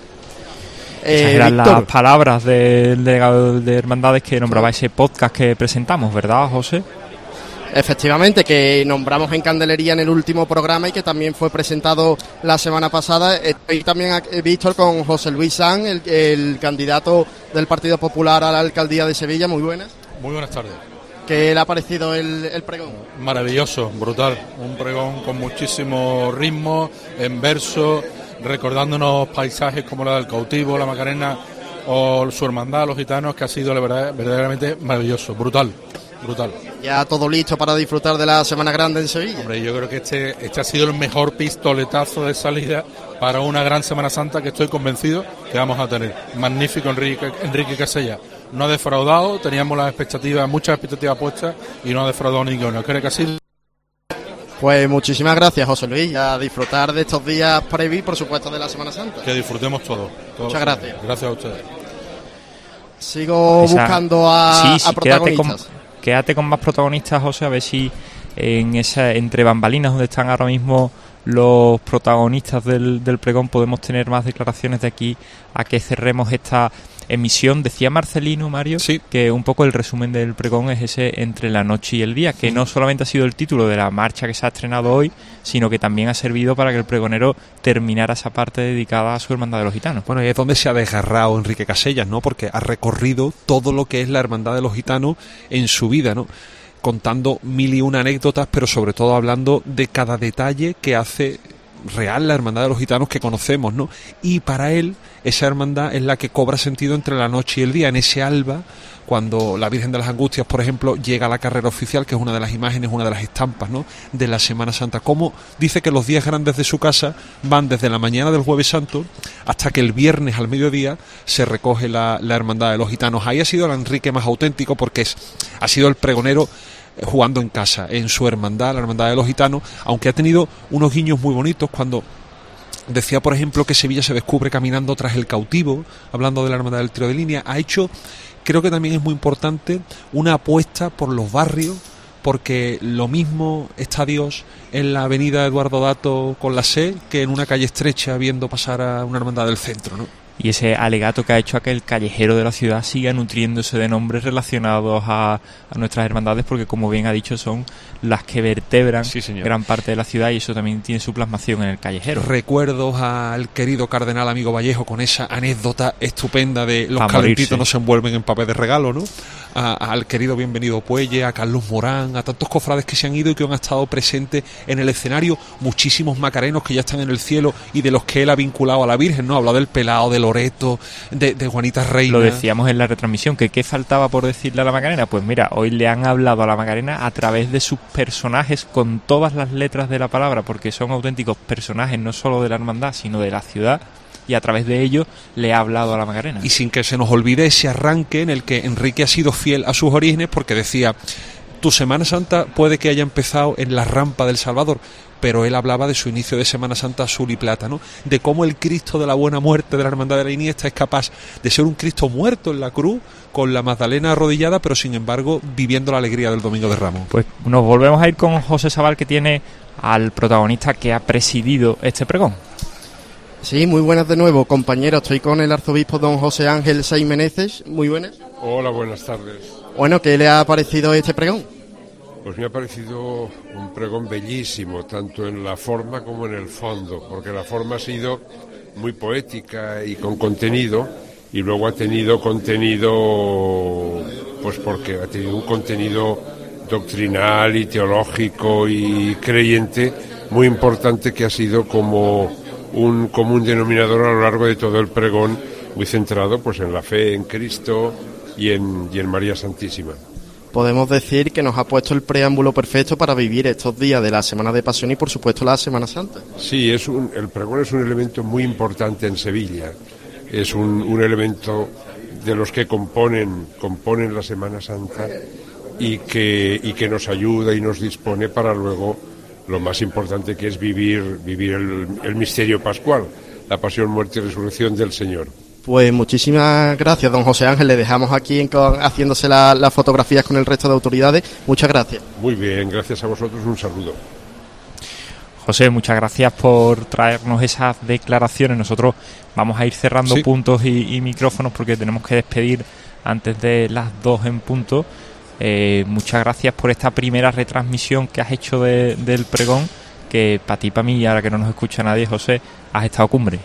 Eh, Esas eran Víctor. Las palabras del delegado de Hermandades que nombraba ese podcast que presentamos, ¿verdad, José? Efectivamente, que nombramos en Candelería en el último programa y que también fue presentado la semana pasada. Estoy también, Víctor, con José Luis Sanz, el, el candidato del Partido Popular a la alcaldía de Sevilla. Muy buenas. Muy buenas tardes. ¿Qué le ha parecido el, el pregón? Maravilloso, brutal. Un pregón con muchísimo ritmo, en verso, recordándonos paisajes como la del cautivo, la Macarena o su hermandad, los gitanos, que ha sido la verdad, verdaderamente maravilloso, brutal. Brutal. Ya todo listo para disfrutar de la Semana Grande en Sevilla. Hombre, yo creo que este, este ha sido el mejor pistoletazo de salida para una gran Semana Santa que estoy convencido que vamos a tener. Magnífico Enrique, Enrique Casellas. No ha defraudado, teníamos las expectativas, muchas expectativas puestas y no ha defraudado ninguna. Creo que ha sido... Pues muchísimas gracias, José Luis, a disfrutar de estos días previos, por supuesto, de la Semana Santa. Que disfrutemos todos. todos Muchas gracias. Gracias a ustedes. Sigo Esa... buscando a, sí, sí, a protagonistas. Con... Quédate con más protagonistas, José, a ver si en esa entre bambalinas donde están ahora mismo los protagonistas del, del pregón podemos tener más declaraciones de aquí a que cerremos esta emisión. Decía Marcelino, Mario, sí, que un poco el resumen del pregón es ese entre la noche y el día, que no solamente ha sido el título de la marcha que se ha estrenado hoy, sino que también ha servido para que el pregonero terminara esa parte dedicada a su Hermandad de los Gitanos. Bueno, y es donde se ha desgarrado Enrique Casellas, ¿no? Porque ha recorrido todo lo que es la Hermandad de los Gitanos en su vida, ¿no? Contando mil y una anécdotas, pero sobre todo hablando de cada detalle que hace real la Hermandad de los Gitanos que conocemos, ¿no? Y para él esa hermandad es la que cobra sentido entre la noche y el día, en ese alba, cuando la Virgen de las Angustias, por ejemplo, llega a la carrera oficial, que es una de las imágenes, una de las estampas, ¿no?, de la Semana Santa. Como dice que los días grandes de su casa van desde la mañana del Jueves Santo hasta que el viernes al mediodía se recoge la, la Hermandad de los Gitanos. Ahí ha sido el Enrique más auténtico, porque es, ha sido el pregonero jugando en casa, en su hermandad, la Hermandad de los Gitanos, aunque ha tenido unos guiños muy bonitos cuando decía, por ejemplo, que Sevilla se descubre caminando tras el cautivo, hablando de la Hermandad del Trío de Línea. Ha hecho, creo que también es muy importante, una apuesta por los barrios, porque lo mismo está Dios en la avenida Eduardo Dato con la C que en una calle estrecha viendo pasar a una hermandad del centro, ¿no? Y ese alegato que ha hecho a que el callejero de la ciudad siga nutriéndose de nombres relacionados a, a nuestras hermandades, porque como bien ha dicho son las que vertebran sí, gran parte de la ciudad, y eso también tiene su plasmación en el callejero. Recuerdos al querido cardenal amigo Vallejo con esa anécdota estupenda de los a calentitos morirse. No se envuelven en papel de regalo, ¿no? A, al querido bienvenido Puelle, a Carlos Morán, a tantos cofrades que se han ido y que han estado presentes en el escenario, muchísimos macarenos que ya están en el cielo y de los que él ha vinculado a la Virgen, ¿no? Ha hablado del Pelao, de Loreto, de, de Juanita Reina. Lo decíamos en la retransmisión, que qué faltaba por decirle a la Macarena. Pues mira, hoy le han hablado a la Macarena a través de sus personajes con todas las letras de la palabra, porque son auténticos personajes no solo de la hermandad, sino de la ciudad, y a través de ellos le ha hablado a la Macarena. Y sin que se nos olvide ese arranque en el que Enrique ha sido fiel a sus orígenes, porque decía, tu Semana Santa puede que haya empezado en la rampa del Salvador, pero él hablaba de su inicio de Semana Santa azul y plata, ¿no? De cómo el Cristo de la Buena Muerte de la Hermandad de la Iniesta es capaz de ser un Cristo muerto en la cruz, con la Magdalena arrodillada, pero sin embargo viviendo la alegría del Domingo de Ramos. Pues nos volvemos a ir con José Sabal, que tiene al protagonista que ha presidido este pregón. Sí, muy buenas de nuevo, compañeros. Estoy con el arzobispo don José Ángel Saiz Meneses. Muy buenas. Hola, buenas tardes. Bueno, ¿qué le ha parecido este pregón? Pues me ha parecido un pregón bellísimo, tanto en la forma como en el fondo, porque la forma ha sido muy poética y con contenido, y luego ha tenido contenido, pues porque ha tenido un contenido doctrinal y teológico y creyente muy importante, que ha sido como un común denominador a lo largo de todo el pregón, muy centrado pues en la fe en Cristo y en, y en María Santísima. Podemos decir que nos ha puesto el preámbulo perfecto para vivir estos días de la Semana de Pasión y por supuesto la Semana Santa. Sí, es un, el pregón es un elemento muy importante en Sevilla, es un, un elemento de los que componen, componen la Semana Santa y que, y que nos ayuda y nos dispone para luego lo más importante, que es vivir, vivir el, el misterio pascual, la pasión, muerte y resurrección del Señor. Pues muchísimas gracias, don José Ángel. Le dejamos aquí en, haciéndose la, las fotografías con el resto de autoridades. Muchas gracias. Muy bien, gracias a vosotros, un saludo. José, muchas gracias por traernos esas declaraciones. Nosotros vamos a ir cerrando sí. puntos y, y micrófonos, porque tenemos que despedir antes de las dos en punto. eh, muchas gracias por esta primera retransmisión que has hecho de, del pregón, que para ti, para mí, y ahora que no nos escucha nadie, José, has estado cumbre.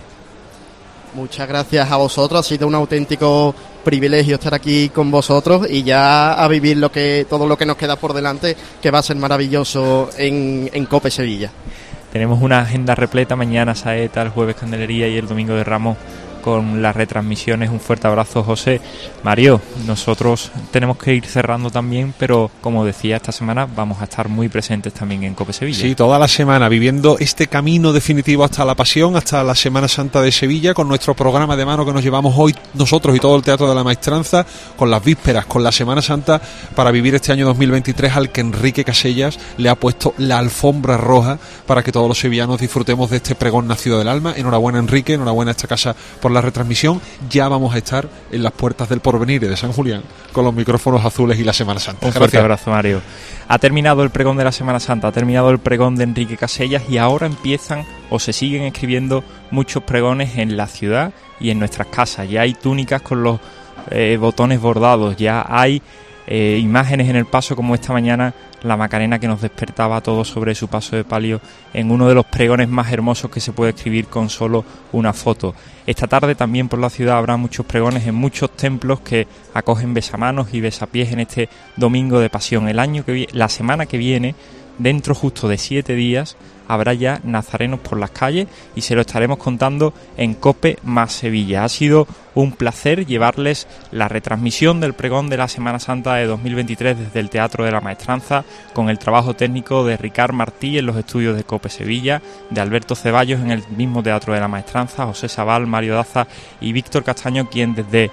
Muchas gracias a vosotros, ha sido un auténtico privilegio estar aquí con vosotros y ya a vivir lo que todo lo que nos queda por delante, que va a ser maravilloso en, en COPE Sevilla. Tenemos una agenda repleta, mañana Saeta, el jueves Candelería y el domingo de Ramos con las retransmisiones. Un fuerte abrazo, José. Mario, nosotros tenemos que ir cerrando también, pero como decía, esta semana vamos a estar muy presentes también en COPE Sevilla. Sí, toda la semana viviendo este camino definitivo hasta la Pasión, hasta la Semana Santa de Sevilla, con nuestro programa de mano que nos llevamos hoy nosotros y todo el Teatro de la Maestranza, con las vísperas, con la Semana Santa, para vivir este año dos mil veintitrés al que Enrique Casellas le ha puesto la alfombra roja para que todos los sevillanos disfrutemos de este pregón nacido del alma. Enhorabuena, Enrique, enhorabuena a esta casa por la retransmisión. Ya vamos a estar en las puertas del Porvenir y de San Julián con los micrófonos azules y la Semana Santa. Un fuerte abrazo, Mario. Ha terminado el pregón de la Semana Santa, ha terminado el pregón de Enrique Casellas y ahora empiezan o se siguen escribiendo muchos pregones en la ciudad y en nuestras casas. Ya hay túnicas con los eh, botones bordados, ya hay eh, imágenes en el paso, como esta mañana la Macarena, que nos despertaba a todos sobre su paso de palio en uno de los pregones más hermosos que se puede escribir con solo una foto. Esta tarde también por la ciudad habrá muchos pregones en muchos templos que acogen besamanos y besapiés en este domingo de Pasión. El año que viene, la semana que viene, dentro justo de siete días, habrá ya nazarenos por las calles y se lo estaremos contando en COPE más Sevilla. Ha sido un placer llevarles la retransmisión del pregón de la Semana Santa de dos mil veintitrés desde el Teatro de la Maestranza, con el trabajo técnico de Ricard Martí en los estudios de COPE Sevilla, de Alberto Ceballos en el mismo Teatro de la Maestranza, José Sabal, Mario Daza y Víctor Castaño, quien desde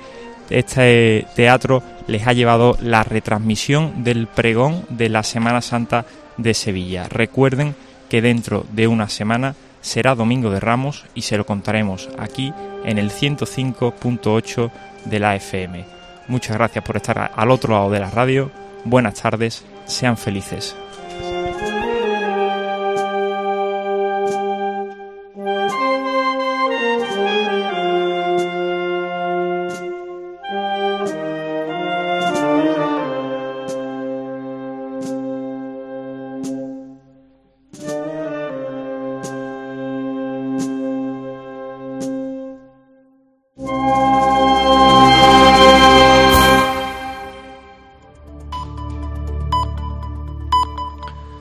este teatro les ha llevado la retransmisión del pregón de la Semana Santa de Sevilla. Recuerden que dentro de una semana será Domingo de Ramos y se lo contaremos aquí en el ciento cinco punto ocho de la F M. Muchas gracias por estar al otro lado de la radio. Buenas tardes, sean felices.